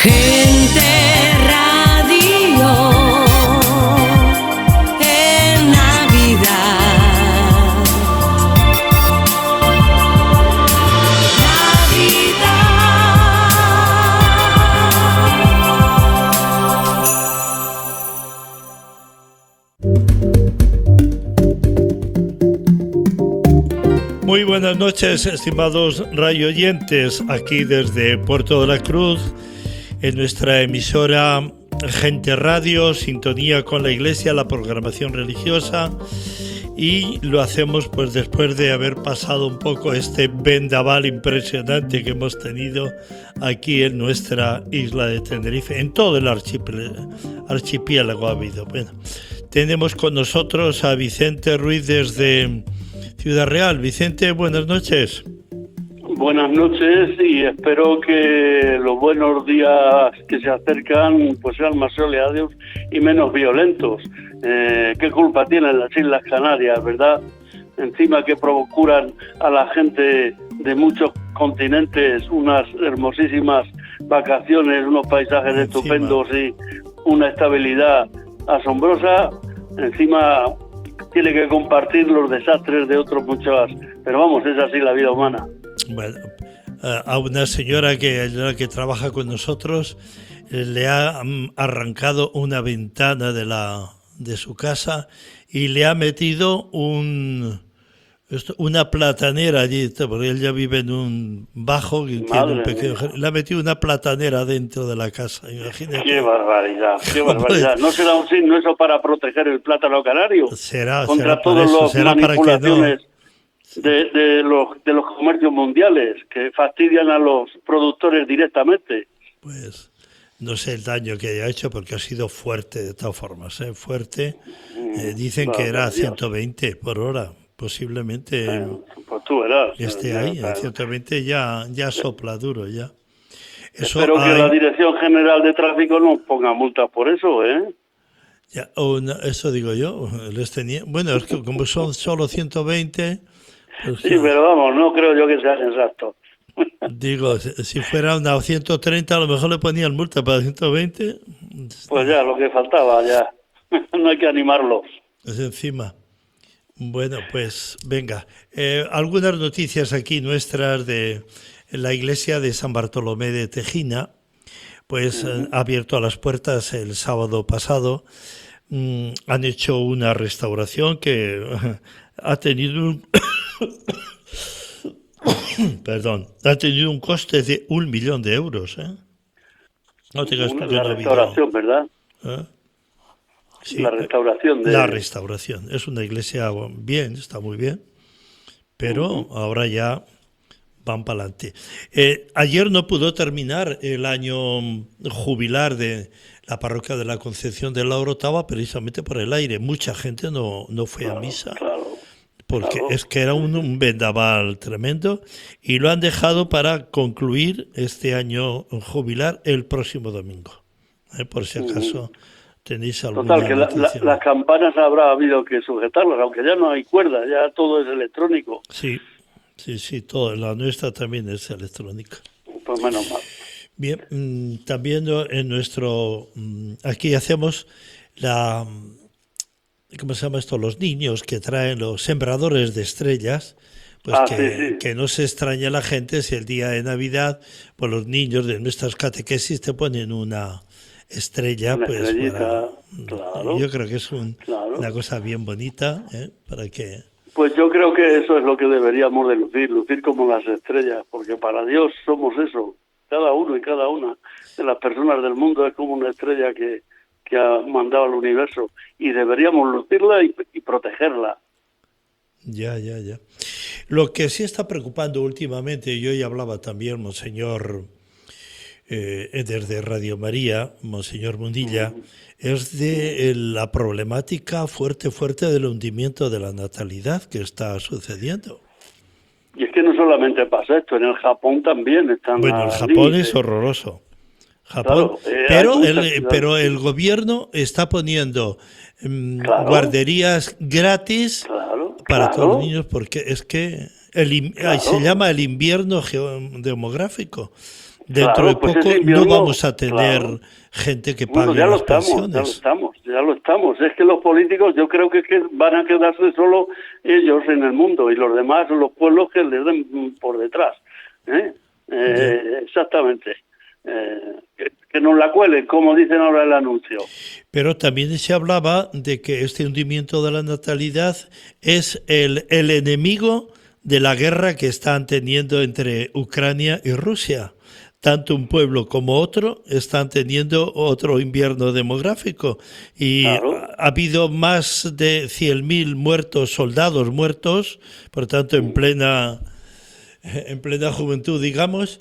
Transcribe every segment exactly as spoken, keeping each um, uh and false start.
Gente Radio en Navidad. Muy buenas noches, estimados radioyentes, aquí desde Puerto de la Cruz, en nuestra emisora Gente Radio, sintonía con la Iglesia, la programación religiosa, y lo hacemos pues después de haber pasado un poco este vendaval impresionante que hemos tenido aquí en nuestra isla de Tenerife, en todo el archipiélago, archipiélago ha habido. Bueno, tenemos con nosotros a Vicente Ruiz desde Ciudad Real. Vicente, buenas noches. Buenas noches y espero que los buenos días que se acercan pues sean más soleados y menos violentos. Eh, ¿Qué culpa tienen las Islas Canarias, verdad? Encima que procuran a la gente de muchos continentes unas hermosísimas vacaciones, unos paisajes encima estupendos y una estabilidad asombrosa, encima tiene que compartir los desastres de otros muchos, pero vamos, es así la vida humana. Bueno, a una señora que, que trabaja con nosotros le ha arrancado una ventana de la de su casa y le ha metido un una platanera allí, porque él ya vive en un bajo que tiene un pequeño, le ha metido una platanera dentro de la casa. Imagínate. Qué barbaridad, qué barbaridad. ¿No será un signo eso para proteger el plátano canario? Será, contra será todas las manipulaciones no. de, de los de los comercios mundiales que fastidian a los productores directamente. Pues no sé el daño que haya hecho porque ha sido fuerte de todas formas, ¿eh? Fuerte. Eh, dicen no, que era Dios. ciento veinte por hora. Posiblemente bueno, pues tú verás, esté ahí, claro. ciento veinte ya, ya sopla duro ya. Eso Espero hay... que la Dirección General de Tráfico no ponga multas por eso, ¿eh? Ya, oh, no, eso digo yo, les tenía... Bueno, es que como son solo ciento veinte... Pues, sí, claro. Pero vamos, no creo yo que sea exacto. Digo, si fuera una ciento treinta a lo mejor le ponían multa para ciento veinte. Pues ya, lo que faltaba, ya. No hay que animarlos. Es encima. Bueno, pues venga, eh, algunas noticias aquí nuestras de la iglesia de San Bartolomé de Tejina, pues uh-huh. ha abierto las puertas el sábado pasado, mm, han hecho una restauración que ha tenido un perdón, ha tenido un coste de un millón de euros, ¿eh? No te gastes la restauración, ¿verdad? ¿Eh? Sí, la restauración de... La restauración. Es una iglesia bien, está muy bien, pero uh-huh. ahora ya van para adelante. Eh, ayer no pudo terminar el año jubilar de la parroquia de la Concepción de la Orotava precisamente por el aire. Mucha gente no, no fue claro, a misa, claro, porque claro. es que era un, un vendaval tremendo y lo han dejado para concluir este año jubilar el próximo domingo. Eh, por si acaso... Uh-huh. ¿Tenéis alguna Total, que la, la, las campanas habrá habido que sujetarlas, aunque ya no hay cuerdas, ya todo es electrónico. Sí, sí, sí, todo. La nuestra también es electrónica. Pues menos mal. Bien, también en nuestro... Aquí hacemos la... ¿Cómo se llama esto? Los niños que traen los sembradores de estrellas. Pues ah, que, sí, sí. que no se extrañe la gente si el día de Navidad, pues los niños de nuestras catequesis te ponen una... estrella, una pues estrellita, para, claro, yo creo que es un, claro. una cosa bien bonita, ¿eh? Para que... Pues yo creo que eso es lo que deberíamos de lucir, lucir como las estrellas, porque para Dios somos eso, cada uno y cada una de las personas del mundo es como una estrella que, que ha mandado al universo y deberíamos lucirla y, y protegerla. Ya, ya, ya. Lo que sí está preocupando últimamente, y hoy hablaba también Monseñor... Eh, desde Radio María, Monseñor Mundilla, uh-huh. es de la problemática fuerte, fuerte del hundimiento de la natalidad que está sucediendo. Y es que no solamente pasa esto, en el Japón también están... Bueno, el Japón límite. Es horroroso. Japón, claro, eh, pero, el, pero el gobierno está poniendo um, claro. guarderías gratis claro, para claro. todos los niños, porque es que el, claro. se llama el invierno demográfico. Dentro Claro, de pues poco ese invierno, no vamos a tener claro. gente que pague Bueno, ya lo las estamos, ya lo pensiones. estamos, ya lo estamos. Es que los políticos yo creo que, es que van a quedarse solo ellos en el mundo y los demás, los pueblos que les den por detrás. ¿eh? Eh, exactamente. Eh, que, que nos la cuelen, como dicen ahora el anuncio. Pero también se hablaba de que este hundimiento de la natalidad es el, el enemigo de la guerra que están teniendo entre Ucrania y Rusia. Tanto un pueblo como otro están teniendo otro invierno demográfico y Claro. ha habido más de cien mil muertos, soldados muertos, por tanto en plena, en plena juventud, digamos,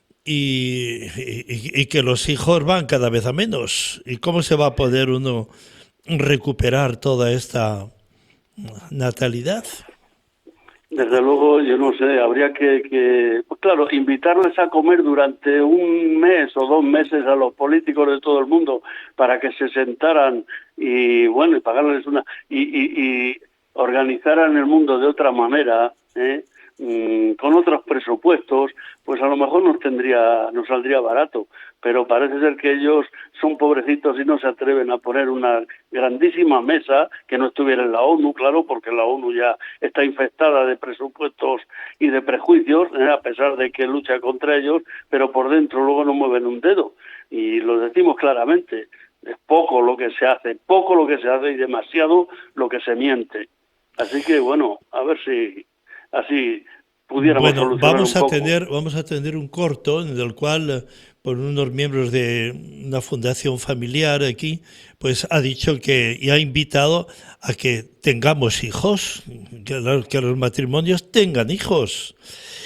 y, y, y que los hijos van cada vez a menos. ¿Y cómo se va a poder uno recuperar toda esta natalidad? Desde luego, yo no sé, habría que, que, pues claro, invitarles a comer durante un mes o dos meses a los políticos de todo el mundo para que se sentaran y, bueno, y pagarles una... y, y, y organizaran el mundo de otra manera, ¿eh? Mm, con otros presupuestos, pues a lo mejor nos tendría, nos saldría barato, pero parece ser que ellos son pobrecitos y no se atreven a poner una grandísima mesa que no estuviera en la ONU, claro, porque la ONU ya está infectada de presupuestos y de prejuicios, ¿eh? A pesar de que lucha contra ellos, pero por dentro luego no mueven un dedo, y lo decimos claramente, es poco lo que se hace, poco lo que se hace y demasiado lo que se miente. Así que bueno, a ver si así pudiéramos bueno, solucionar vamos un a poco. tener vamos a tener un corto en el cual por unos miembros de una fundación familiar aquí, pues ha dicho que y ha invitado a que tengamos hijos, que los, que los matrimonios tengan hijos.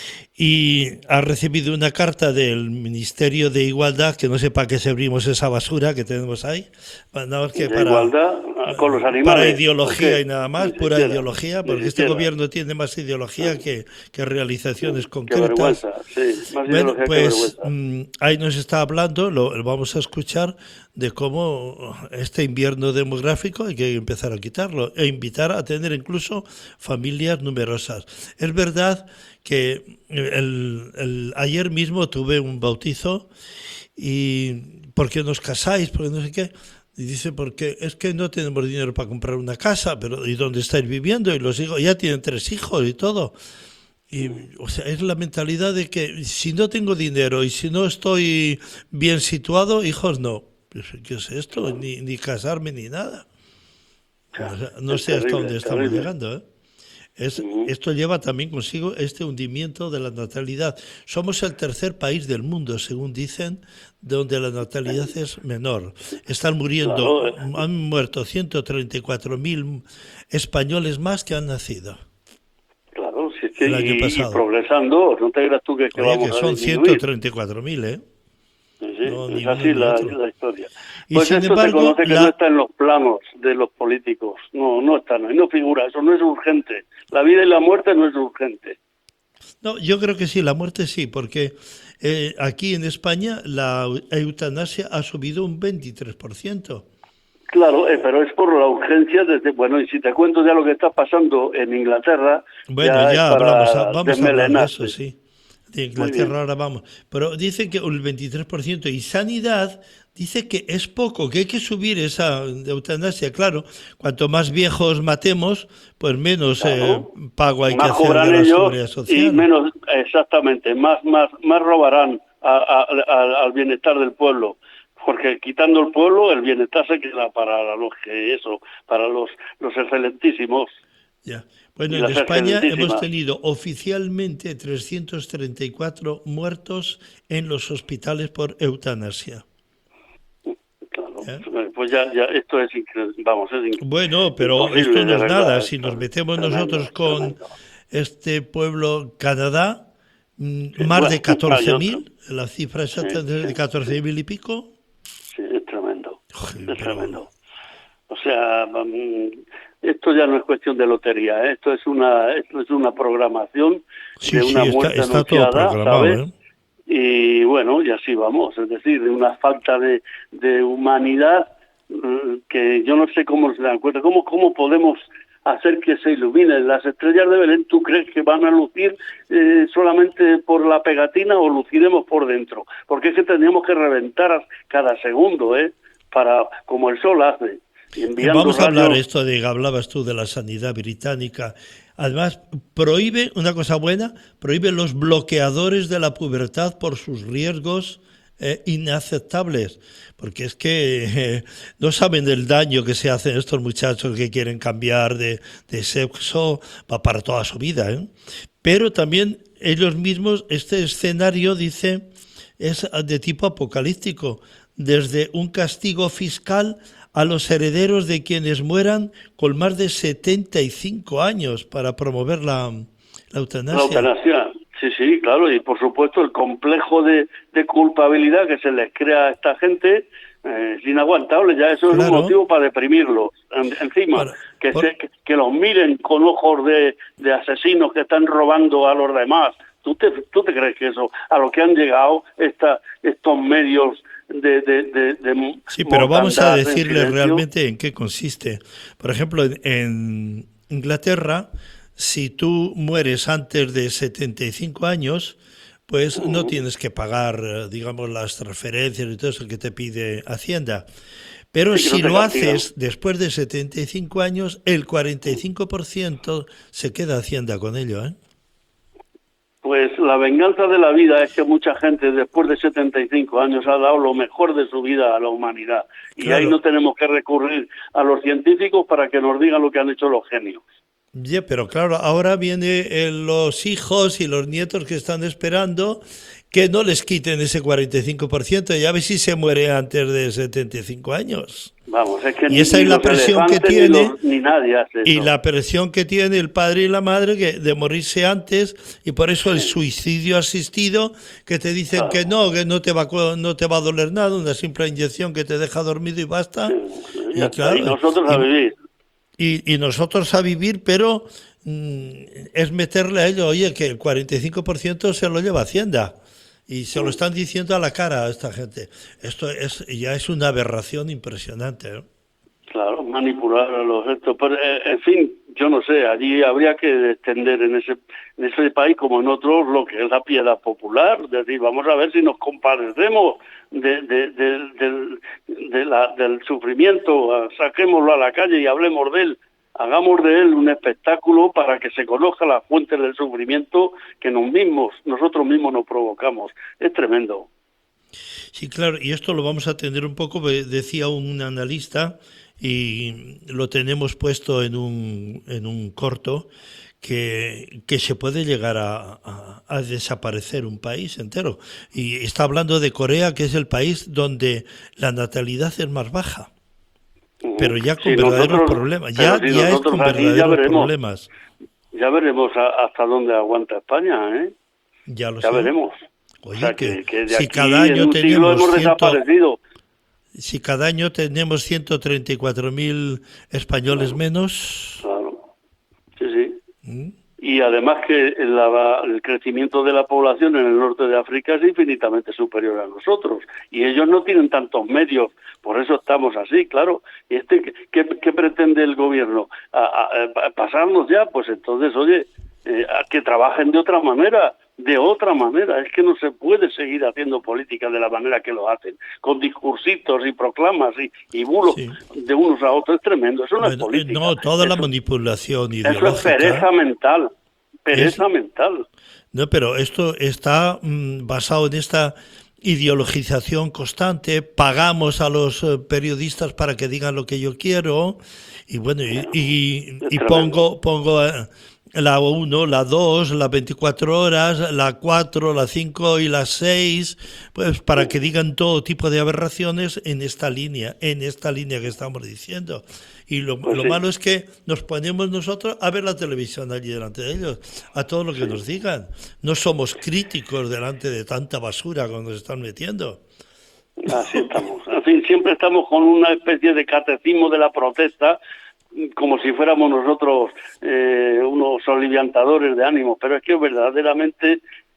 Y ha recibido una carta del Ministerio de Igualdad, que no sé para qué servimos esa basura que tenemos ahí, nada que De para, igualdad con los animales. para ideología ¿Por y nada más, Ni pura siquiera, ideología, ni porque este siquiera. gobierno tiene más ideología que, que realizaciones Qué concretas. vergüenza, sí, más Bueno, ideología que pues vergüenza. mm, ahí nos está hablando, lo, lo vamos a escuchar, de cómo este invierno demográfico hay que empezar a quitarlo e invitar a tener incluso familias numerosas. Es verdad que el, el, ayer mismo tuve un bautizo y ¿por qué nos casáis? Porque no sé qué. Y dice, porque es que no tenemos dinero para comprar una casa, pero ¿y dónde estáis viviendo? Y los hijos ya tienen tres hijos y todo. Y, o sea, es la mentalidad de que si no tengo dinero y si no estoy bien situado, hijos no. ¿Qué es esto? Ni, ni casarme ni nada. O sea, no es sé hasta terrible, dónde estamos terrible. llegando, ¿eh? Es, Uh-huh. Esto lleva también consigo este hundimiento de la natalidad. Somos el tercer país del mundo, según dicen, donde la natalidad es menor. Están muriendo, Claro. han muerto ciento treinta y cuatro mil españoles más que han nacido. Claro, si es que El año y, pasado. y progresando, no te creas tú que, que Oye, vamos que a son disminuir. ciento treinta y cuatro mil, ¿eh? Sí, No, es ni uno así ni la, otro. la historia. Y Pues sin esto se embargo, conoce que la- no está en los planos de los políticos. No, no está, no, no figura, eso no es urgente. La vida y la muerte no es urgente. No, yo creo que sí, la muerte sí, porque eh, aquí en España la eutanasia ha subido un veintitrés por ciento. Claro, eh, pero es por la urgencia desde, bueno, y si te cuento ya lo que está pasando en Inglaterra, Bueno, ya, ya es para hablamos, vamos a hablar de desmelenarse. eso, sí. De Muy bien. Inglaterra ahora vamos. Pero dice que el veintitrés por ciento y sanidad dice que es poco, que hay que subir esa eutanasia. Claro, cuanto más viejos matemos, pues menos Claro. eh, pago hay Más que hacer cobran de la ellos seguridad y social. menos, exactamente, más, más, más robarán a, a, a, al bienestar del pueblo. Porque quitando el pueblo, el bienestar se queda para los que eso, para los, los excelentísimos. Ya. Bueno, Y en las España hemos excelentísimas. tenido oficialmente trescientos treinta y cuatro muertos en los hospitales por eutanasia. Claro, ¿Eh? pues ya, ya, esto es increíble, vamos, es increíble. Bueno, pero Imposible, esto no de es verdad, nada. es Si nos tremendo, metemos tremendo, nosotros con tremendo. este pueblo Canadá, mm, Sí, más bueno, de hay catorce otro. mil, la cifra exacta Sí, de sí. catorce mil y pico. Sí, es tremendo, Joder, es pero- tremendo. O sea, mm, esto ya no es cuestión de lotería, ¿eh? Esto es una, esto es una programación Sí, de sí, una está, muerte está todo anunciada, programado, ¿sabes? ¿eh? Y bueno, y así vamos, es decir, de una falta de, de humanidad mm, que yo no sé cómo se dan cuenta, cómo, cómo podemos hacer que se iluminen las estrellas de Belén, ¿tú crees que van a lucir eh, solamente por la pegatina o luciremos por dentro? Porque es que tendríamos que reventar cada segundo, ¿eh? Para, como el sol hace. Vamos a rayos. hablar esto de, hablabas tú de la sanidad británica. Además, prohíbe, una cosa buena, prohíbe los bloqueadores de la pubertad por sus riesgos eh, inaceptables. Porque es que eh, no saben del daño que se hacen estos muchachos que quieren cambiar de, de sexo va para toda su vida, ¿eh? Pero también ellos mismos, este escenario, dice, es de tipo apocalíptico. Desde un castigo fiscal a los herederos de quienes mueran con más de setenta y cinco años para promover la, la eutanasia. La eutanasia, sí, sí, claro, y por supuesto el complejo de, de culpabilidad que se les crea a esta gente eh, es inaguantable, ya eso claro. Es un motivo para deprimirlos. En, encima, para, que, por... se, que, que los miren con ojos de, de asesinos que están robando a los demás. ¿Tú te, ¿Tú te crees que eso, a lo que han llegado esta, estos medios de, de, de, de sí, pero vamos a decirles realmente en qué consiste. Por ejemplo, en, en Inglaterra, si tú mueres antes de setenta y cinco años, pues uh-huh. no tienes que pagar, digamos, las transferencias y todo eso que te pide Hacienda. Pero sí, si no lo haces después de setenta y cinco años, el cuarenta y cinco por ciento se queda Hacienda con ello, ¿eh? Pues la venganza de la vida es que mucha gente después de setenta y cinco años ha dado lo mejor de su vida a la humanidad. Y claro. Ahí no tenemos que recurrir a los científicos para que nos digan lo que han hecho los genios. Yeah, pero claro, ahora vienen eh, los hijos y los nietos que están esperando que no les quiten ese cuarenta y cinco por ciento. Ya ves si se muere antes de setenta y cinco años. Vamos, es que y esa ni es la presión que tiene ni, los, ni nadie hace y eso. La presión que tiene el padre y la madre que de morirse antes, y por eso sí. El suicidio asistido, que te dicen claro. que no, que no te va no te va a doler nada, una simple inyección que te deja dormido y basta. Sí, y, claro, y nosotros y, a vivir. Y, y nosotros a vivir, pero mm, es meterle a ello, oye, que el cuarenta y cinco por ciento se lo lleva Hacienda. Y se lo están diciendo a la cara a esta gente. Esto es ya es una aberración impresionante, ¿eh? Claro, manipular a los estos. Pero, eh, en fin, yo no sé, allí habría que extender en ese en ese país como en otros lo que es la piedad popular. Es decir, vamos a ver si nos compadecemos de, de, de, de, de la, del sufrimiento, saquémoslo a la calle y hablemos de él. Hagamos de él un espectáculo para que se conozca las fuentes del sufrimiento que nos mismos, nosotros mismos nos provocamos. Es tremendo. Sí, claro, y esto lo vamos a atender un poco, decía un analista, y lo tenemos puesto en un, en un corto, que, que se puede llegar a, a, a desaparecer un país entero. Y está hablando de Corea, que es el país donde la natalidad es más baja. Pero ya con sí, verdaderos nosotros, problemas, ya, si ya es con verdaderos ya veremos, problemas. Ya veremos a, hasta dónde aguanta España, ¿eh? Ya lo ya sé. veremos. Oye, o sea, que, que si cada año tenemos hemos ciento, desaparecido. Si cada año tenemos ciento treinta y cuatro mil españoles claro. menos. Claro. Sí, sí. ¿Mm? Y además que la, el crecimiento de la población en el norte de África es infinitamente superior a nosotros. Y ellos no tienen tantos medios, por eso estamos así, claro. ¿Y este qué, qué pretende el gobierno? ¿A, a, a pasarnos ya? Pues entonces, oye, eh, a que trabajen de otra manera, de otra manera. Es que no se puede seguir haciendo política de la manera que lo hacen, con discursitos y proclamas y, y bulos sí. de unos a otros. Es tremendo, eso no bueno, es política. No, toda eso, la manipulación ideológica. Eso es pereza mental, pereza es, mental. No, pero esto está mmm, basado en esta ideologización constante. Pagamos a los eh, periodistas para que digan lo que yo quiero y bueno, y, y, y pongo... pongo eh, la uno, la dos, las veinticuatro horas, la cuatro, la cinco y la seis, pues para que digan todo tipo de aberraciones en esta línea, en esta línea que estamos diciendo. Y lo, pues lo sí. malo es que nos ponemos nosotros a ver la televisión allí delante de ellos, a todo lo que sí. nos digan. No somos críticos delante de tanta basura cuando se están metiendo. Así estamos. En fin, siempre estamos con una especie de catecismo de la protesta, como si fuéramos nosotros eh, unos soliviantadores de ánimos, pero es que verdaderamente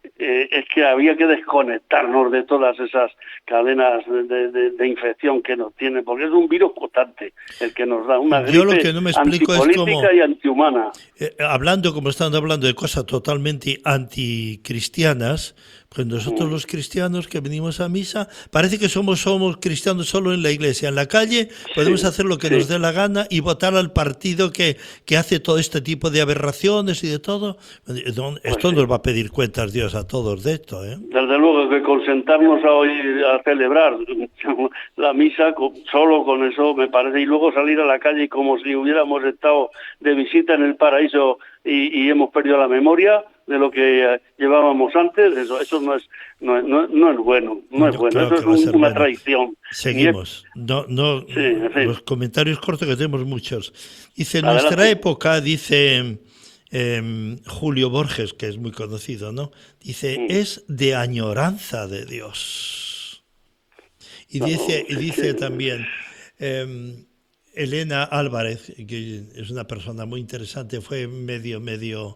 eh, es que había que desconectarnos de todas esas cadenas de, de, de infección que nos tienen, porque es un virus constante el que nos da una gripe Yo lo que no me explico es antipolítica cómo, y antihumana. eh, hablando, como están hablando de cosas totalmente anticristianas, pues nosotros los cristianos que venimos a misa, parece que somos, somos cristianos solo en la iglesia. En la calle podemos Sí, hacer lo que sí. nos dé la gana y votar al partido que, que hace todo este tipo de aberraciones y de todo. Esto sí. nos va a pedir cuentas Dios a todos de esto, ¿eh? Desde luego que consentarnos a oír, a celebrar la misa con, solo con eso me parece, y luego salir a la calle como si hubiéramos estado de visita en el paraíso y, y hemos perdido la memoria de lo que eh, llevábamos antes, eso eso no es no, es- no, no es bueno, no es Yo bueno, creo eso que va a es un- ser una bueno. traición. Seguimos. No, no, Sí, en fin. los comentarios cortos que tenemos muchos. Dice, en Adelante. nuestra época, dice em, Julio Borges, que es muy conocido, ¿no? Dice, Mm. es de añoranza de Dios. Y No, dice, y es dice que- también em, Elena Álvarez, que es una persona muy interesante, fue medio, medio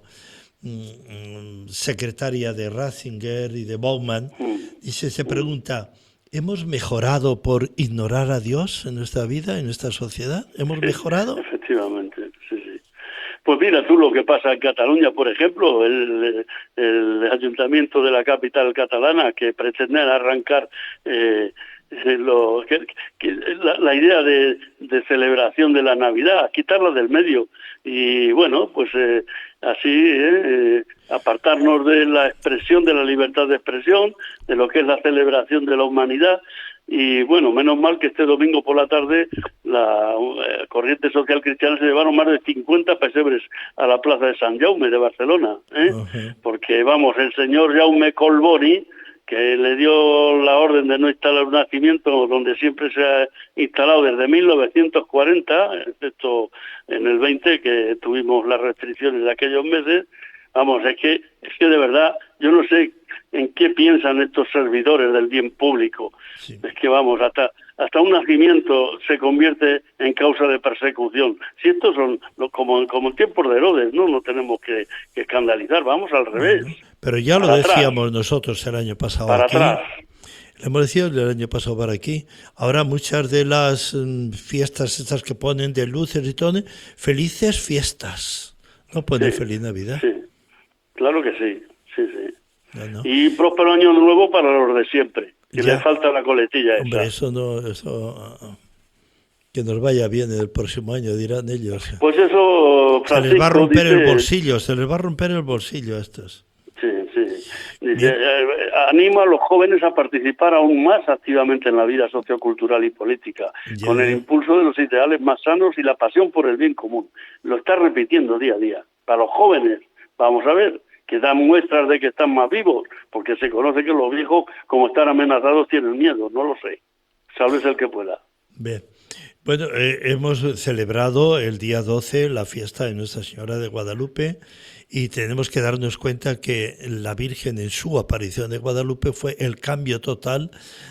mm, secretaria de Ratzinger y de Bauman, dice, se pregunta, ¿hemos mejorado por ignorar a Dios en nuestra vida, en nuestra sociedad? ¿Hemos mejorado? Efectivamente, sí, sí. Pues mira tú lo que pasa en Cataluña, por ejemplo, el, el ayuntamiento de la capital catalana que pretende arrancar eh, eh, lo, que, que la, la idea de, de celebración de la Navidad, quitarla del medio y bueno, pues eh, así eh, eh, apartarnos de la expresión, de la libertad de expresión, de lo que es la celebración de la humanidad. Y bueno, menos mal que este domingo por la tarde la eh, Corriente Social Cristiana se llevaron más de cincuenta pesebres a la plaza de San Jaume de Barcelona, ¿eh? Ujú. Porque vamos, el señor Jaume Colboni, que le dio la orden de no instalar un nacimiento donde siempre se ha instalado desde mil novecientos cuarenta, excepto en el veinte que tuvimos las restricciones de aquellos meses. Vamos, es que es que de verdad yo no sé en qué piensan estos servidores del bien público. Sí. Es que vamos, hasta hasta un nacimiento se convierte en causa de persecución. Si estos son lo- como como en tiempos de Herodes, no nos tenemos que, que escandalizar, vamos al revés. Pero ya lo Para atrás. decíamos nosotros el año pasado Para aquí. atrás. Lo hemos decidido el año pasado para aquí. Ahora muchas de las mm, fiestas estas que ponen de luces y todo, felices fiestas. No ponen Sí, feliz Navidad. Sí, claro que sí, sí, sí. No, no. Y próspero año nuevo para los de siempre. Que Ya. le falta la coletilla Hombre, esa. eso no, eso ah, que nos vaya bien el próximo año, dirán ellos. Pues eso, Se les va a Francisco, romper el dice- bolsillo, se les va a romper el bolsillo a estos. Sí, sí. Dice, Bien. eh, anima a los jóvenes a participar aún más activamente en la vida sociocultural y política, Ya, con el ya. impulso de los ideales más sanos y la pasión por el bien común. Lo está repitiendo día a día. Para los jóvenes, vamos a ver, que dan muestras de que están más vivos, porque se conoce que los viejos, como están amenazados, tienen miedo, no lo sé. Sabes el que pueda. Bien. Bueno, eh, hemos celebrado el día doce la fiesta de Nuestra Señora de Guadalupe y tenemos que darnos cuenta que la Virgen en su aparición de Guadalupe fue el cambio total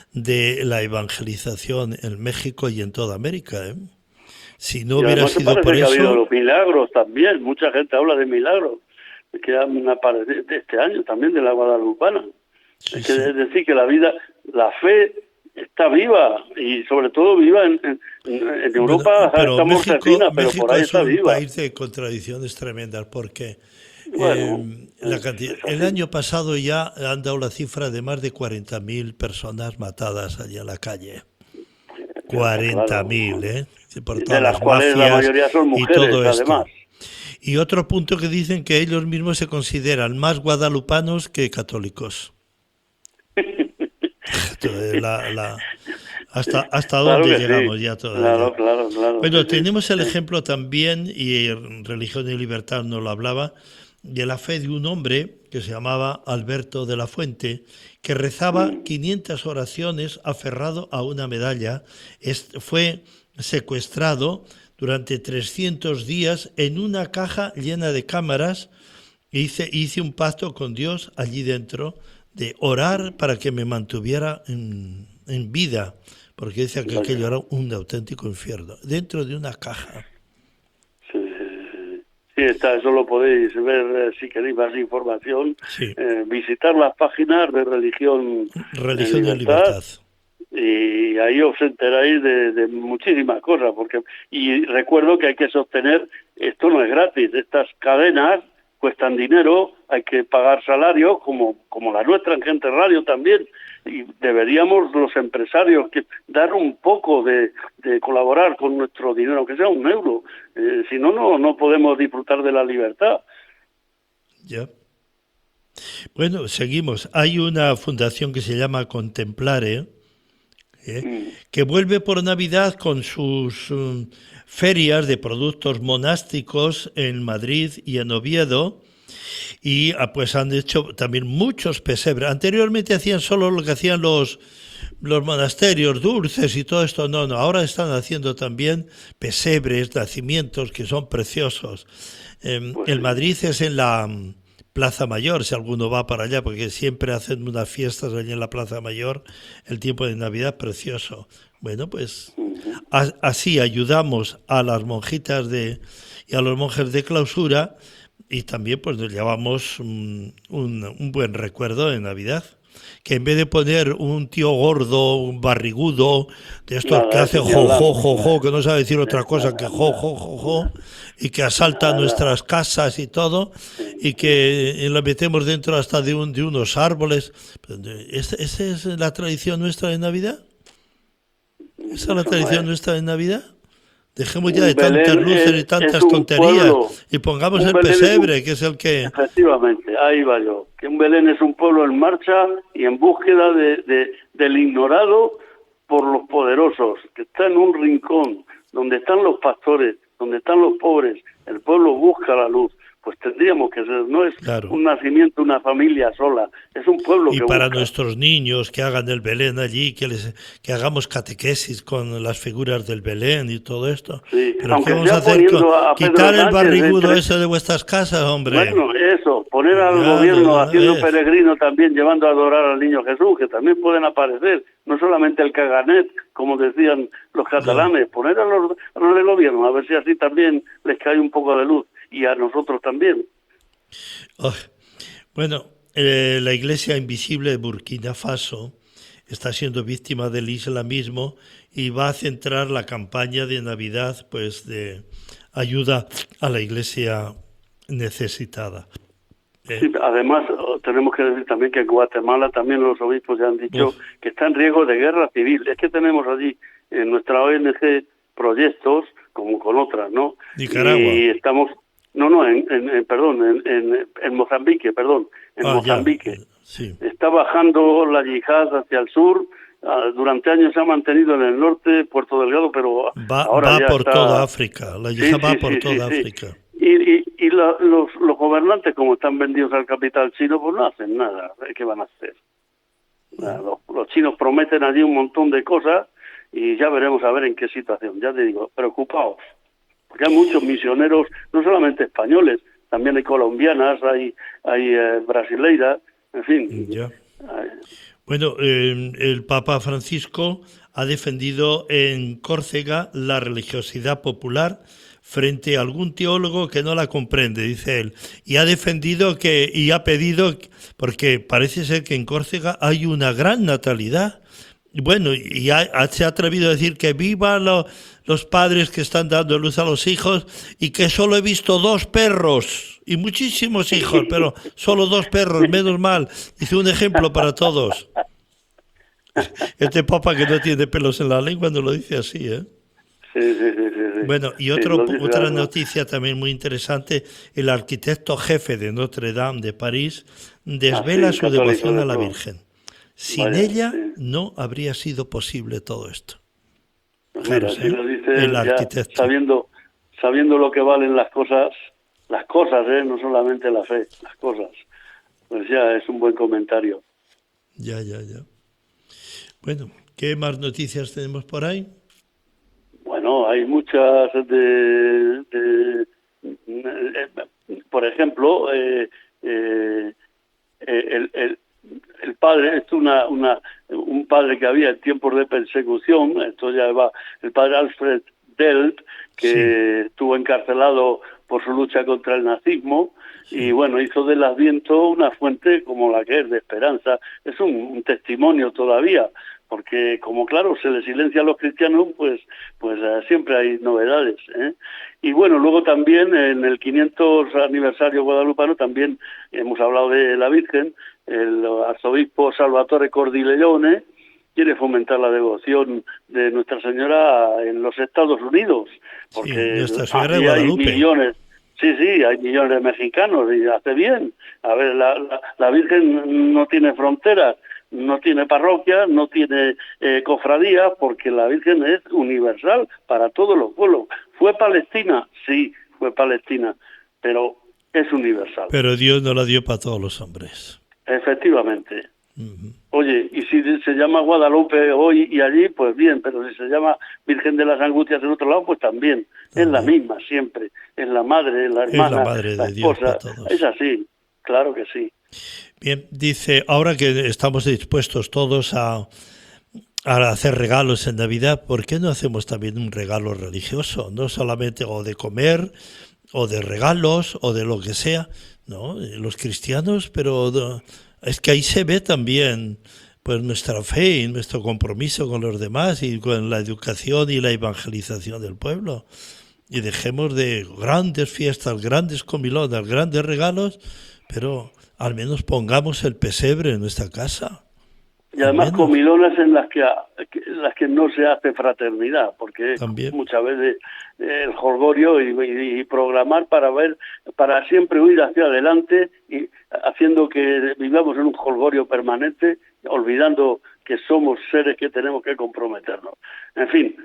de la evangelización en México y en toda América, ¿eh? Si no Y hubiera además se sido parece por que ha habido eso... los milagros también, mucha gente habla de milagros, que han aparecido de este año también de la guadalupana. Sí, es que sí. es decir, que la vida, la fe está viva y sobre todo viva en, en, en Europa, Bueno, pero está México, mortecina, pero México por ahí es está un viva. país de contradicciones tremendas porque Bueno, eh, la es- cantidad- es así. el año pasado ya han dado la cifra de más de cuarenta mil personas matadas allá en la calle. cuarenta mil, ¿eh? Por De todas las las cuales la mafias mayoría son y mujeres, todo esto. además. Y otro punto que dicen que ellos mismos se consideran más guadalupanos que católicos. La- la- hasta hasta Claro dónde que sí. llegamos ya todavía. Claro, claro, claro. Bueno, Sí, sí. tenemos el ejemplo también, y Religión y Libertad nos lo hablaba, de la fe de un hombre que se llamaba Alberto de la Fuente, que rezaba quinientas oraciones aferrado a una medalla. Est- fue secuestrado durante trescientos días en una caja llena de cámaras. Hice, hice un pacto con Dios allí dentro de orar para que me mantuviera en, en vida, porque decía que Vaya. aquello era un auténtico infierno, dentro de una caja. Sí, sí, sí, sí. Sí, está, eso lo podéis ver eh, si queréis más información. Sí. Eh, visitar las páginas de Religión, Religión en en Libertad. Y ahí os enteráis de, de muchísimas cosas, porque y recuerdo que hay que sostener, esto no es gratis, estas cadenas cuestan dinero, hay que pagar salarios, como, como la nuestra en Gente Radio también, y deberíamos los empresarios que dar un poco de, de colaborar con nuestro dinero, aunque sea un euro, eh, si no, no, no podemos disfrutar de la libertad. Ya. Bueno, seguimos. Hay una fundación que se llama Contemplare, ¿eh? Mm. que vuelve por Navidad con sus um, ferias de productos monásticos en Madrid y en Oviedo, y ah, pues han hecho también muchos pesebres. Anteriormente hacían solo lo que hacían los los monasterios, dulces y todo esto. No, no, ahora están haciendo también pesebres, nacimientos que son preciosos. Eh, pues el sí. Madrid es en la Plaza Mayor, si alguno va para allá, porque siempre hacen unas fiestas allí en la Plaza Mayor, el tiempo de Navidad precioso. Bueno, pues a, así ayudamos a las monjitas de y a los monjes de clausura, y también pues nos llevamos un, un, un buen recuerdo de Navidad. Que en vez de poner un tío gordo, un barrigudo, de estos nada, que hace jo, jo, jo, jo, que no sabe decir otra cosa que jo, jo, jo, jo, y que asalta nada. nuestras casas y todo, y que lo metemos dentro hasta de, un, de unos árboles. ¿Esa es la tradición nuestra de Navidad? ¿Esa es la tradición nuestra de Navidad? Dejemos ya de tantas luces es, y tantas tonterías pueblo, y pongamos el Belén pesebre, un, que es el que... Efectivamente, ahí va yo. Que un Belén es un pueblo en marcha y en búsqueda de, de, del ignorado por los poderosos, que está en un rincón, donde están los pastores, donde están los pobres. El pueblo busca la luz. Pues tendríamos que ser, no es claro. un nacimiento, una familia sola, es un pueblo y que para busca. Nuestros niños que hagan el Belén allí, que les que hagamos catequesis con las figuras del Belén y todo esto. Sí. Pero ¿qué vamos a hacer con a quitar el barrigudo entre... ese de vuestras casas, hombre? Bueno, eso, poner al ya, gobierno no, haciendo peregrino también, llevando a adorar al niño Jesús, que también pueden aparecer, no solamente el caganet, como decían los catalanes, no. poner a los, a los del gobierno, a ver si así también les cae un poco de luz. Y a nosotros también. Oh, bueno, eh, la Iglesia Invisible de Burkina Faso está siendo víctima del islamismo y va a centrar la campaña de Navidad pues de ayuda a la Iglesia necesitada. Eh. Sí, además, tenemos que decir también que en Guatemala también los obispos ya han dicho Uf. que está en riesgo de guerra civil. Es que tenemos allí en nuestra O N G proyectos, como con otras, ¿no? Nicaragua. Y estamos... No, no, en, en, en perdón, en, en, en Mozambique, perdón, en ah, Mozambique. Sí. Está bajando la yihad hacia el sur, uh, durante años se ha mantenido en el norte, Puerto Delgado, pero va, ahora va ya por está... toda África, la yihad sí, va sí, por sí, toda sí, África. Sí. Y, y, y la, los, los gobernantes, como están vendidos al capital chino, pues no hacen nada. ¿Qué van a hacer? Uh, los, los chinos prometen allí un montón de cosas y ya veremos a ver en qué situación. Ya te digo, preocupaos. Porque hay muchos misioneros, no solamente españoles, también hay colombianas, hay, hay eh, brasileiras, en fin. Ya. Bueno, eh, el Papa Francisco ha defendido en Córcega la religiosidad popular frente a algún teólogo que no la comprende, dice él, y ha defendido que y ha pedido, porque parece ser que en Córcega hay una gran natalidad. Bueno, y ha, se ha atrevido a decir que viva lo, los padres que están dando luz a los hijos y que solo he visto dos perros y muchísimos hijos, pero solo dos perros, menos mal. Dice un ejemplo para todos. Este papa que no tiene pelos en la lengua no lo dice así, ¿eh? Sí, sí, sí, sí, sí. Bueno, y otro, sí, otra noticia también muy interesante, el arquitecto jefe de Notre Dame de París desvela ah, sí, su devoción a la Virgen. Sin Vaya, ella sí. no habría sido posible todo esto. Pues mira, si ¿eh? lo dice el arquitecto. Sabiendo, sabiendo lo que valen las cosas, las cosas, ¿eh? no solamente la fe, las cosas. Pues ya es un buen comentario. Ya, ya, ya. Bueno, ¿qué más noticias tenemos por ahí? Bueno, hay muchas de... de, de, de por ejemplo, eh, eh, el... el El padre, esto es una, una, un padre que había en tiempos de persecución, esto ya va, el padre Alfred Delp, que sí. estuvo encarcelado por su lucha contra el nazismo, y bueno, hizo del Adviento una fuente como la que es de esperanza. Es un, un testimonio todavía, porque como claro se le silencia a los cristianos, pues pues eh, siempre hay novedades, ¿eh? Y bueno, luego también en el quinientos aniversario guadalupano también hemos hablado de la Virgen. El arzobispo Salvatore Cordileone quiere fomentar la devoción de Nuestra Señora en los Estados Unidos, porque sí, Nuestra Señora de hay Guadalupe. millones. Sí, sí, hay millones de mexicanos y hace bien. A ver, la, la, la Virgen no tiene fronteras, no tiene parroquia, no tiene eh, cofradía, porque la Virgen es universal para todos los pueblos. ¿Fue Palestina? Sí, fue Palestina, pero es universal. Pero Dios no la dio para todos los hombres. Efectivamente. Uh-huh. Oye, y si se llama Guadalupe hoy y allí, pues bien, pero si se llama Virgen de las Angustias en otro lado, pues también. también. Es la misma siempre. Es la madre, la hermana, es la, madre la de esposa. Dios para todos. Es así, claro que sí. Bien, dice, ahora que estamos dispuestos todos a, a hacer regalos en Navidad, ¿por qué no hacemos también un regalo religioso? No solamente o de comer, o de regalos, o de lo que sea, ¿no? Los cristianos, pero es que ahí se ve también pues nuestra fe y nuestro compromiso con los demás y con la educación y la evangelización del pueblo. Y dejemos de grandes fiestas, grandes comilonas, grandes regalos, pero al menos pongamos el pesebre en nuestra casa. Y además comilonas en las que, en las que no se hace fraternidad, porque también muchas veces el jolgorio y, y, y programar para ver, para siempre huir hacia adelante y haciendo que vivamos en un jolgorio permanente, olvidando que somos seres que tenemos que comprometernos. En fin,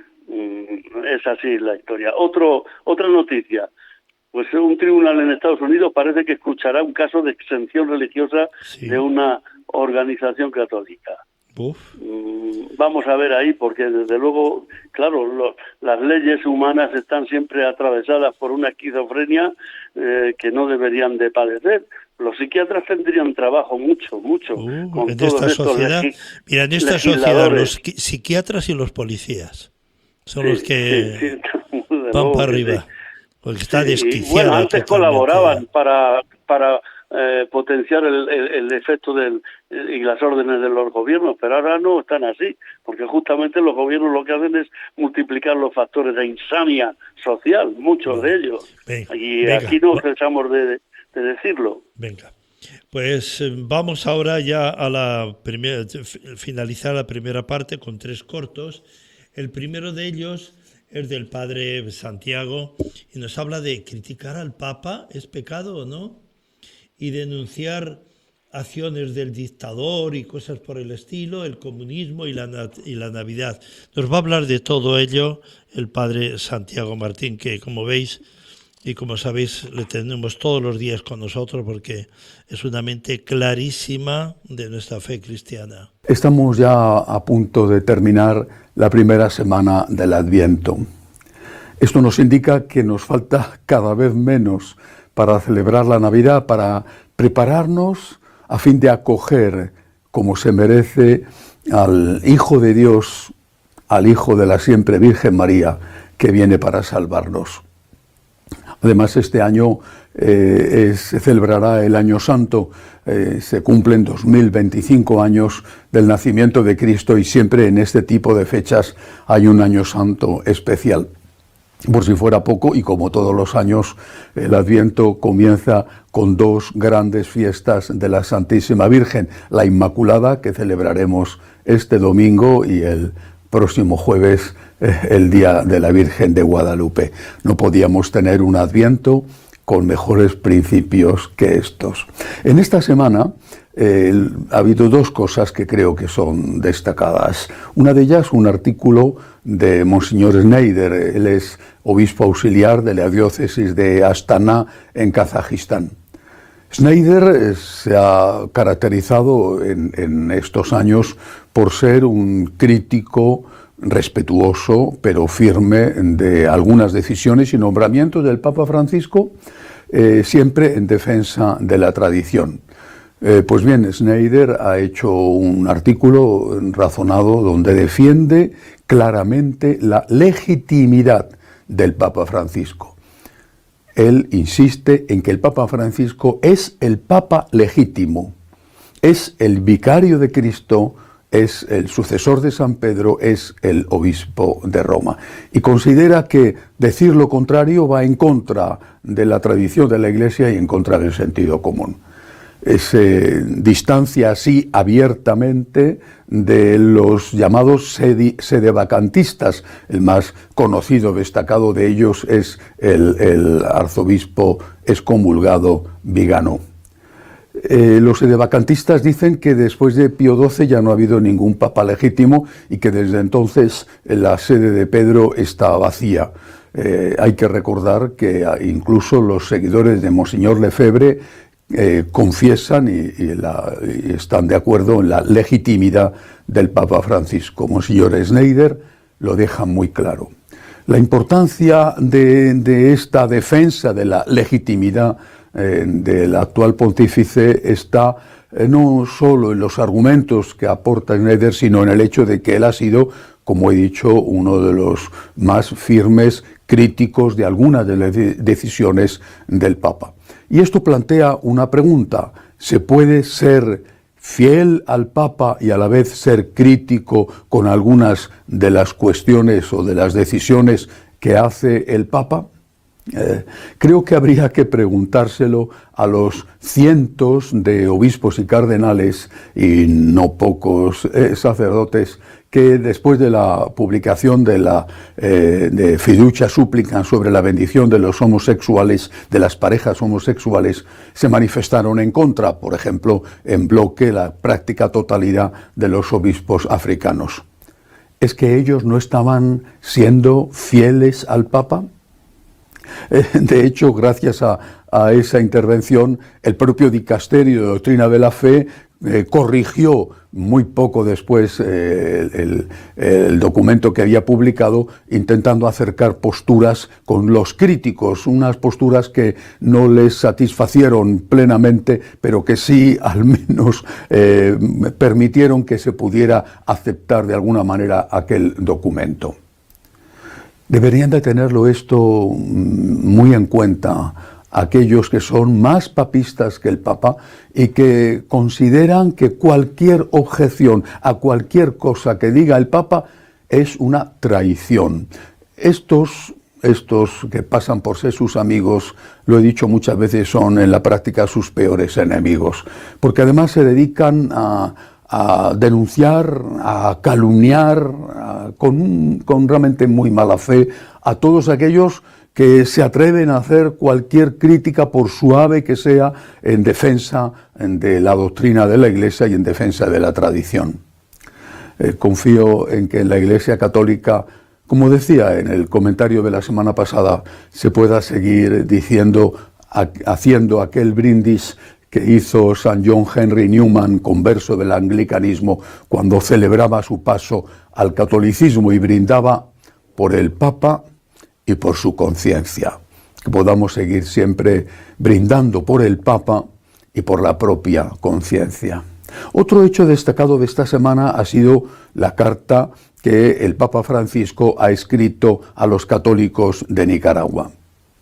es así la historia. Otro, otra noticia. Pues un tribunal en Estados Unidos parece que escuchará un caso de exención religiosa sí. de una organización católica. Uf. Vamos a ver ahí, porque desde luego, claro, lo, las leyes humanas están siempre atravesadas por una esquizofrenia eh, que no deberían de padecer. Los psiquiatras tendrían trabajo mucho, mucho. Uh, con en todos esta estos sociedad, legi- mira, en esta sociedad los psiquiatras y los policías son sí, los que sí, sí, van para arriba. Sí. Porque está sí, desquiciada. Bueno, antes totalmente. colaboraban para para eh, potenciar el, el, el efecto del y las órdenes de los gobiernos, pero ahora no están así, porque justamente los gobiernos lo que hacen es multiplicar los factores de insania social, muchos no. de ellos. Venga, y venga. Aquí no cesamos de, de decirlo. Venga. Pues vamos ahora ya a la primera, finalizar la primera parte con tres cortos. El primero de ellos es del padre Santiago y nos habla de criticar al Papa, ¿es pecado o no? Y denunciar acciones del dictador y cosas por el estilo, el comunismo y la, y la Navidad. Nos va a hablar de todo ello el padre Santiago Martín, que como veis y como sabéis le tenemos todos los días con nosotros porque es una mente clarísima de nuestra fe cristiana. Estamos ya a punto de terminar la primera semana del Adviento. Esto nos indica que nos falta cada vez menos para celebrar la Navidad, para prepararnos a fin de acoger, como se merece, al Hijo de Dios, al Hijo de la siempre Virgen María, que viene para salvarnos. Además, este año eh, es, se celebrará el Año Santo, eh, se cumplen dos mil veinticinco años del nacimiento de Cristo y siempre en este tipo de fechas hay un Año Santo especial. Por si fuera poco, y como todos los años, el Adviento comienza con dos grandes fiestas de la Santísima Virgen, la Inmaculada, que celebraremos este domingo, y el próximo jueves, eh, el Día de la Virgen de Guadalupe. No podíamos tener un Adviento con mejores principios que estos. En esta semana eh, ha habido dos cosas que creo que son destacadas. Una de ellas, un artículo de Monseñor Schneider. Él es obispo auxiliar de la diócesis de Astana, en Kazajistán. Schneider se ha caracterizado en, en estos años por ser un crítico respetuoso, pero firme, de algunas decisiones y nombramientos del Papa Francisco, eh, siempre en defensa de la tradición. Eh, pues bien, Schneider ha hecho un artículo razonado donde defiende claramente la legitimidad del Papa Francisco. Él insiste en que el Papa Francisco es el Papa legítimo, es el vicario de Cristo, es el sucesor de San Pedro, es el obispo de Roma. Y considera que decir lo contrario va en contra de la tradición de la Iglesia y en contra del sentido común. Se distancia así abiertamente de los llamados sedi, sedevacantistas. El más conocido, destacado de ellos es el, el arzobispo excomulgado Vigano. Eh, los sedevacantistas dicen que después de Pío doce ya no ha habido ningún papa legítimo y que desde entonces la sede de Pedro está vacía. Eh, hay que recordar que incluso los seguidores de Monseñor Lefebvre eh, confiesan y, y, la, y están de acuerdo en la legitimidad del Papa Francisco. Monseñor Schneider lo deja muy claro. La importancia de, de esta defensa de la legitimidad eh, del actual pontífice está eh, no solo en los argumentos que aporta Schneider, sino en el hecho de que él ha sido, como he dicho, uno de los más firmes críticos de algunas de las decisiones del Papa. Y esto plantea una pregunta: ¿se puede ser fiel al Papa y a la vez ser crítico con algunas de las cuestiones o de las decisiones que hace el Papa? Eh, creo que habría que preguntárselo a los cientos de obispos y cardenales, y no pocos eh, sacerdotes, que después de la publicación de la eh, de Fiducia Supplicans sobre la bendición de los homosexuales, de las parejas homosexuales, se manifestaron en contra, por ejemplo, en bloque la práctica totalidad de los obispos africanos. ¿Es que ellos no estaban siendo fieles al Papa? De hecho, gracias a, a esa intervención, el propio Dicasterio de Doctrina de la Fe eh, corrigió muy poco después eh, el, el documento que había publicado, intentando acercar posturas con los críticos, unas posturas que no les satisfacieron plenamente, pero que sí al menos eh, permitieron que se pudiera aceptar de alguna manera aquel documento. Deberían de tenerlo esto muy en cuenta aquellos que son más papistas que el Papa y que consideran que cualquier objeción a cualquier cosa que diga el Papa es una traición. Estos, estos que pasan por ser sus amigos, lo he dicho muchas veces, son en la práctica sus peores enemigos, porque además se dedican a a denunciar, a calumniar, a, con, con realmente muy mala fe, a todos aquellos que se atreven a hacer cualquier crítica, por suave que sea, en defensa de la doctrina de la Iglesia y en defensa de la tradición. Eh, confío en que en la Iglesia Católica, como decía en el comentario de la semana pasada, se pueda seguir diciendo, haciendo aquel brindis que hizo San John Henry Newman, converso del anglicanismo, cuando celebraba su paso al catolicismo y brindaba por el Papa y por su conciencia. Que podamos seguir siempre brindando por el Papa y por la propia conciencia. Otro hecho destacado de esta semana ha sido la carta que el Papa Francisco ha escrito a los católicos de Nicaragua.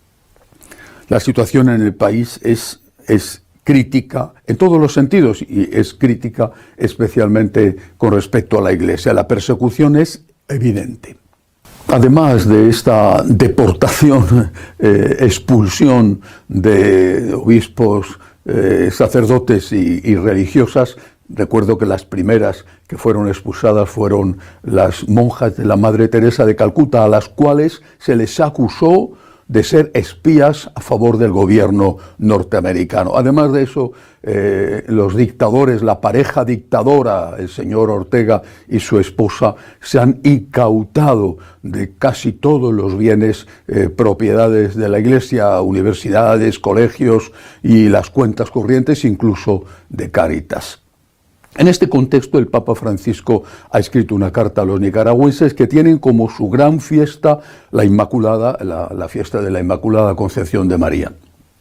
La situación en el país es, es crítica en todos los sentidos y es crítica especialmente con respecto a la Iglesia. La persecución es evidente. Además de esta deportación, eh, expulsión de obispos, eh, sacerdotes y, y religiosas, recuerdo que las primeras que fueron expulsadas fueron las monjas de la Madre Teresa de Calcuta, a las cuales se les acusó de ser espías a favor del gobierno norteamericano. Además de eso, eh, los dictadores, la pareja dictadora, el señor Ortega y su esposa, se han incautado de casi todos los bienes, eh, propiedades de la Iglesia, universidades, colegios y las cuentas corrientes, incluso de Cáritas. En este contexto, el Papa Francisco ha escrito una carta a los nicaragüenses que tienen como su gran fiesta la Inmaculada, la, la fiesta de la Inmaculada Concepción de María.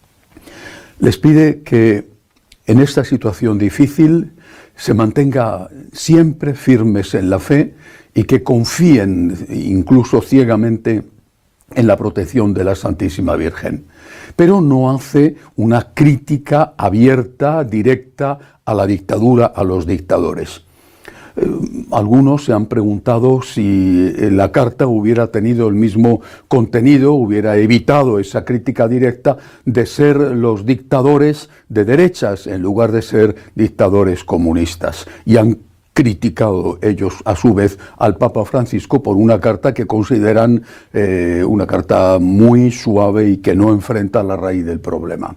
Les pide que en esta situación difícil se mantenga siempre firmes en la fe y que confíen, incluso ciegamente, en la protección de la Santísima Virgen, pero no hace una crítica abierta, directa a la dictadura, a los dictadores. Eh, algunos se han preguntado si la carta hubiera tenido el mismo contenido, hubiera evitado esa crítica directa de ser los dictadores de derechas en lugar de ser dictadores comunistas, y han criticado ellos a su vez al Papa Francisco por una carta que consideran eh, una carta muy suave y que no enfrenta la raíz del problema.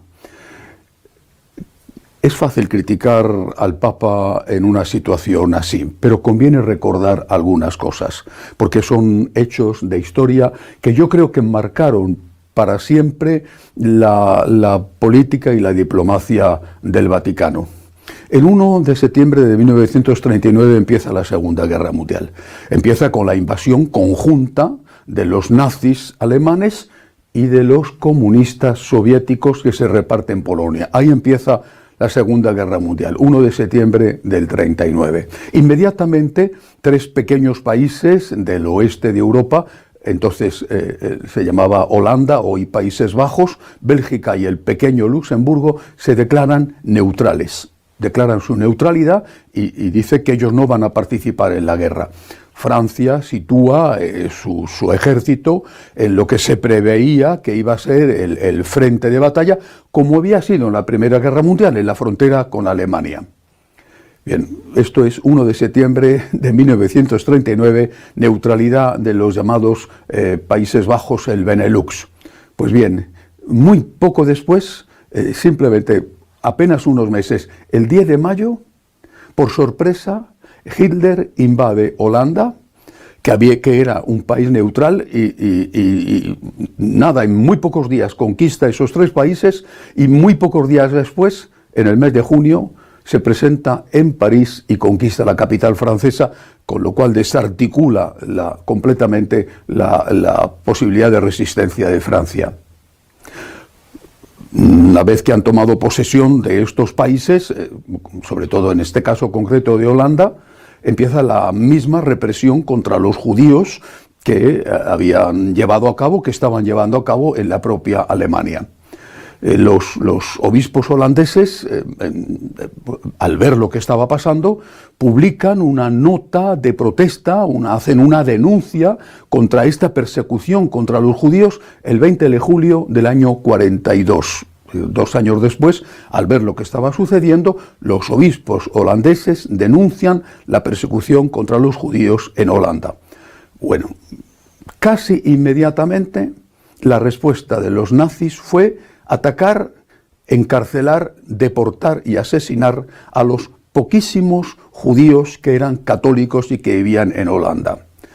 Es fácil criticar al Papa en una situación así, pero conviene recordar algunas cosas, porque son hechos de historia que yo creo que marcaron para siempre la, la política y la diplomacia del Vaticano. El primero de septiembre de mil novecientos treinta y nueve empieza la Segunda Guerra Mundial. Empieza con la invasión conjunta de los nazis alemanes y de los comunistas soviéticos que se reparten Polonia. Ahí empieza la Segunda Guerra Mundial, primero de septiembre del treinta y nueve. Inmediatamente, tres pequeños países del oeste de Europa, entonces eh, se llamaba Holanda, hoy Países Bajos, Bélgica y el pequeño Luxemburgo, se declaran neutrales. Declaran su neutralidad y, y dice que ellos no van a participar en la guerra. Francia sitúa eh, su, su ejército en lo que se preveía que iba a ser el, el frente de batalla, como había sido en la Primera Guerra Mundial, en la frontera con Alemania. Bien, esto es primero de septiembre de mil novecientos treinta y nueve, neutralidad de los llamados eh, Países Bajos, el Benelux. Pues bien, muy poco después, eh, simplemente apenas unos meses, el diez de mayo, por sorpresa, Hitler invade Holanda, que, había, que era un país neutral, y, y, y, y nada, en muy pocos días conquista esos tres países, y muy pocos días después, en el mes de junio, se presenta en París y conquista la capital francesa, con lo cual desarticula la, completamente la, la posibilidad de resistencia de Francia. Una vez que han tomado posesión de estos países, sobre todo en este caso concreto de Holanda, empieza la misma represión contra los judíos que habían llevado a cabo, que estaban llevando a cabo en la propia Alemania. Los, los obispos holandeses, eh, eh, al ver lo que estaba pasando, publican una nota de protesta, una, hacen una denuncia contra esta persecución contra los judíos el veinte de julio del año cuarenta y dos. Dos años después, al ver lo que estaba sucediendo, los obispos holandeses denuncian la persecución contra los judíos en Holanda. Bueno, casi inmediatamente la respuesta de los nazis fue atacar, encarcelar, deportar y asesinar a los poquísimos judíos que eran católicos y que vivían en Holanda.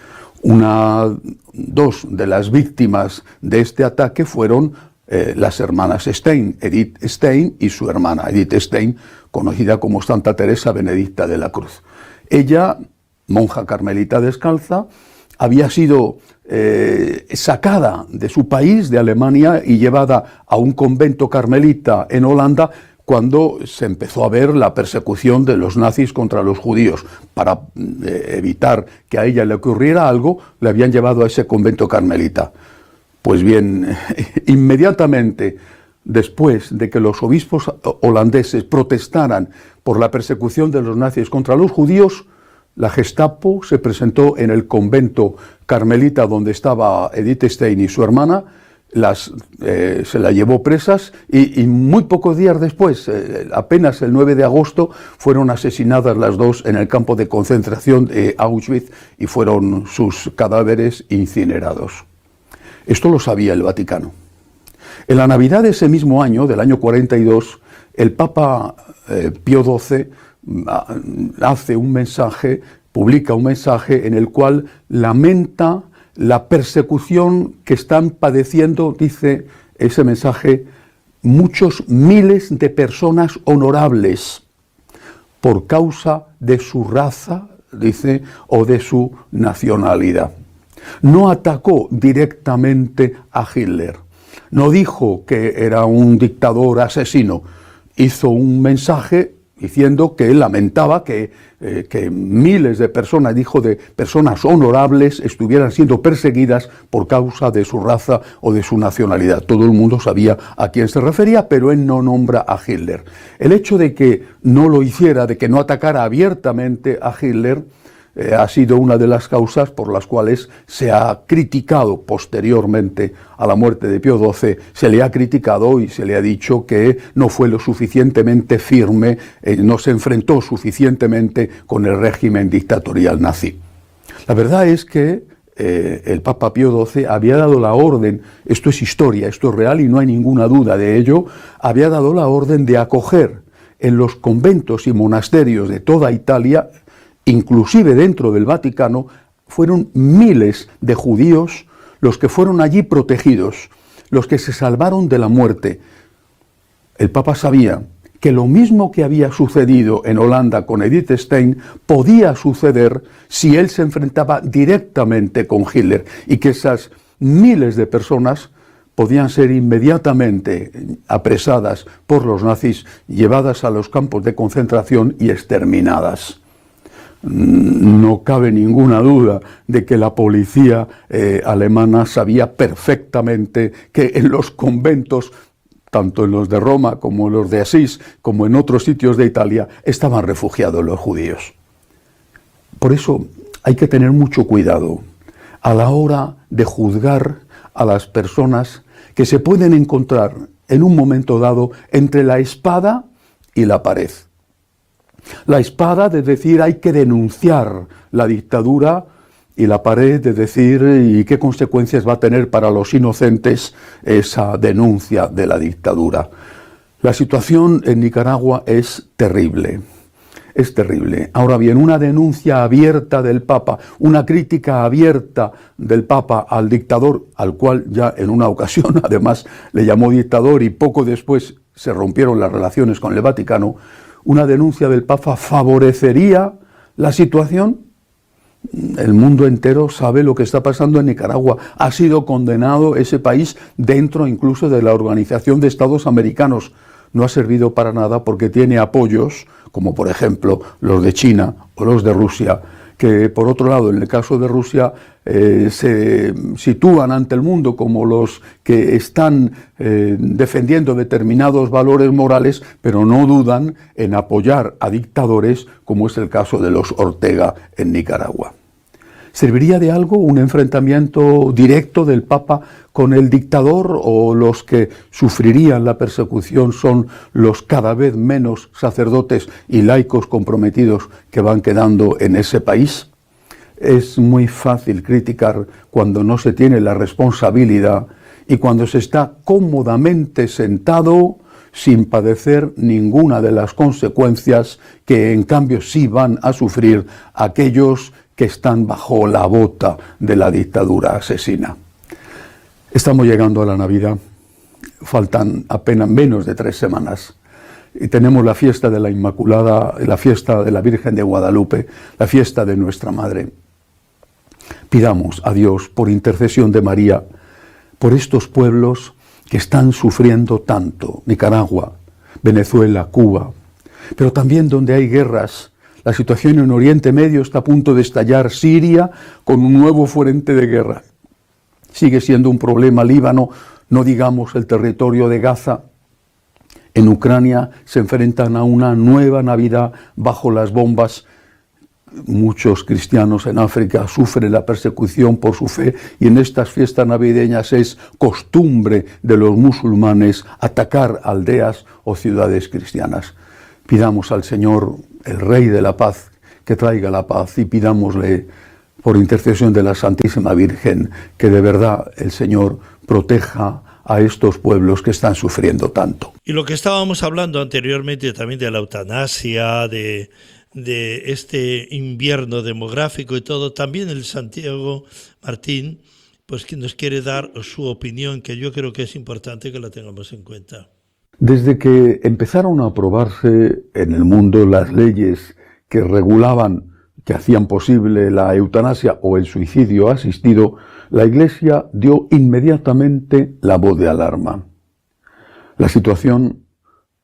Una, dos de las víctimas de este ataque fueron eh, las hermanas Stein, Edith Stein y su hermana Edith Stein, conocida como Santa Teresa Benedicta de la Cruz. Ella, monja carmelita descalza, había sido eh, sacada de su país, de Alemania, y llevada a un convento carmelita en Holanda cuando se empezó a ver la persecución de los nazis contra los judíos. Para eh, evitar que a ella le ocurriera algo, le habían llevado a ese convento carmelita. Pues bien, inmediatamente después de que los obispos holandeses protestaran por la persecución de los nazis contra los judíos, la Gestapo se presentó en el convento carmelita donde estaba Edith Stein y su hermana, las, eh, se la llevó presas y, y muy pocos días después, eh, apenas el nueve de agosto, fueron asesinadas las dos en el campo de concentración de Auschwitz y fueron sus cadáveres incinerados. Esto lo sabía el Vaticano. En la Navidad de ese mismo año, del año cuarenta y dos, el Papa eh, Pío doce hace un mensaje, publica un mensaje en el cual lamenta la persecución que están padeciendo, dice ese mensaje, muchos miles de personas honorables por causa de su raza, dice, o de su nacionalidad. No atacó directamente a Hitler, no dijo que era un dictador asesino, hizo un mensaje diciendo que él lamentaba que, eh, que miles de personas, dijo, de personas honorables estuvieran siendo perseguidas por causa de su raza o de su nacionalidad. Todo el mundo sabía a quién se refería, pero él no nombra a Hitler. El hecho de que no lo hiciera, de que no atacara abiertamente a Hitler, Eh, ha sido una de las causas por las cuales se ha criticado posteriormente a la muerte de Pío doce, se le ha criticado y se le ha dicho que no fue lo suficientemente firme, eh, no se enfrentó suficientemente con el régimen dictatorial nazi. La verdad es que eh, el Papa Pío doce había dado la orden, esto es historia, esto es real y no hay ninguna duda de ello, había dado la orden de acoger en los conventos y monasterios de toda Italia, inclusive dentro del Vaticano, fueron miles de judíos los que fueron allí protegidos, los que se salvaron de la muerte. El Papa sabía que lo mismo que había sucedido en Holanda con Edith Stein podía suceder si él se enfrentaba directamente con Hitler, y que esas miles de personas podían ser inmediatamente apresadas por los nazis, llevadas a los campos de concentración y exterminadas. No cabe ninguna duda de que la policía eh, alemana sabía perfectamente que en los conventos, tanto en los de Roma como en los de Asís, como en otros sitios de Italia, estaban refugiados los judíos. Por eso hay que tener mucho cuidado a la hora de juzgar a las personas que se pueden encontrar en un momento dado entre la espada y la pared. La espada de decir hay que denunciar la dictadura, y la pared de decir y qué consecuencias va a tener para los inocentes esa denuncia de la dictadura. La situación en Nicaragua es terrible, es terrible. Ahora bien, una denuncia abierta del Papa, una crítica abierta del Papa al dictador, al cual ya en una ocasión además le llamó dictador y poco después se rompieron las relaciones con el Vaticano, una denuncia del Papa favorecería la situación. El mundo entero sabe lo que está pasando en Nicaragua. Ha sido condenado ese país dentro incluso de la Organización de Estados Americanos. No ha servido para nada porque tiene apoyos, como por ejemplo los de China o los de Rusia, que por otro lado, en el caso de Rusia, eh, se sitúan ante el mundo como los que están eh, defendiendo determinados valores morales, pero no dudan en apoyar a dictadores, como es el caso de los Ortega en Nicaragua. ¿Serviría de algo un enfrentamiento directo del Papa con el dictador, o los que sufrirían la persecución son los cada vez menos sacerdotes y laicos comprometidos que van quedando en ese país? Es muy fácil criticar cuando no se tiene la responsabilidad y cuando se está cómodamente sentado sin padecer ninguna de las consecuencias que en cambio sí van a sufrir aquellos que están bajo la bota de la dictadura asesina. Estamos llegando a la Navidad, faltan apenas menos de tres semanas y tenemos la fiesta de la Inmaculada, la fiesta de la Virgen de Guadalupe, la fiesta de nuestra Madre. Pidamos a Dios, por intercesión de María, por estos pueblos que están sufriendo tanto, Nicaragua, Venezuela, Cuba, pero también donde hay guerras. La situación en Oriente Medio está a punto de estallar, Siria con un nuevo frente de guerra. Sigue siendo un problema Líbano, no digamos el territorio de Gaza. En Ucrania se enfrentan a una nueva Navidad bajo las bombas. Muchos cristianos en África sufren la persecución por su fe, y en estas fiestas navideñas es costumbre de los musulmanes atacar aldeas o ciudades cristianas. Pidamos al Señor, el Rey de la Paz, que traiga la paz, y pidámosle, por intercesión de la Santísima Virgen, que de verdad el Señor proteja a estos pueblos que están sufriendo tanto. Y lo que estábamos hablando anteriormente también de la eutanasia, de, de este invierno demográfico y todo, también el Santiago Martín, pues que nos quiere dar su opinión, que yo creo que es importante que la tengamos en cuenta. Desde que empezaron a aprobarse en el mundo las leyes que regulaban, que hacían posible la eutanasia o el suicidio asistido, la Iglesia dio inmediatamente la voz de alarma. La situación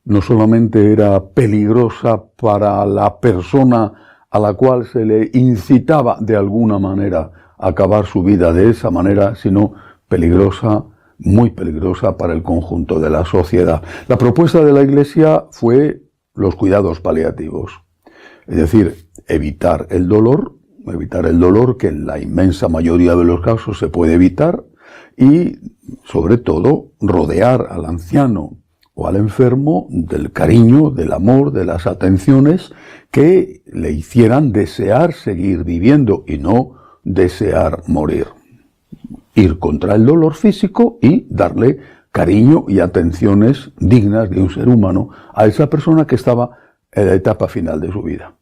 no solamente era peligrosa para la persona a la cual se le incitaba de alguna manera a acabar su vida de esa manera, sino peligrosa, muy peligrosa para el conjunto de la sociedad. La propuesta de la Iglesia fue los cuidados paliativos, es decir, evitar el dolor, evitar el dolor que en la inmensa mayoría de los casos se puede evitar, y sobre todo rodear al anciano o al enfermo del cariño, del amor, de las atenciones que le hicieran desear seguir viviendo y no desear morir. Ir contra el dolor físico y darle cariño y atenciones dignas de un ser humano a esa persona que estaba en la etapa final de su vida.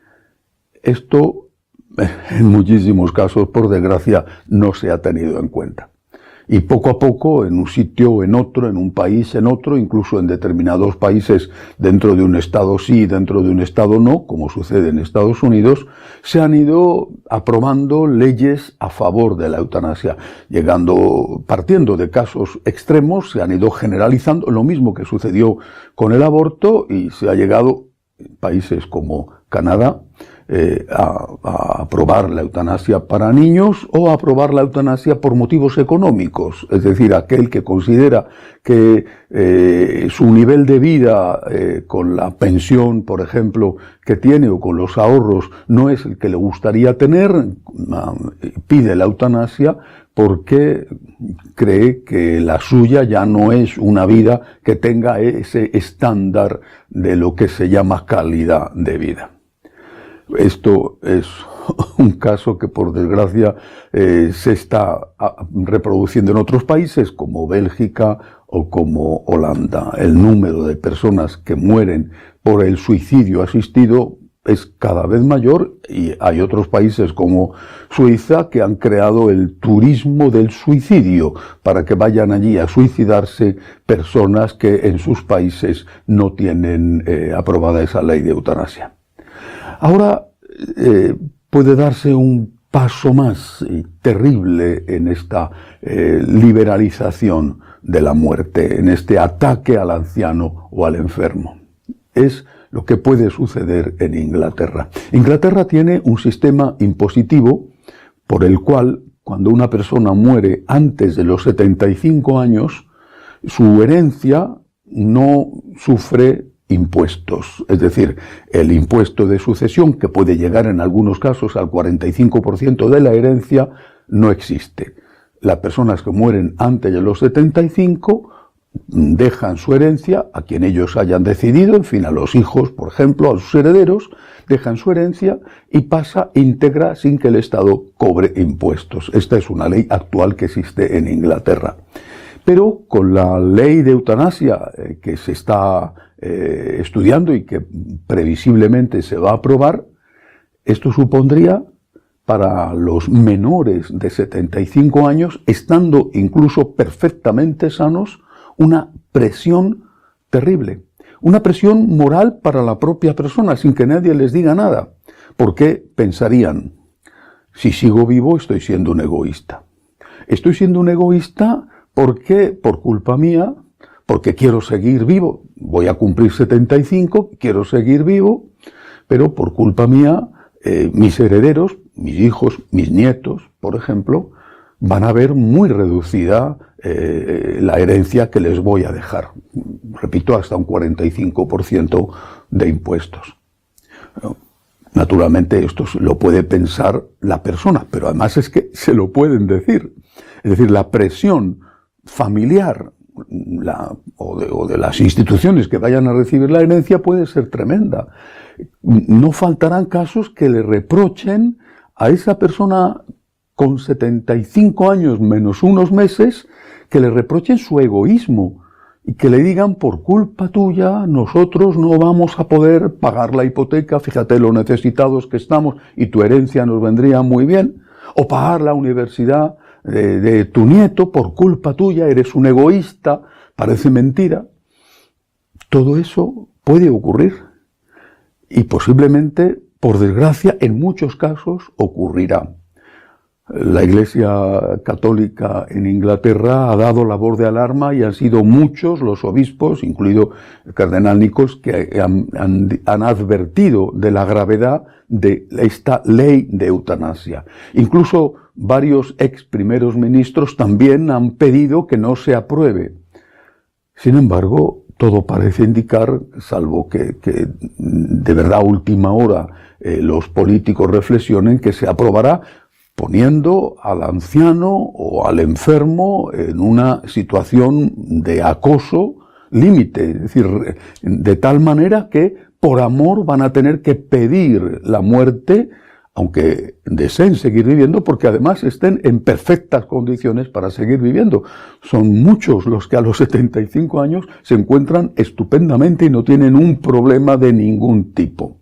Esto, en muchísimos casos, por desgracia, no se ha tenido en cuenta. Y poco a poco, en un sitio o en otro, en un país, en otro, incluso en determinados países, dentro de un estado sí, dentro de un estado no, como sucede en Estados Unidos, se han ido aprobando leyes a favor de la eutanasia, llegando, partiendo de casos extremos, se han ido generalizando, lo mismo que sucedió con el aborto, y se ha llegado, en países como Canadá, Eh, a, a aprobar la eutanasia para niños o a aprobar la eutanasia por motivos económicos, es decir, aquel que considera que eh, su nivel de vida eh, con la pensión, por ejemplo, que tiene o con los ahorros no es el que le gustaría tener, pide la eutanasia porque cree que la suya ya no es una vida que tenga ese estándar de lo que se llama calidad de vida. Esto es un caso que, por desgracia, eh, se está reproduciendo en otros países como Bélgica o como Holanda. El número de personas que mueren por el suicidio asistido es cada vez mayor, y hay otros países como Suiza que han creado el turismo del suicidio para que vayan allí a suicidarse personas que en sus países no tienen eh, aprobada esa ley de eutanasia. Ahora eh, puede darse un paso más eh, terrible en esta eh, liberalización de la muerte, en este ataque al anciano o al enfermo. Es lo que puede suceder en Inglaterra. Inglaterra tiene un sistema impositivo por el cual, cuando una persona muere antes de los setenta y cinco años, su herencia no sufre impuestos, es decir, el impuesto de sucesión, que puede llegar en algunos casos al cuarenta y cinco por ciento de la herencia, no existe. Las personas que mueren antes de los setenta y cinco dejan su herencia a quien ellos hayan decidido, en fin, a los hijos, por ejemplo, a sus herederos, dejan su herencia y pasa íntegra sin que el Estado cobre impuestos. Esta es una ley actual que existe en Inglaterra. Pero con la ley de eutanasia eh, que se está eh, estudiando y que previsiblemente se va a aprobar, esto supondría para los menores de setenta y cinco años, estando incluso perfectamente sanos, una presión terrible. Una presión moral para la propia persona, sin que nadie les diga nada. Porque pensarían, si sigo vivo estoy siendo un egoísta. Estoy siendo un egoísta porque, por culpa mía, porque quiero seguir vivo. Voy a cumplir setenta y cinco, quiero seguir vivo, pero por culpa mía, eh, mis herederos, mis hijos, mis nietos, por ejemplo, van a ver muy reducida eh, la herencia que les voy a dejar. Repito, hasta un cuarenta y cinco por ciento de impuestos. Naturalmente esto lo puede pensar la persona, pero además es que se lo pueden decir. Es decir, la presión familiar la, o, de, o de las instituciones que vayan a recibir la herencia puede ser tremenda. No faltarán casos que le reprochen a esa persona con setenta y cinco años menos unos meses, que le reprochen su egoísmo y que le digan, por culpa tuya nosotros no vamos a poder pagar la hipoteca, fíjate lo necesitados que estamos y tu herencia nos vendría muy bien, o pagar la universidad de, de tu nieto, por culpa tuya eres un egoísta, parece mentira. Todo eso puede ocurrir y posiblemente, por desgracia, en muchos casos ocurrirá. La Iglesia Católica en Inglaterra ha dado la voz de alarma y han sido muchos los obispos, incluido el cardenal Nichols, que han, han, han advertido de la gravedad de esta ley de eutanasia. Incluso varios ex primeros ministros también han pedido que no se apruebe. Sin embargo, todo parece indicar, salvo que, que de verdad a última hora eh, los políticos reflexionen, que se aprobará poniendo al anciano o al enfermo en una situación de acoso límite, es decir, de tal manera que por amor van a tener que pedir la muerte, aunque deseen seguir viviendo, porque además estén en perfectas condiciones para seguir viviendo. Son muchos los que a los setenta y cinco años se encuentran estupendamente y no tienen un problema de ningún tipo.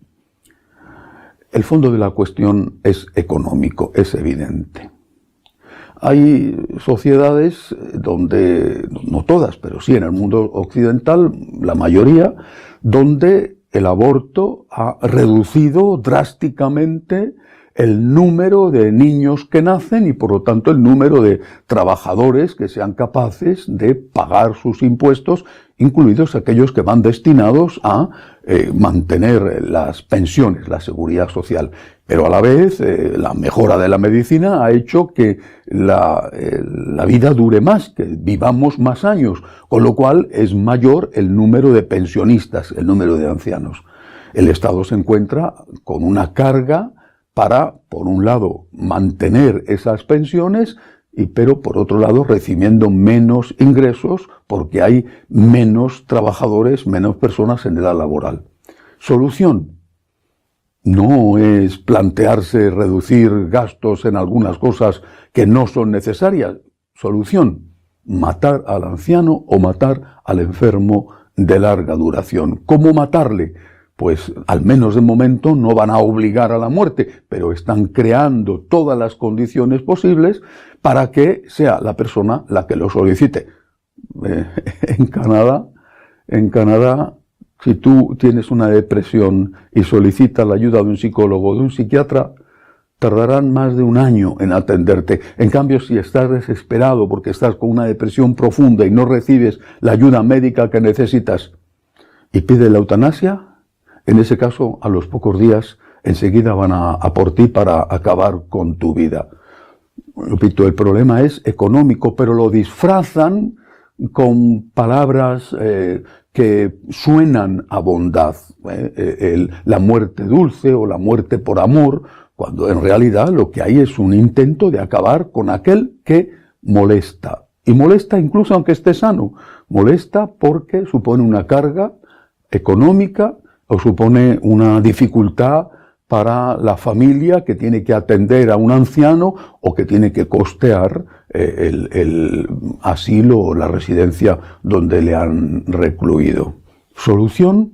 El fondo de la cuestión es económico, es evidente. Hay sociedades donde, no todas, pero sí en el mundo occidental, la mayoría, donde el aborto ha reducido drásticamente el número de niños que nacen y por lo tanto el número de trabajadores que sean capaces de pagar sus impuestos, incluidos aquellos que van destinados a eh, mantener las pensiones, la seguridad social. Pero a la vez eh, la mejora de la medicina ha hecho que la, eh, la vida dure más, que vivamos más años, con lo cual es mayor el número de pensionistas, el número de ancianos. El Estado se encuentra con una carga para, por un lado, mantener esas pensiones, y pero por otro lado recibiendo menos ingresos porque hay menos trabajadores, menos personas en edad laboral. Solución. No es plantearse reducir gastos en algunas cosas que no son necesarias. Solución. Matar al anciano o matar al enfermo de larga duración. ¿Cómo matarle? Pues al menos de momento no van a obligar a la muerte, pero están creando todas las condiciones posibles para que sea la persona la que lo solicite. Eh, en Canadá, en Canadá, si tú tienes una depresión y solicitas la ayuda de un psicólogo o de un psiquiatra, tardarán más de un año en atenderte. En cambio, si estás desesperado porque estás con una depresión profunda y no recibes la ayuda médica que necesitas y pides la eutanasia, en ese caso, a los pocos días, enseguida van a, a por ti para acabar con tu vida. Repito, el problema es económico, pero lo disfrazan con palabras eh, que suenan a bondad. Eh, el, la muerte dulce o la muerte por amor, cuando en realidad lo que hay es un intento de acabar con aquel que molesta. Y molesta incluso aunque esté sano. Molesta porque supone una carga económica, o supone una dificultad para la familia que tiene que atender a un anciano o que tiene que costear eh, el, el asilo o la residencia donde le han recluido. Solución,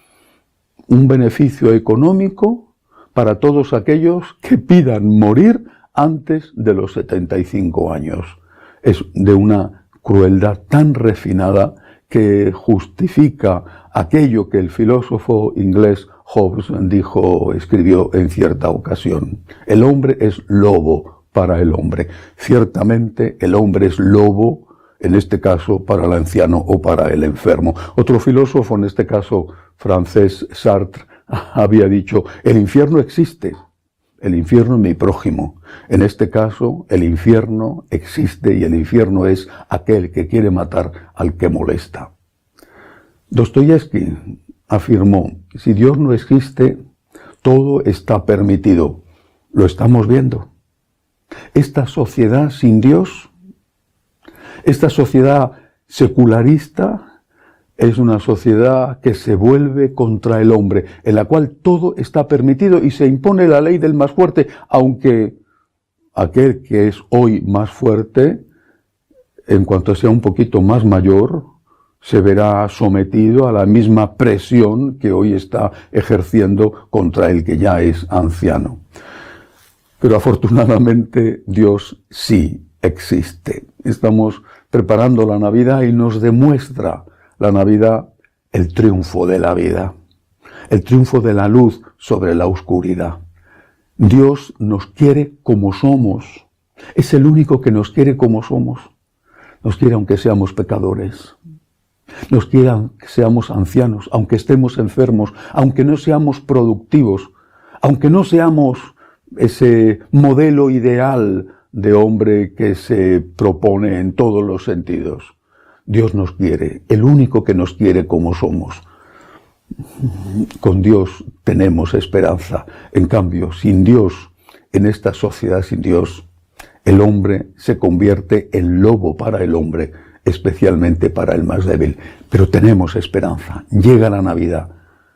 un beneficio económico para todos aquellos que pidan morir antes de los setenta y cinco años. Es de una crueldad tan refinada que justifica aquello que el filósofo inglés Hobbes dijo, escribió en cierta ocasión. El hombre es lobo para el hombre. Ciertamente el hombre es lobo, en este caso, para el anciano o para el enfermo. Otro filósofo, en este caso francés, Sartre, había dicho, el infierno existe. El infierno es mi prójimo. En este caso, el infierno existe y el infierno es aquel que quiere matar al que molesta. Dostoyevski afirmó, si Dios no existe, todo está permitido. Lo estamos viendo. Esta sociedad sin Dios, esta sociedad secularista, es una sociedad que se vuelve contra el hombre, en la cual todo está permitido y se impone la ley del más fuerte, aunque aquel que es hoy más fuerte, en cuanto sea un poquito más mayor, se verá sometido a la misma presión que hoy está ejerciendo contra el que ya es anciano. Pero afortunadamente Dios sí existe. Estamos preparando la Navidad y nos demuestra la Navidad el triunfo de la vida, el triunfo de la luz sobre la oscuridad. Dios nos quiere como somos, Es el único que nos quiere como somos. Nos quiere aunque seamos pecadores. Nos quiere aunque seamos ancianos, aunque estemos enfermos, aunque no seamos productivos, aunque no seamos ese modelo ideal de hombre que se propone en todos los sentidos. Dios nos quiere, el único que nos quiere como somos. Con Dios tenemos esperanza. En cambio, sin Dios, en esta sociedad sin Dios, el hombre se convierte en lobo para el hombre, especialmente para el más débil. Pero tenemos esperanza. Llega la Navidad.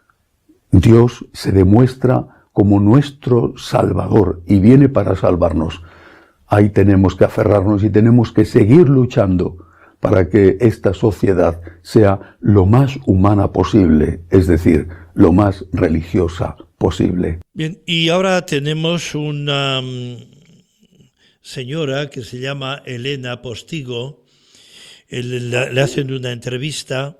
Dios se demuestra como nuestro Salvador y viene para salvarnos. Ahí tenemos que aferrarnos y tenemos que seguir luchando para que esta sociedad sea lo más humana posible, es decir, lo más religiosa posible. Bien, y ahora tenemos una um, señora que se llama Elena Postigo. El, la, le hacen una entrevista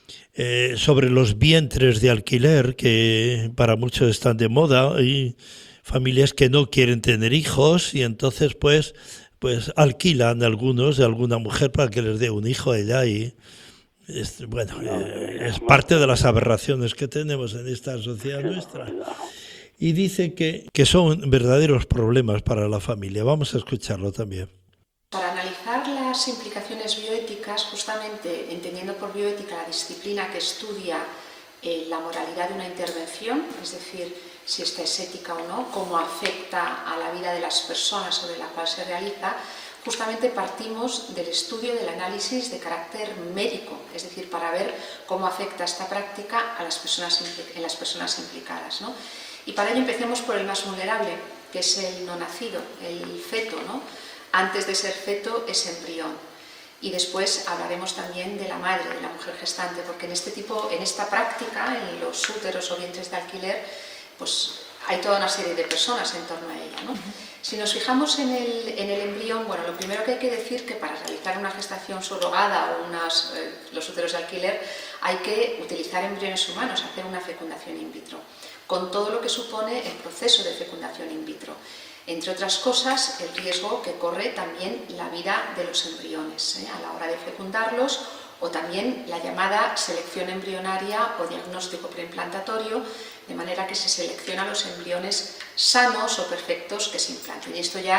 eh, sobre los vientres de alquiler, que para muchos están de moda. Hay familias que no quieren tener hijos y entonces pues... pues alquilan algunos de alguna mujer para que les dé un hijo a ella y es, bueno, eh, es parte de las aberraciones que tenemos en esta sociedad nuestra. Y dice que, que son verdaderos problemas para la familia. Vamos a escucharlo también. Para analizar las implicaciones bioéticas, justamente entendiendo por bioética la disciplina que estudia eh, la moralidad de una intervención, es decir, si esta es ética o no, cómo afecta a la vida de las personas sobre la cual se realiza, justamente partimos del estudio del análisis de carácter médico, es decir, para ver cómo afecta esta práctica a las personas, en las personas implicadas, ¿no? Y para ello empecemos por el más vulnerable, que es el no nacido, el feto, ¿no? Antes de ser feto es embrión. Y después hablaremos también de la madre, de la mujer gestante, porque en este tipo, en esta práctica, en los úteros o vientres de alquiler, pues hay toda una serie de personas en torno a ella, ¿no? Si nos fijamos en el, en el embrión, bueno, lo primero que hay que decir que para realizar una gestación subrogada o unas, eh, los úteros de alquiler hay que utilizar embriones humanos, hacer una fecundación in vitro, con todo lo que supone el proceso de fecundación in vitro. Entre otras cosas, el riesgo que corre también la vida de los embriones, ¿eh? A la hora de fecundarlos, o también la llamada selección embrionaria o diagnóstico preimplantatorio, de manera que se seleccionan los embriones sanos o perfectos que se implanten. Y esto ya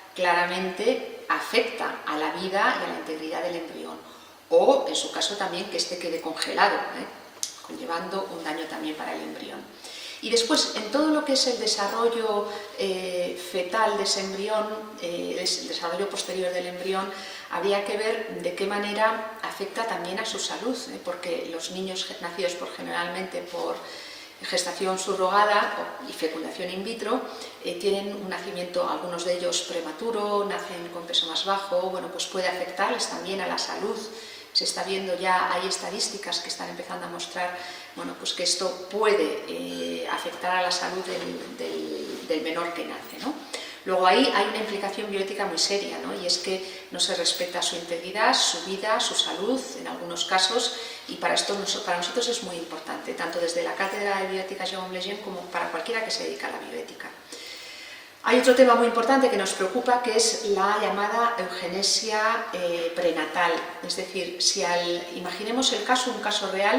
claramente afecta a la vida y a la integridad del embrión. O, en su caso, también que éste quede congelado, ¿eh? conllevando un daño también para el embrión. Y después, en todo lo que es el desarrollo eh, fetal de ese embrión, eh, el desarrollo posterior del embrión, habría que ver de qué manera afecta también a su salud, ¿eh? porque los niños nacidos por, generalmente por gestación subrogada y fecundación in vitro eh, tienen un nacimiento, algunos de ellos prematuro, nacen con peso más bajo, bueno, pues puede afectarles también a la salud. Se está viendo ya, hay estadísticas que están empezando a mostrar, bueno, pues que esto puede eh, afectar a la salud del, del, del menor que nace, ¿no? Luego ahí hay una implicación bioética muy seria, ¿no? Y es que no se respeta su integridad, su vida, su salud, en algunos casos, y para esto para nosotros es muy importante, tanto desde la Cátedra de Bioética Jaume Lejeune como para cualquiera que se dedica a la bioética. Hay otro tema muy importante que nos preocupa, que es la llamada eugenesia eh, prenatal. Es decir, si al, imaginemos el caso, un caso real,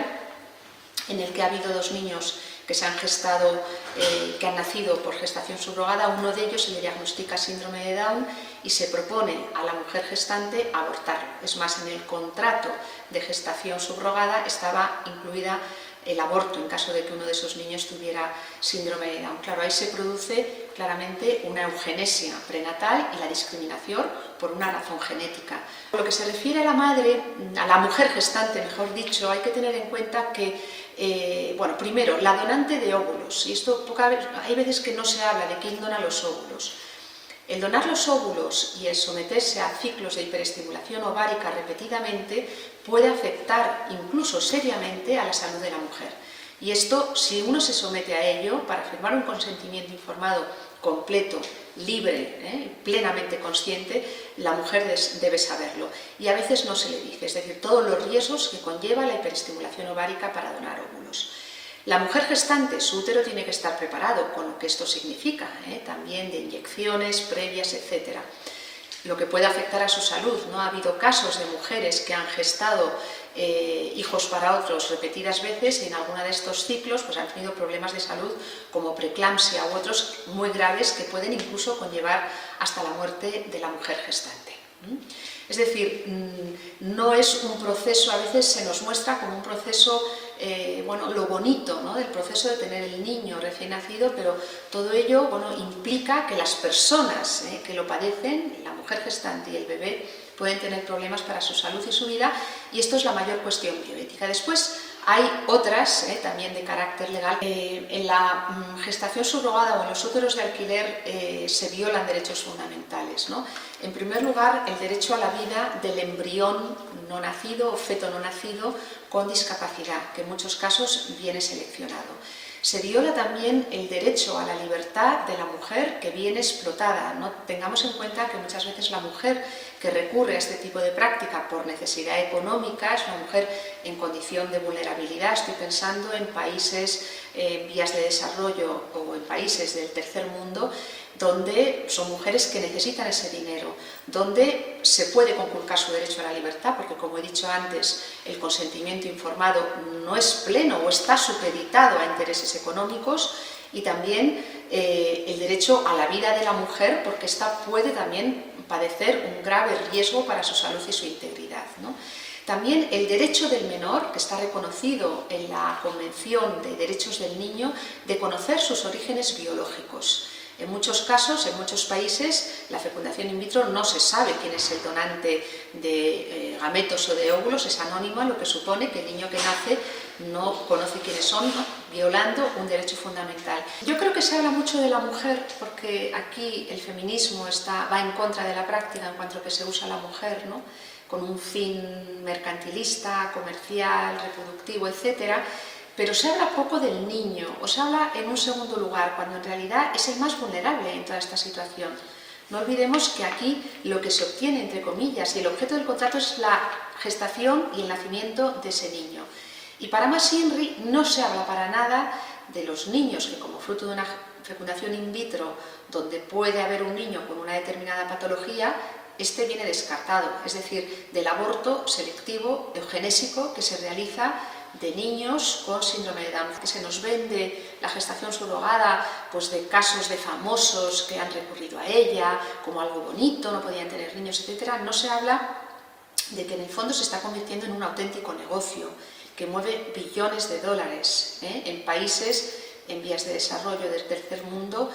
en el que ha habido dos niños que se han gestado, eh, que han nacido por gestación subrogada, uno de ellos se le diagnostica síndrome de Down y se propone a la mujer gestante abortarlo. Es más, en el contrato de gestación subrogada estaba incluida el aborto en caso de que uno de esos niños tuviera síndrome de Down. Claro, ahí se produce claramente una eugenesia prenatal y la discriminación por una razón genética. Lo que se refiere a la madre, a la mujer gestante, mejor dicho, hay que tener en cuenta que, eh, bueno, primero, la donante de óvulos, y esto poca vez, hay veces que no se habla de quién dona los óvulos. El donar los óvulos y el someterse a ciclos de hiperestimulación ovárica repetidamente puede afectar incluso seriamente a la salud de la mujer. Y esto, si uno se somete a ello, para firmar un consentimiento informado, completo, libre, ¿eh? plenamente consciente, la mujer debe saberlo. Y a veces no se le dice, es decir, todos los riesgos que conlleva la hiperestimulación ovárica para donar óvulos. La mujer gestante, su útero tiene que estar preparado con lo que esto significa, ¿eh? también de inyecciones previas, etcétera. lo que puede afectar a su salud, ¿no? Ha habido casos de mujeres que han gestado eh, hijos para otros repetidas veces y en alguno de estos ciclos pues, han tenido problemas de salud como preeclampsia u otros muy graves que pueden incluso conllevar hasta la muerte de la mujer gestante. Es decir, no es un proceso, a veces se nos muestra como un proceso, eh, bueno, lo bonito, ¿no?, del proceso de tener el niño recién nacido, pero todo ello, bueno, implica que las personas eh, que lo padecen, la mujer gestante y el bebé, pueden tener problemas para su salud y su vida, y esto es la mayor cuestión bioética. Después hay otras, eh, también de carácter legal. Eh, en la mm, gestación subrogada o en los úteros de alquiler eh, se violan derechos fundamentales, ¿no? En primer lugar, el derecho a la vida del embrión no nacido o feto no nacido con discapacidad, que en muchos casos viene seleccionado. Se viola también el derecho a la libertad de la mujer que viene explotada. No tengamos en cuenta que muchas veces la mujer que recurre a este tipo de práctica por necesidad económica es una mujer en condición de vulnerabilidad. Estoy pensando en países en eh, vías de desarrollo o en países del tercer mundo, donde son mujeres que necesitan ese dinero, donde se puede conculcar su derecho a la libertad, porque como he dicho antes, el consentimiento informado no es pleno o está supeditado a intereses económicos, y también eh, el derecho a la vida de la mujer, porque ésta puede también padecer un grave riesgo para su salud y su integridad, ¿no? También el derecho del menor, que está reconocido en la Convención de Derechos del Niño, de conocer sus orígenes biológicos. En muchos casos, en muchos países, la fecundación in vitro no se sabe quién es el donante de eh, gametos o de óvulos, es anónima, lo que supone que el niño que nace no conoce quiénes son, ¿no?, violando un derecho fundamental. Yo creo que se habla mucho de la mujer porque aquí el feminismo está, va en contra de la práctica en cuanto a que se usa la mujer, ¿no?, con un fin mercantilista, comercial, reproductivo, etcétera. Pero se habla poco del niño, o se habla en un segundo lugar, cuando en realidad es el más vulnerable en toda esta situación. No olvidemos que aquí lo que se obtiene, entre comillas, y el objeto del contrato es la gestación y el nacimiento de ese niño. Y para Mas Inri no se habla para nada de los niños que, como fruto de una fecundación in vitro, donde puede haber un niño con una determinada patología, este viene descartado, es decir, del aborto selectivo, eugenésico, que se realiza de niños con síndrome de Down, que se nos vende la gestación subrogada pues de casos de famosos que han recurrido a ella como algo bonito, no podían tener niños, etcétera. No se habla de que en el fondo se está convirtiendo en un auténtico negocio que mueve billones de dólares ¿eh? en países en vías de desarrollo del tercer mundo,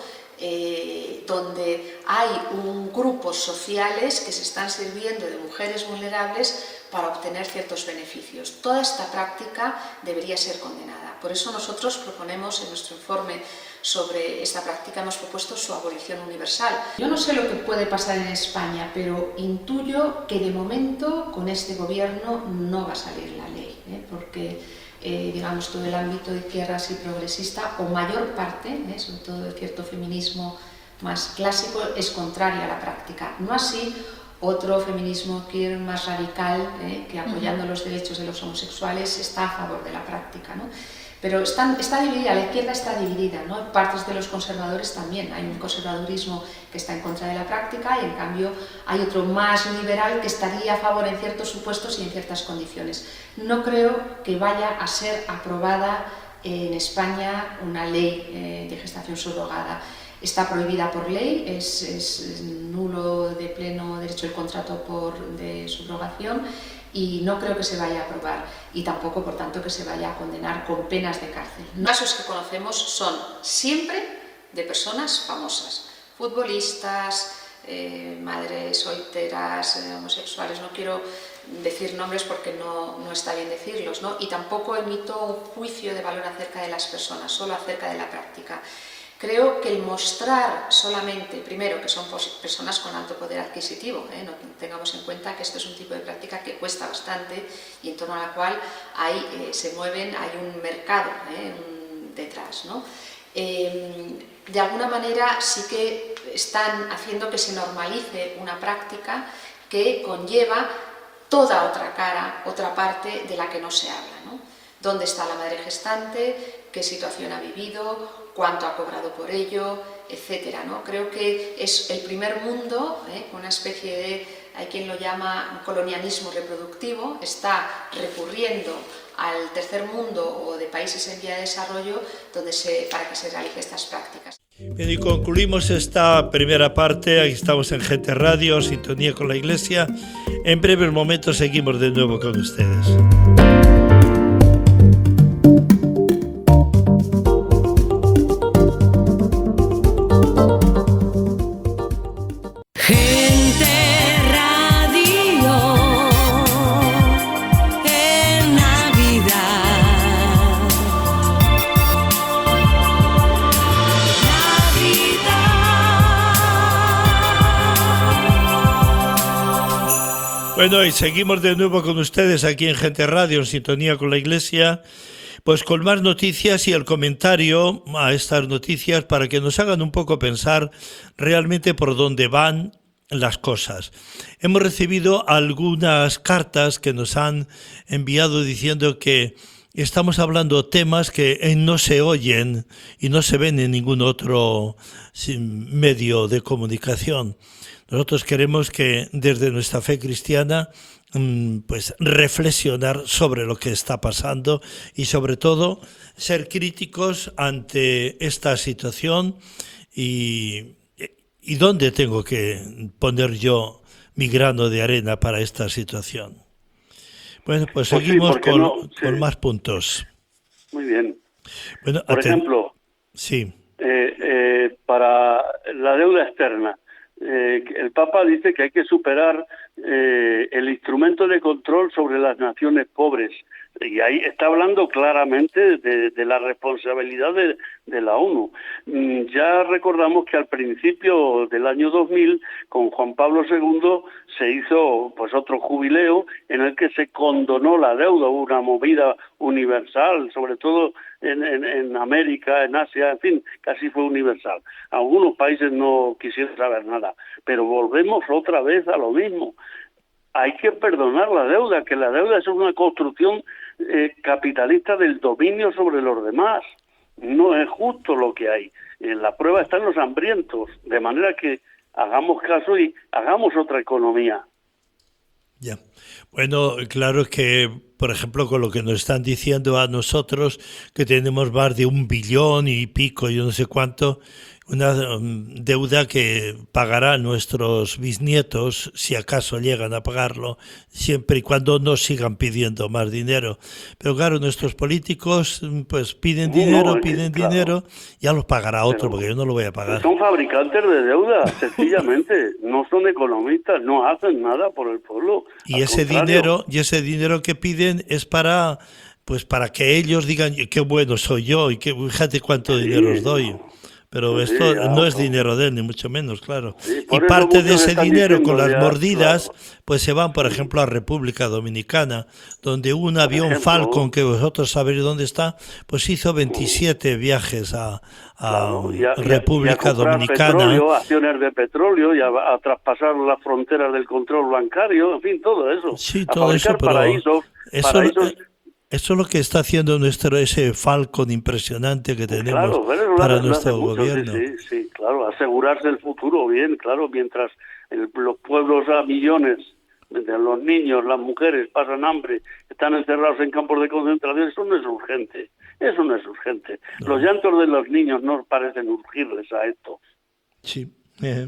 Eh, donde hay un, grupos sociales que se están sirviendo de mujeres vulnerables para obtener ciertos beneficios. Toda esta práctica debería ser condenada. Por eso nosotros proponemos en nuestro informe sobre esta práctica, hemos propuesto su abolición universal. Yo no sé lo que puede pasar en España, pero intuyo que de momento con este gobierno no va a salir la ley, ¿eh? porque Eh, digamos, todo el ámbito de izquierdas y progresista, o mayor parte, ¿eh? sobre todo de cierto feminismo más clásico, es contraria a la práctica. No así otro feminismo queer más radical, ¿eh? que apoyando los derechos de los homosexuales está a favor de la práctica, ¿no? Pero están, está dividida, la izquierda está dividida, ¿no? Partes de los conservadores también, hay un conservadurismo que está en contra de la práctica y en cambio hay otro más liberal que estaría a favor en ciertos supuestos y en ciertas condiciones. No creo que vaya a ser aprobada en España una ley eh, de gestación subrogada. Está prohibida por ley, es, es nulo de pleno derecho el contrato por, de subrogación, y no creo que se vaya a aprobar, y tampoco, por tanto, que se vaya a condenar con penas de cárcel. Los casos que conocemos son siempre de personas famosas, futbolistas, eh, madres solteras, eh, homosexuales, no quiero decir nombres porque no, no está bien decirlos, ¿no? Y tampoco emito un juicio de valor acerca de las personas, solo acerca de la práctica. Creo que el mostrar solamente, primero, que son personas con alto poder adquisitivo, ¿eh? No tengamos en cuenta que esto es un tipo de práctica que cuesta bastante y en torno a la cual hay, eh, se mueven, hay un mercado ¿eh? un, detrás, ¿no? Eh, de alguna manera sí que están haciendo que se normalice una práctica que conlleva toda otra cara, otra parte de la que no se habla, ¿no? ¿Dónde está la madre gestante? ¿Qué situación ha vivido? ¿Cuánto ha cobrado por ello? Etcétera, ¿no? Creo que es el primer mundo, ¿eh? Una especie de, hay quien lo llama colonialismo reproductivo, está recurriendo al tercer mundo o de países en vía de desarrollo donde se, para que se realicen estas prácticas. Bien, y concluimos esta primera parte. Aquí estamos en Gente Radio, sintonía con la Iglesia. En breves momentos seguimos de nuevo con ustedes. Bueno, y seguimos de nuevo con ustedes aquí en Gente Radio, en sintonía con la Iglesia, pues con más noticias y el comentario a estas noticias para que nos hagan un poco pensar realmente por dónde van las cosas. Hemos recibido algunas cartas que nos han enviado diciendo que estamos hablando temas que no se oyen y no se ven en ningún otro medio de comunicación. Nosotros queremos que desde nuestra fe cristiana pues reflexionar sobre lo que está pasando y sobre todo ser críticos ante esta situación y, y dónde tengo que poner yo mi grano de arena para esta situación. Bueno, pues, pues seguimos sí, con, no? sí. con más puntos. Muy bien. Bueno, Por ejemplo, sí. eh, eh, para la deuda externa, Eh, el Papa dice que hay que superar eh, el instrumento de control sobre las naciones pobres y ahí está hablando claramente de, de la responsabilidad de, de la ONU. Mm, ya recordamos que al principio del año dos mil con Juan Pablo segundo se hizo pues otro jubileo en el que se condonó la deuda, una movida universal, sobre todo En, en, en América, en Asia, en fin, casi fue universal. Algunos países no quisieron saber nada, pero volvemos otra vez a lo mismo. Hay que perdonar la deuda, que la deuda es una construcción eh, capitalista del dominio sobre los demás. No es justo lo que hay. En la prueba están los hambrientos, de manera que hagamos caso y hagamos otra economía. Ya. Bueno, claro que, por ejemplo, con lo que nos están diciendo a nosotros, que tenemos más de un billón y pico, yo no sé cuánto, una deuda que pagarán nuestros bisnietos, si acaso llegan a pagarlo, siempre y cuando no sigan pidiendo más dinero. Pero claro, nuestros políticos pues piden dinero, no, piden claro. dinero, ya los pagará otro, pero porque yo no lo voy a pagar. Son fabricantes de deuda, sencillamente, no son economistas, no hacen nada por el pueblo. Y ese contrario. dinero, y ese dinero que piden es para pues para que ellos digan qué bueno soy yo y que fíjate cuánto sí. dinero os doy. Pero sí, esto no es dinero de él, ni mucho menos, claro. Sí, y parte de ese dinero con las ya, mordidas, claro. pues se van, por ejemplo, a República Dominicana, donde un por avión ejemplo, Falcon, que vosotros sabéis dónde está, pues hizo veintisiete uh, viajes a, a, claro, y a República y a, y a Dominicana. Petróleo, acciones de petróleo, y a, a traspasar las fronteras del control bancario, en fin, todo eso. Sí, todo eso, pero paraísos, eso, paraísos, Eso es lo que está haciendo nuestro ese Falcon impresionante que tenemos claro, bueno, para lo, nuestro lo gobierno. Sí, sí, sí, claro, asegurarse el futuro bien, claro, mientras el, los pueblos a millones, los niños, las mujeres pasan hambre, están encerrados en campos de concentración, eso no es urgente, eso no es urgente. No. Los llantos de los niños no parecen urgirles a esto. Sí. Eh.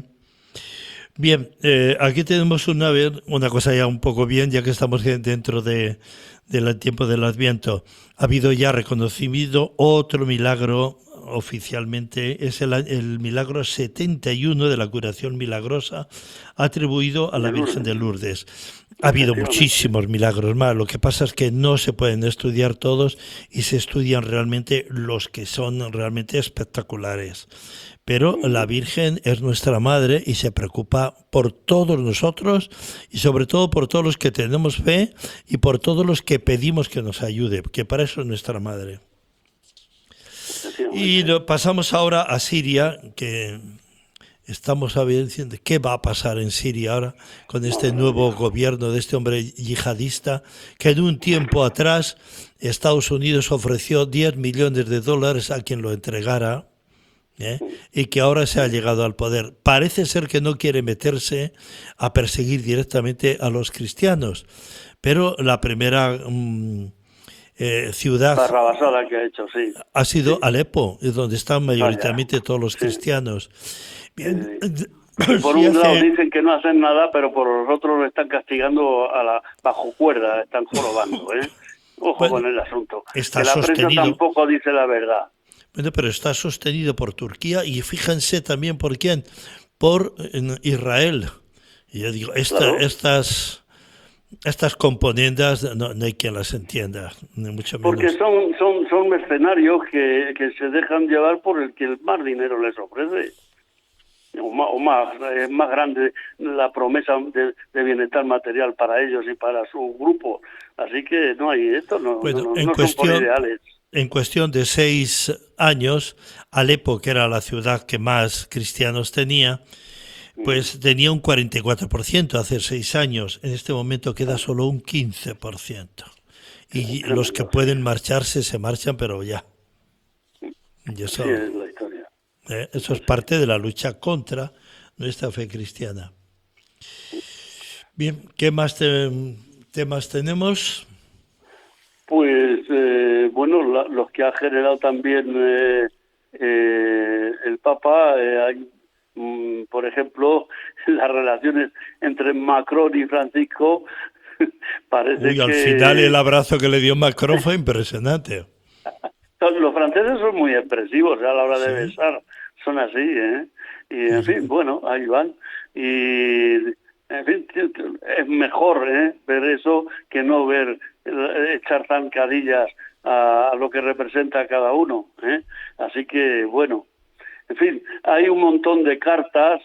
Bien, eh, aquí tenemos una, una cosa ya un poco bien, ya que estamos dentro de del tiempo del Adviento. Ha habido ya reconocido otro milagro oficialmente, es el, el milagro setenta y uno de la curación milagrosa atribuido a la Virgen de Lourdes. Ha habido muchísimos milagros más, lo que pasa es que no se pueden estudiar todos y se estudian realmente los que son realmente espectaculares. Pero la Virgen es nuestra madre y se preocupa por todos nosotros y sobre todo por todos los que tenemos fe y por todos los que pedimos que nos ayude, que para eso es nuestra madre. Y lo pasamos ahora a Siria, que estamos diciendo qué va a pasar en Siria ahora con este nuevo gobierno de este hombre yihadista que en un tiempo atrás Estados Unidos ofreció diez millones de dólares a quien lo entregara, ¿eh? Y que ahora se ha llegado al poder. Parece ser que no quiere meterse a perseguir directamente a los cristianos, pero la primera mmm, eh, ciudad Barrabasada que ha hecho, sí. ha sido sí. Alepo, donde están mayoritariamente todos los cristianos. Bien. Sí. Por un lado dicen que no hacen nada, pero por los otros lo están castigando a la bajo cuerda, están jorobando, ¿eh? Ojo bueno, con el asunto. Está que la sostenido, prensa tampoco dice la verdad. Bueno, pero está sostenido por Turquía y fíjense también por quién, por Israel. Y yo digo, esta, claro. estas estas componendas no, no hay quien las entienda, ni mucho menos. Porque son son son mercenarios que, que se dejan llevar por el que más dinero les ofrece. O más, o más es más grande la promesa de, de bienestar material para ellos y para su grupo. Así que no hay esto, no, bueno, no, en no cuestión, son por ideales. En cuestión de seis años, Alepo, que era la ciudad que más cristianos tenía, pues tenía un cuarenta y cuatro por ciento hace seis años. En este momento queda solo un quince por ciento. Y los que pueden marcharse se marchan, pero ya. Y eso, sí, es la historia. Eh, eso es parte de la lucha contra nuestra fe cristiana. Bien, ¿qué más te, temas tenemos? Pues, eh, bueno, la, los que ha generado también eh, eh, el Papa, eh, hay, mm, por ejemplo, las relaciones entre Macron y Francisco, parece Uy, que... al final el abrazo que le dio Macron fue impresionante. Los franceses son muy expresivos a la hora de Sí. besar, son así, ¿eh? Y, en fin, bueno, ahí van. Y, en fin, es mejor ¿eh? ver eso que no ver echar zancadillas a, a lo que representa cada uno, ¿eh? Así que, bueno, en fin, hay un montón de cartas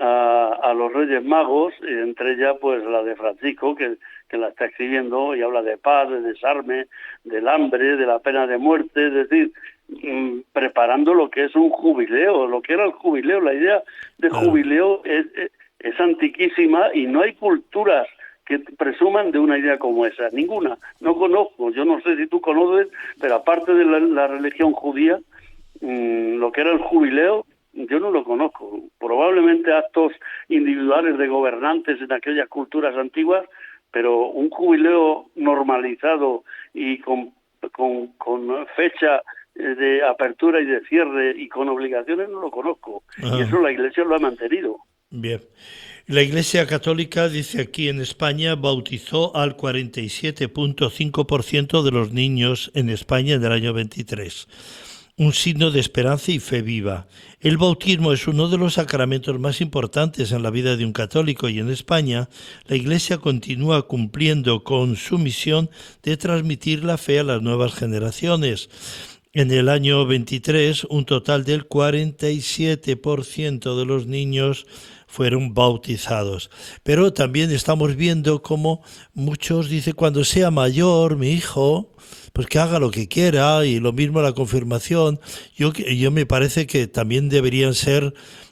a, a los Reyes Magos, entre ellas pues la de Francisco, que, que la está escribiendo y habla de paz, de desarme, del hambre, de la pena de muerte, es decir, mmm, preparando lo que es un jubileo, lo que era el jubileo. La idea de jubileo es, es, es antiquísima y no hay culturas que presuman de una idea como esa, ninguna, no conozco, yo no sé si tú conoces, pero aparte de la, la religión judía, mmm, lo que era el jubileo, yo no lo conozco. Probablemente actos individuales de gobernantes en aquellas culturas antiguas, pero un jubileo normalizado y con, con, con fecha de apertura y de cierre y con obligaciones no lo conozco. Ah. Y eso la Iglesia lo ha mantenido. Bien. La Iglesia Católica, dice aquí en España, bautizó al cuarenta y siete punto cinco por ciento de los niños en España en el año veintitrés. Un signo de esperanza y fe viva. El bautismo es uno de los sacramentos más importantes en la vida de un católico y en España la Iglesia continúa cumpliendo con su misión de transmitir la fe a las nuevas generaciones. En el año veintitrés, un total del cuarenta y siete por ciento de los niños fueron bautizados. Pero también estamos viendo cómo muchos dicen, cuando sea mayor mi hijo, pues que haga lo que quiera, y lo mismo la confirmación. Yo, yo me parece que también deberían ser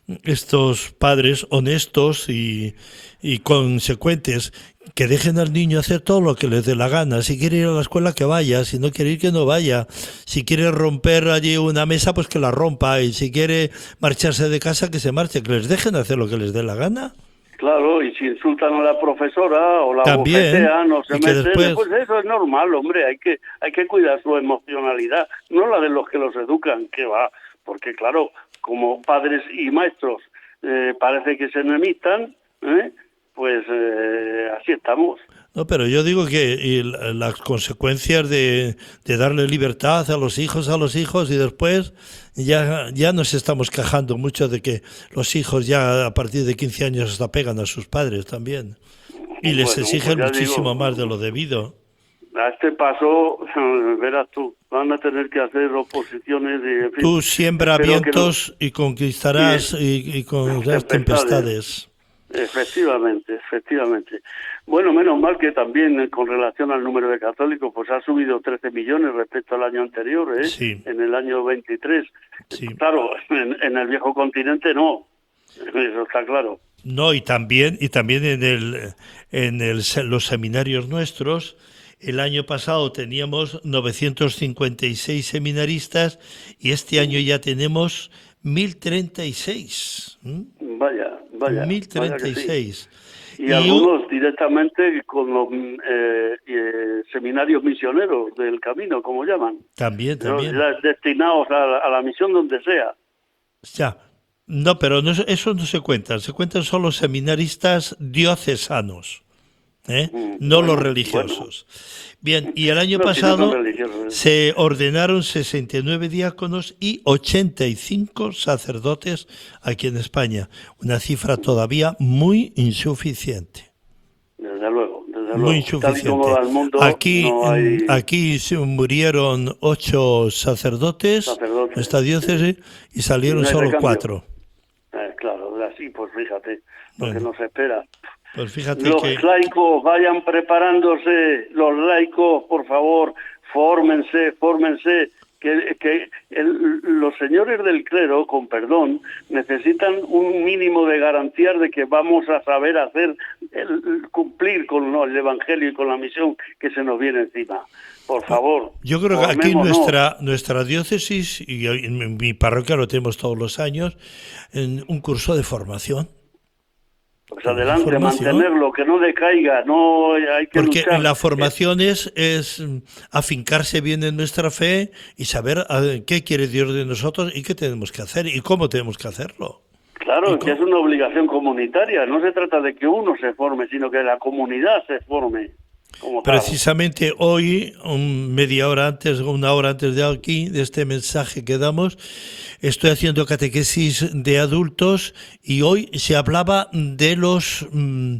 estos padres honestos y, y consecuentes, que dejen al niño hacer todo lo que les dé la gana. Si quiere ir a la escuela, que vaya. Si no quiere ir, que no vaya. Si quiere romper allí una mesa, pues que la rompa. Y si quiere marcharse de casa, que se marche. Que les dejen hacer lo que les dé la gana. Claro, y si insultan a la profesora o la También, bofetean o se meten, después... pues eso es normal, hombre. Hay que hay que cuidar su emocionalidad, no la de los que los educan, que va. Porque claro, como padres y maestros eh, parece que se enemistan, ¿eh? Pues eh, así estamos. No, pero yo digo que y las consecuencias de, de darle libertad a los hijos, a los hijos, y después ya, ya nos estamos quejando mucho de que los hijos ya a partir de quince años hasta pegan a sus padres también. Y les bueno, exigen pues muchísimo digo, más de lo debido. A este paso, verás tú, van a tener que hacer oposiciones. Y, en fin, tú siembra vientos no... y conquistarás y, y con las tempestades. Efectivamente, efectivamente. Bueno, menos mal que también con relación al número de católicos, pues ha subido trece millones respecto al año anterior, ¿eh? Sí. En el año veintitrés. Sí. Claro, en, en el viejo continente no. Eso está claro. No, y también, y también en el, en el, los seminarios nuestros, el año pasado teníamos novecientos cincuenta y seis seminaristas y este año ya tenemos mil treinta y seis. ¿Mm? Vaya, vaya. mil treinta y seis. Sí. Y, y algunos directamente con los eh, eh, seminarios misioneros del camino, como llaman. También, también. ¿No? Destinados a la, a la misión donde sea. Ya. No, pero no, eso no se cuentan. Se cuentan solo seminaristas diocesanos, ¿eh? Mm, no bueno, los religiosos. Bueno. Bien, y el año no, pasado si no se ordenaron sesenta y nueve diáconos y ochenta y cinco sacerdotes aquí en España. Una cifra todavía muy insuficiente. Desde luego, desde muy luego. insuficiente. Mundo, aquí, no hay... aquí se murieron ocho sacerdotes, sacerdotes. Esta diócesis, y salieron no solo cuatro. Eh, claro, así pues fíjate lo bueno. que nos espera. Pues fíjate los que... laicos vayan preparándose, los laicos, por favor, fórmense, fórmense, que, que el, los señores del clero, con perdón, necesitan un mínimo de garantías de que vamos a saber hacer, el, cumplir con el Evangelio y con la misión que se nos viene encima. Por favor. Yo creo que aquí nuestra nuestra diócesis, y en mi parroquia lo tenemos todos los años, en un curso de formación. Pues adelante, mantenerlo, que no decaiga, no hay que Porque luchar. la formación es, es afincarse bien en nuestra fe y saber qué quiere Dios de nosotros y qué tenemos que hacer y cómo tenemos que hacerlo. Claro, que es una obligación comunitaria, no se trata de que uno se forme, sino que la comunidad se forme. Como Precisamente tal. Hoy, un media hora antes, una hora antes de aquí, de este mensaje que damos, estoy haciendo catequesis de adultos y hoy se hablaba de los mm,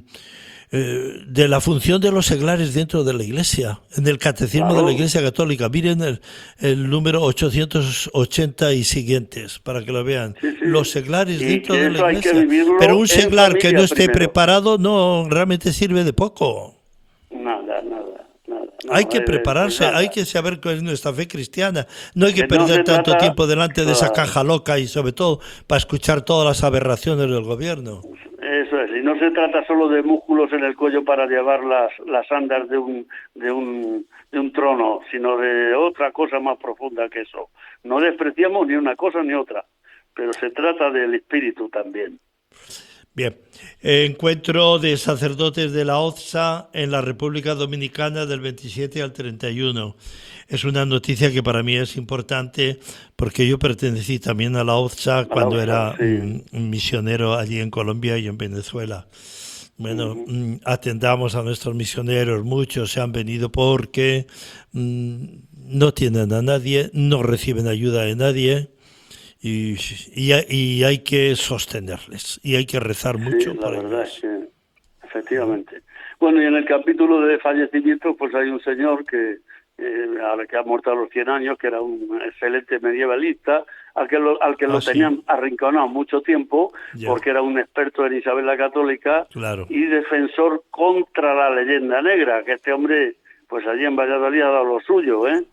eh, de la función de los seglares dentro de la Iglesia, en el catecismo claro. de la Iglesia Católica. Miren el, el número ochocientos ochenta y siguientes, para que lo vean. Sí, sí. Los seglares y dentro de la Iglesia. Pero un seglar que no esté primero. preparado no realmente sirve de poco. Nada, nada, nada. No, hay que prepararse, nada. hay que saber cuál es nuestra fe cristiana. No hay que, que perder no tanto trata... tiempo delante de esa caja loca y sobre todo para escuchar todas las aberraciones del gobierno. Eso es, y no se trata solo de músculos en el cuello para llevar las, las andas de un, de, un, de un trono, sino de otra cosa más profunda que eso. No despreciamos ni una cosa ni otra, pero se trata del espíritu también. Bien, encuentro de sacerdotes de la O T S A en la República Dominicana del veintisiete al treinta y uno. Es una noticia que para mí es importante porque yo pertenecí también a la O T S A cuando era sí. un misionero allí en Colombia y en Venezuela. Bueno, uh-huh. atendamos a nuestros misioneros, muchos se han venido porque mmm, no tienen a nadie, no reciben ayuda de nadie. Y, y, y hay que sostenerles y hay que rezar mucho sí, por la verdad ellos. Es que, efectivamente. Bueno, y en el capítulo de fallecimientos, pues hay un señor que, eh, que ha muerto a los cien años, que era un excelente medievalista, al que lo, al que ah, lo tenían sí. arrinconado mucho tiempo, ya. porque era un experto en Isabel la Católica claro. y defensor contra la leyenda negra, que este hombre, pues allí en Valladolid ha dado lo suyo, ¿eh?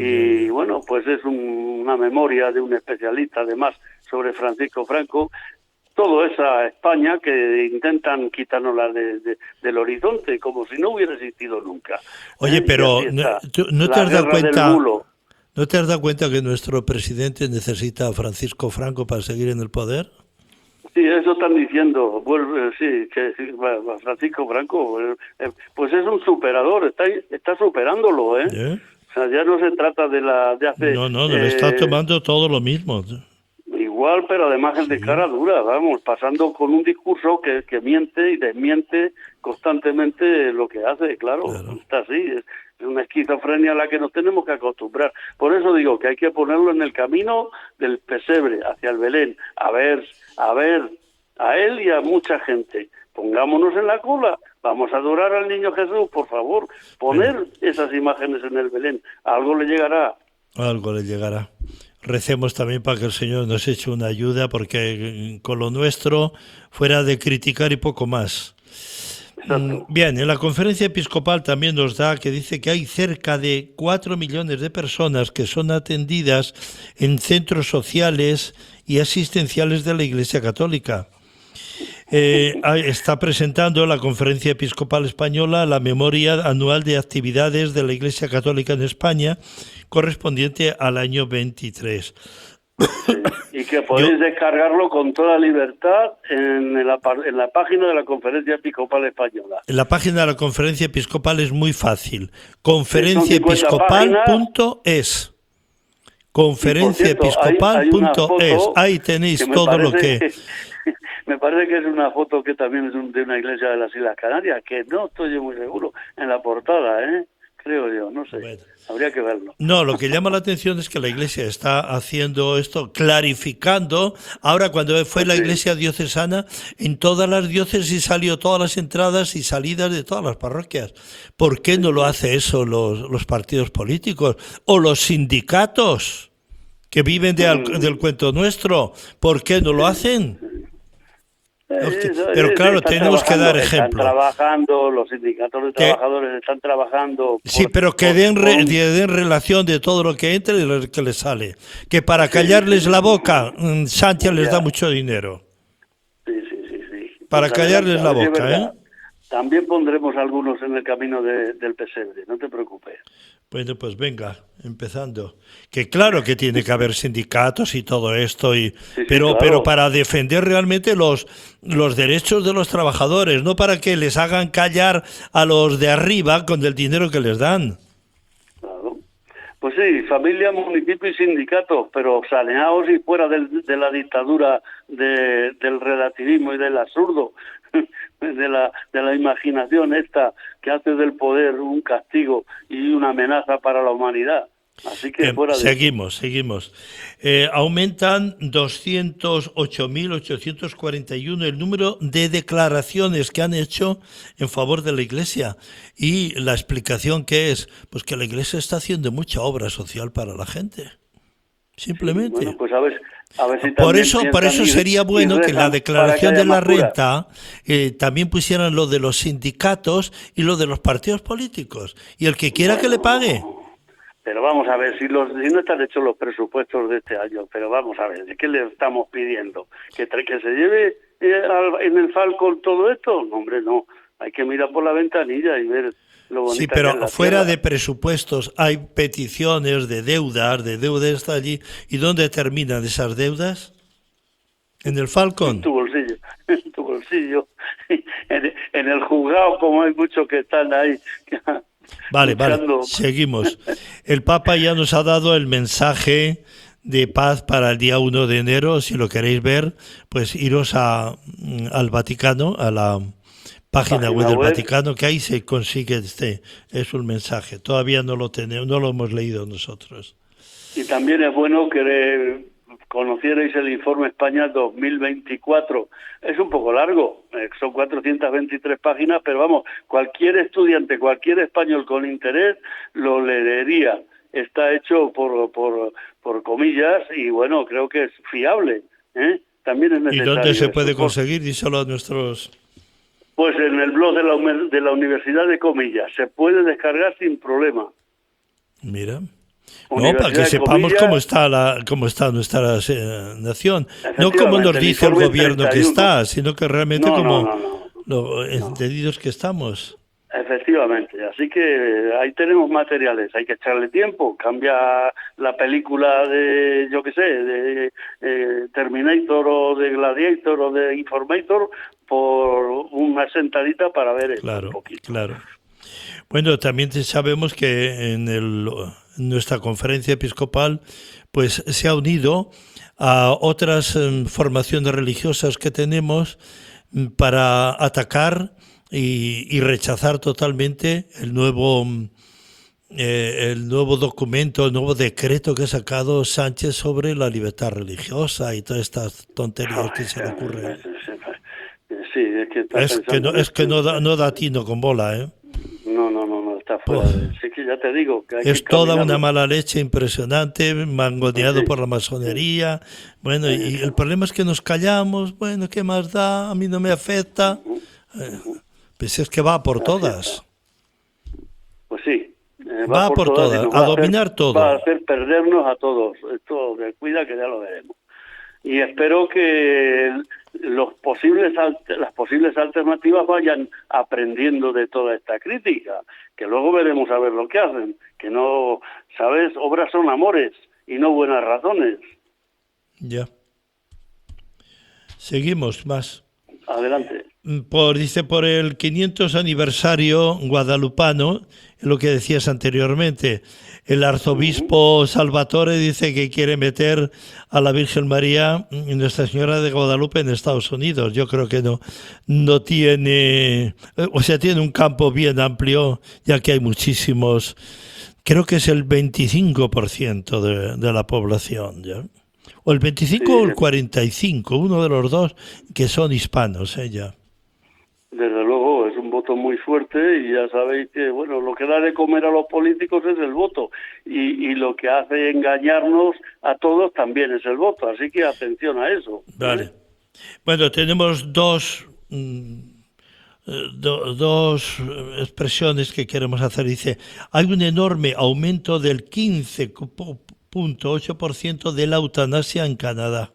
Y bueno, pues es un, una memoria de un especialista además sobre Francisco Franco, toda esa España que intentan quitárnosla de, de, del horizonte como si no hubiera existido nunca. Oye, ¿Eh? pero no, ¿no te has dado cuenta no te has dado cuenta que nuestro presidente necesita a Francisco Franco para seguir en el poder? Sí, eso están diciendo, vuelve, sí, que sí, Francisco Franco, eh, pues es un superador, está, está superándolo, ¿eh? ¿Eh? O sea, ya no se trata de la de hace... No, no, eh, le está tomando todo lo mismo. Igual, pero además el de cara dura, vamos, pasando con un discurso que, que miente y desmiente constantemente lo que hace, claro, claro. Está así, es una esquizofrenia a la que nos tenemos que acostumbrar. Por eso digo que hay que ponerlo en el camino del pesebre, hacia el Belén, a ver, a ver, a él y a mucha gente. Pongámonos en la cola, vamos a adorar al niño Jesús, por favor, poner bueno. esas imágenes en el Belén, algo le llegará. Algo le llegará. Recemos también para que el Señor nos eche una ayuda, porque con lo nuestro, fuera de criticar y poco más. Exacto. Bien, en la conferencia episcopal también nos da que dice que hay cerca de cuatro millones de personas que son atendidas en centros sociales y asistenciales de la Iglesia Católica. Eh, está presentando la Conferencia Episcopal Española la memoria anual de actividades de la Iglesia Católica en España, correspondiente al año veintitrés. Sí, y que podéis Yo, descargarlo con toda libertad en la, en la página de la Conferencia Episcopal Española. En la página de la Conferencia Episcopal es muy fácil. conferencia episcopal punto es. conferencia episcopal punto es. Ahí tenéis todo parece, lo que... Me parece que es una foto que también es un, de una iglesia de las Islas Canarias, que no estoy muy seguro en la portada, ¿eh? Creo yo, no sé. Bueno. Habría que verlo. No, lo que llama la atención es que la Iglesia está haciendo esto, clarificando. Ahora, cuando fue la Iglesia diocesana, en todas las diócesis salió todas las entradas y salidas de todas las parroquias. ¿Por qué no lo hace eso los, los partidos políticos o los sindicatos que viven de, del cuento nuestro? ¿Por qué no lo hacen? Pero claro, tenemos que dar ejemplo. Están trabajando, los sindicatos de trabajadores que, están trabajando. Por, sí, pero que den, re, den relación de todo lo que entra y lo que les sale. Que para callarles la boca, Sánchez les da mucho dinero. Sí, sí, sí. sí. Para pues callarles la boca, ¿eh? También pondremos algunos en el camino de, del pesebre, no te preocupes. Bueno, pues venga, empezando. Que claro que tiene que haber sindicatos y todo esto, y sí, sí, pero claro. pero para defender realmente los, los derechos de los trabajadores, no para que les hagan callar a los de arriba con el dinero que les dan. Claro. Pues sí, familia, municipio y sindicatos, pero saneados y fuera del, de la dictadura de, del relativismo y del absurdo. De la, de la imaginación esta que hace del poder un castigo y una amenaza para la humanidad. Así que Bien, fuera de... Seguimos, seguimos. Eh, aumentan doscientos ocho mil ochocientos cuarenta y uno el número de declaraciones que han hecho en favor de la Iglesia. Y la explicación que es, pues que la Iglesia está haciendo mucha obra social para la gente. Simplemente. Sí, bueno, pues a ver, a ver si por eso, por eso sería bueno que la declaración que de la renta eh, también pusieran lo de los sindicatos y lo de los partidos políticos. Y el que quiera bueno, que le pague. Pero vamos a ver, si, los, si no están hechos los presupuestos de este año, pero vamos a ver, ¿de qué le estamos pidiendo? ¿Que, que se lleve eh, al, en el Falcon todo esto? No, hombre, no. Hay que mirar por la ventanilla y ver... Sí, pero fuera de presupuestos hay peticiones de deudas, de deudas está allí. ¿Y dónde terminan esas deudas? En el Falcon. En tu bolsillo, en tu bolsillo. En, en el juzgado, como hay muchos que están ahí. Vale, vale, seguimos. El Papa ya nos ha dado el mensaje de paz para el día uno de enero. Si lo queréis ver, pues iros a, al Vaticano, a la... Página, página web del web. Vaticano, que ahí se consigue este, es un mensaje. Todavía no lo tenemos, no lo hemos leído nosotros. Y también es bueno que conocierais el informe España dos mil veinticuatro. Es un poco largo, son cuatrocientas veintitrés páginas, pero vamos, cualquier estudiante, cualquier español con interés lo leería. Está hecho por, por, por comillas y bueno, creo que es fiable, ¿eh? También es necesario. ¿Y dónde se puede conseguir? Díselo a nuestros... Pues en el blog de la, de la Universidad de Comillas. Se puede descargar sin problema. Mira. No, para que sepamos cómo está la cómo está nuestra eh, nación. No como nos dice el gobierno que está, sino que realmente no, como no, no, no. lo entendidos que estamos. Efectivamente. Así que ahí tenemos materiales. Hay que echarle tiempo. Cambia la película de, yo qué sé, de eh, Terminator o de Gladiator o de Informator por una sentadita para ver esto claro, un poquito. Claro. Bueno, también sabemos que en, el, en nuestra conferencia episcopal pues se ha unido a otras um, formaciones religiosas que tenemos um, para atacar y, y rechazar totalmente el nuevo eh, el nuevo documento, el nuevo decreto que ha sacado Sánchez sobre la libertad religiosa y todas estas tonterías que se le ocurren. Sí, es que, está es que no es que no da, no da tino con bola, ¿eh? No, no, no, no está fuera. Oh. De... Sí, que ya te digo que hay es que toda caminarlo. una mala leche impresionante, mangoneado sí. por la masonería. Bueno, sí. Y el problema es que nos callamos. Bueno, ¿qué más da? A mí no me afecta. Uh-huh. Uh-huh. Pues es que va por todas. Pues sí. Eh, va, va por, por todas, todas a, a dominar hacer, todo. Va a hacer perdernos a todos. Esto, cuida que ya lo veremos. Y espero que los posibles las posibles alternativas vayan aprendiendo de toda esta crítica, que luego veremos a ver lo que hacen, que no, ¿sabes? Obras son amores y no buenas razones. Ya. Seguimos más. Adelante. Por, dice, por el quinientos aniversario guadalupano, lo que decías anteriormente, el arzobispo Salvatore dice que quiere meter a la Virgen María y Nuestra Señora de Guadalupe en Estados Unidos. Yo creo que no, no tiene, o sea, tiene un campo bien amplio, ya que hay muchísimos, creo que es el veinticinco por ciento de, de la población, ¿ya? O el veinticinco sí, o el cuarenta y cinco, uno de los dos que son hispanos, ¿eh? Ya. Desde luego, es un voto muy fuerte y ya sabéis que, bueno, lo que da de comer a los políticos es el voto y, y lo que hace engañarnos a todos también es el voto, así que atención a eso. Vale. ¿eh? Bueno, tenemos dos, mm, do, dos expresiones que queremos hacer. Dice, hay un enorme aumento del quince punto ocho por ciento de la eutanasia en Canadá.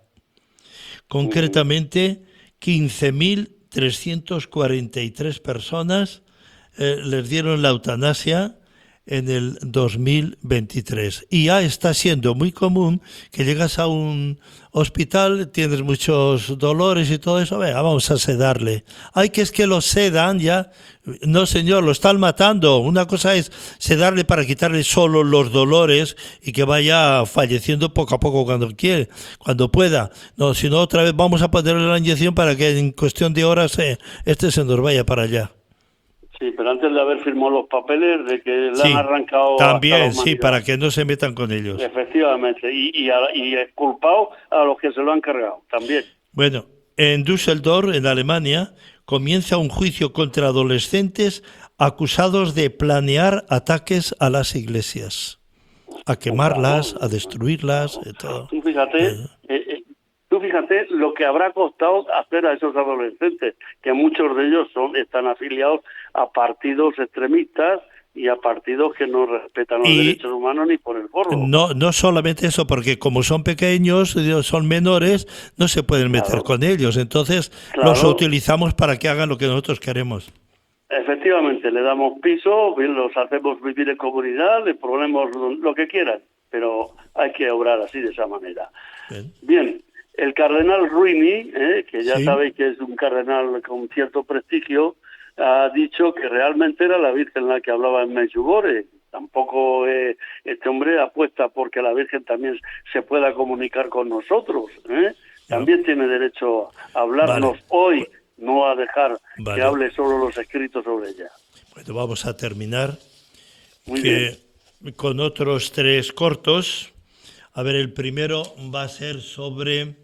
Concretamente, quince mil trescientas cuarenta y tres personas eh, les dieron la eutanasia en el dos mil veintitrés. Y ya está siendo muy común que llegas a un hospital, tienes muchos dolores y todo eso, venga, vamos a sedarle. Ay, que es que lo sedan ya. No, señor, lo están matando. Una cosa es sedarle para quitarle solo los dolores y que vaya falleciendo poco a poco cuando quiere, cuando pueda. No, sino otra vez vamos a ponerle la inyección para que en cuestión de horas eh, este se nos vaya para allá. Sí, pero antes de haber firmado los papeles de que le sí, han arrancado... también, sí, para que no se metan con ellos. Efectivamente, y, y, a, y es culpado a los que se lo han cargado, también. Bueno, en Düsseldorf, en Alemania, comienza un juicio contra adolescentes acusados de planear ataques a las iglesias, a quemarlas, a destruirlas, y todo. Tú fíjate... Eh, eh, Tú fíjate lo que habrá costado hacer a esos adolescentes, que muchos de ellos son están afiliados a partidos extremistas y a partidos que no respetan los y derechos humanos ni por el forro. No, no solamente eso, porque como son pequeños, son menores, no se pueden meter claro. con ellos. Entonces claro. los utilizamos para que hagan lo que nosotros queremos. Efectivamente, le damos piso, los hacemos vivir en comunidad, les ponemos lo que quieran, pero hay que obrar así, de esa manera. Bien. Bien. El cardenal Ruini, eh, que ya sí. sabéis que es un cardenal con cierto prestigio, ha dicho que realmente era la Virgen la que hablaba en Medjugorje. Tampoco eh, este hombre apuesta porque la Virgen también se pueda comunicar con nosotros. ¿eh? También no. tiene derecho a hablarnos vale. hoy, no a dejar vale. que hable solo los escritos sobre ella. Bueno, vamos a terminar Muy que, bien. con otros tres cortos. A ver, el primero va a ser sobre...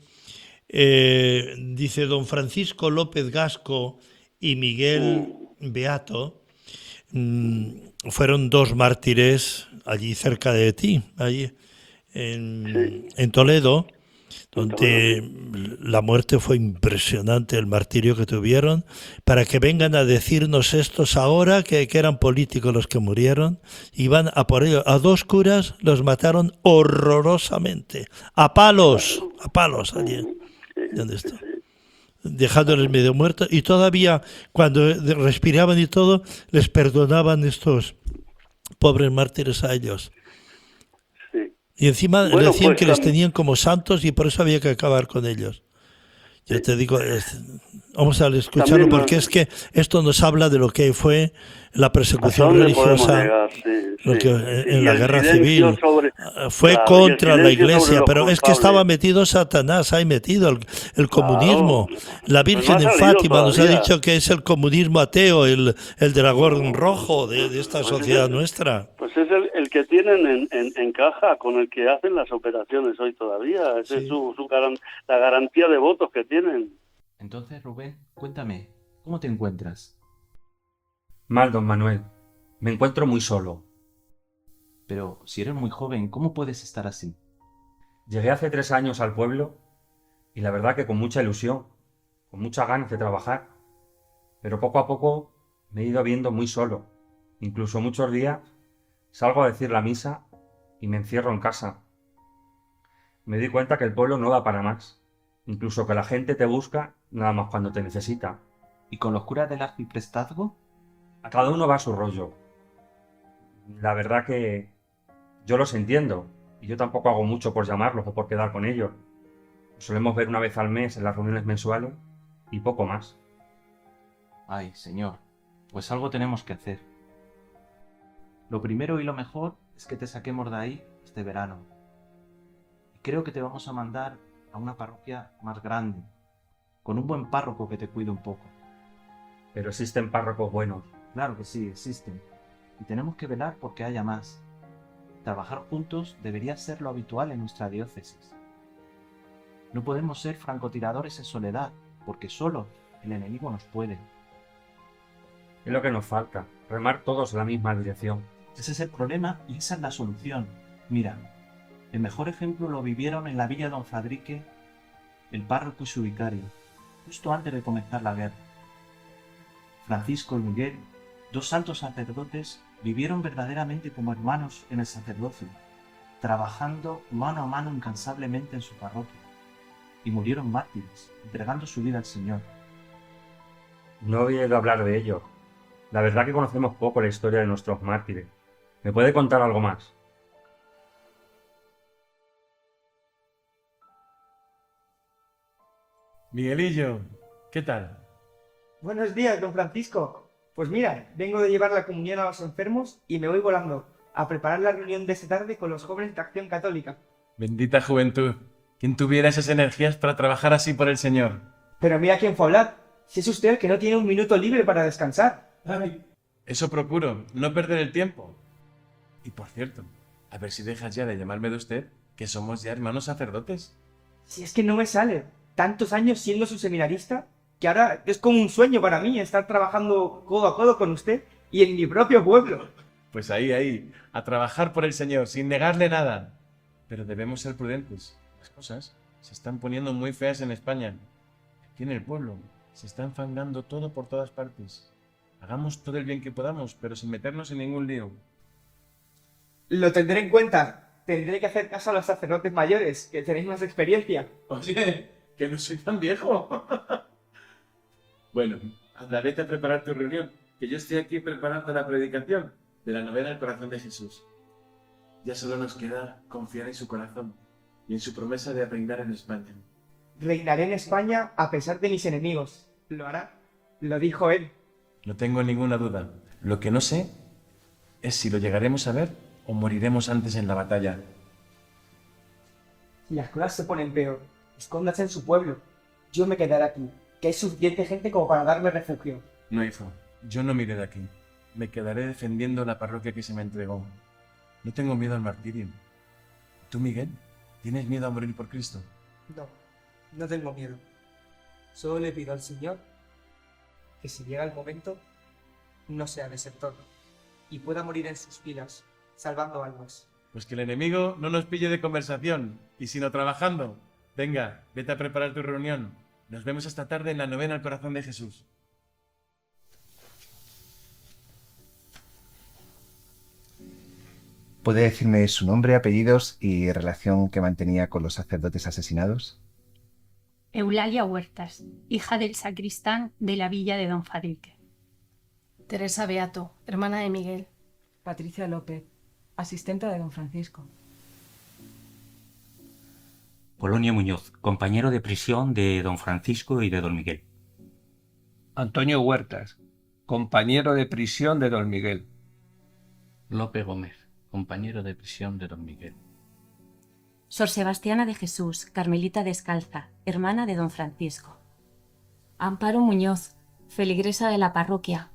Eh, dice don Francisco López Gasco y Miguel Beato mmm, fueron dos mártires allí cerca de ti, allí en, sí. en Toledo, donde la muerte fue impresionante, el martirio que tuvieron, para que vengan a decirnos estos ahora que, que eran políticos los que murieron, iban a por ellos, a dos curas los mataron horrorosamente, a palos, a palos allí. ¿Dónde está? Dejándoles medio muertos, y todavía cuando respiraban y todo les perdonaban estos pobres mártires a ellos. Sí. Y encima bueno, decían pues, que les tenían como santos y por eso había que acabar con ellos. Yo sí. te digo, es, vamos a escucharlo también porque nos... es que esto nos habla de lo que fue la persecución religiosa, llegar, sí, lo que, sí. en la guerra civil sobre, fue claro, contra la iglesia, pero culpables. Es que estaba metido Satanás, ahí metido el, el comunismo. Claro. La Virgen pues no de Fátima nos ha dicho que es el comunismo ateo, el, el dragón rojo de, de esta pues sociedad es el, nuestra. Pues es el, el que tienen en, en, en caja, con el que hacen las operaciones hoy todavía. Esa sí. es su, su garan, la garantía de votos que tienen. Entonces, Rubén, cuéntame, ¿cómo te encuentras? Mal, don Manuel. Me encuentro muy solo. Pero si eres muy joven, ¿cómo puedes estar así? Llegué hace tres años al pueblo y la verdad que con mucha ilusión, con muchas ganas de trabajar. Pero poco a poco me he ido viendo muy solo. Incluso muchos días salgo a decir la misa y me encierro en casa. Me di cuenta que el pueblo no da para más. Incluso que la gente te busca nada más cuando te necesita. ¿Y con los curas del arciprestazgo? A cada uno va a su rollo. La verdad que yo los entiendo. Y yo tampoco hago mucho por llamarlos o por quedar con ellos. Nos solemos ver una vez al mes en las reuniones mensuales y poco más. Ay, señor, pues algo tenemos que hacer. Lo primero y lo mejor es que te saquemos de ahí este verano. Y creo que te vamos a mandar a una parroquia más grande, con un buen párroco que te cuide un poco. Pero existen párrocos buenos. Claro que sí, existen. Y tenemos que velar porque haya más. Trabajar juntos debería ser lo habitual en nuestra diócesis. No podemos ser francotiradores en soledad, porque solo el enemigo nos puede. Es lo que nos falta, remar todos en la misma dirección. Ese es el problema y esa es la solución. Mira, el mejor ejemplo lo vivieron en la villa de Don Fadrique, el párroco y su vicario, justo antes de comenzar la guerra. Francisco y Miguel, dos santos sacerdotes, vivieron verdaderamente como hermanos en el sacerdocio, trabajando mano a mano incansablemente en su parroquia, y murieron mártires, entregando su vida al Señor. No he oído hablar de ello. La verdad que conocemos poco la historia de nuestros mártires. ¿Me puede contar algo más? Miguelillo, ¿qué tal? Buenos días, don Francisco. Pues mira, vengo de llevar la comunión a los enfermos y me voy volando a preparar la reunión de esta tarde con los jóvenes de Acción Católica. Bendita juventud. ¿Quién tuviera esas energías para trabajar así por el Señor? Pero mira quién fue a hablar. Si es usted el que no tiene un minuto libre para descansar. Ay, eso procuro, no perder el tiempo. Y por cierto, a ver si dejas ya de llamarme de usted, que somos ya hermanos sacerdotes. Si es que no me sale. Tantos años siendo su seminarista, que ahora es como un sueño para mí estar trabajando codo a codo con usted y en mi propio pueblo. Pues ahí, ahí, a trabajar por el Señor, sin negarle nada. Pero debemos ser prudentes. Las cosas se están poniendo muy feas en España. Aquí en el pueblo se está enfangando todo por todas partes. Hagamos todo el bien que podamos, pero sin meternos en ningún lío. Lo tendré en cuenta. Tendré que hacer caso a los sacerdotes mayores, que tenéis más experiencia. Oye, que no soy tan viejo. Bueno, anda, vete a preparar tu reunión, que yo estoy aquí preparando la predicación de la novena del corazón de Jesús. Ya solo nos queda confiar en su corazón y en su promesa de reinar en España. Reinaré en España a pesar de mis enemigos. Lo hará. Lo dijo él. No tengo ninguna duda. Lo que no sé es si lo llegaremos a ver o moriremos antes en la batalla. Si las cosas se ponen peor, escóndase en su pueblo. Yo me quedaré aquí, que hay suficiente gente como para darme refugio. No, hijo. Yo no me iré de aquí. Me quedaré defendiendo la parroquia que se me entregó. No tengo miedo al martirio. ¿Tú, Miguel? ¿Tienes miedo a morir por Cristo? No, no tengo miedo. Solo le pido al Señor que si llega el momento, no sea desertor y pueda morir en sus filas, salvando almas. Pues que el enemigo no nos pille de conversación, y sino trabajando. Venga, vete a preparar tu reunión. Nos vemos esta tarde en la novena al corazón de Jesús. ¿Puede decirme su nombre, apellidos y relación que mantenía con los sacerdotes asesinados? Eulalia Huertas, hija del sacristán de la villa de Don Fadrique. Teresa Beato, hermana de Miguel. Patricia López, asistenta de Don Francisco. Polonio Muñoz, compañero de prisión de Don Francisco y de Don Miguel. Antonio Huertas, compañero de prisión de Don Miguel. Lope Gómez, compañero de prisión de Don Miguel. Sor Sebastiana de Jesús, carmelita descalza, hermana de Don Francisco. Amparo Muñoz, feligresa de la parroquia.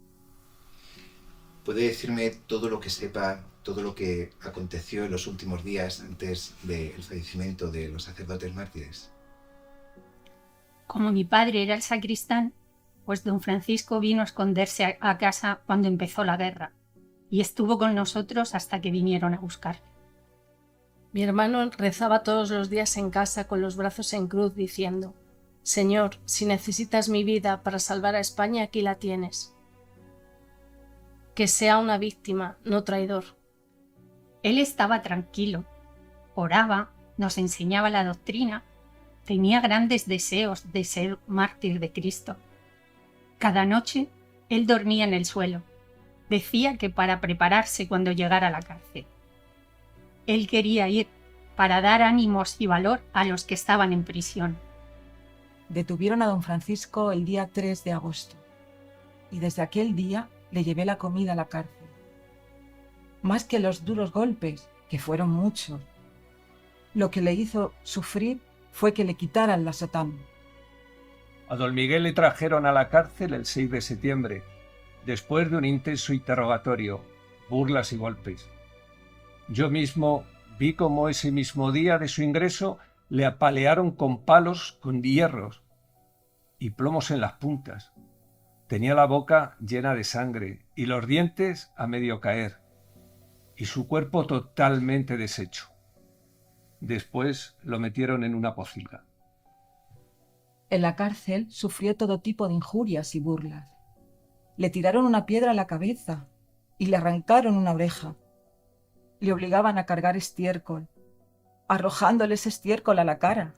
¿Puede decirme todo lo que sepa, todo lo que aconteció en los últimos días antes del fallecimiento de los sacerdotes mártires? Como mi padre era el sacristán, pues Don Francisco vino a esconderse a, a casa cuando empezó la guerra y estuvo con nosotros hasta que vinieron a buscarle. Mi hermano rezaba todos los días en casa con los brazos en cruz diciendo: Señor, si necesitas mi vida para salvar a España, aquí la tienes. Que sea una víctima, no traidor. Él estaba tranquilo, oraba, nos enseñaba la doctrina tenía grandes deseos de ser mártir de Cristo. Cada noche él dormía en el suelo. Decía que para prepararse cuando llegara a la cárcel. Él quería ir para dar ánimos y valor a los que estaban en prisión. Detuvieron a don Francisco el día tres de agosto y desde aquel día le llevé la comida a la cárcel. Más que los duros golpes, que fueron muchos, lo que le hizo sufrir fue que le quitaran la sotana. A don Miguel le trajeron a la cárcel el seis de septiembre, después de un intenso interrogatorio, burlas y golpes. Yo mismo vi cómo ese mismo día de su ingreso le apalearon con palos con hierros y plomos en las puntas. Tenía la boca llena de sangre y los dientes a medio caer, y su cuerpo totalmente deshecho. Después lo metieron en una pocilga. En la cárcel sufrió todo tipo de injurias y burlas. Le tiraron una piedra a la cabeza y le arrancaron una oreja. Le obligaban a cargar estiércol, arrojándoles estiércol a la cara.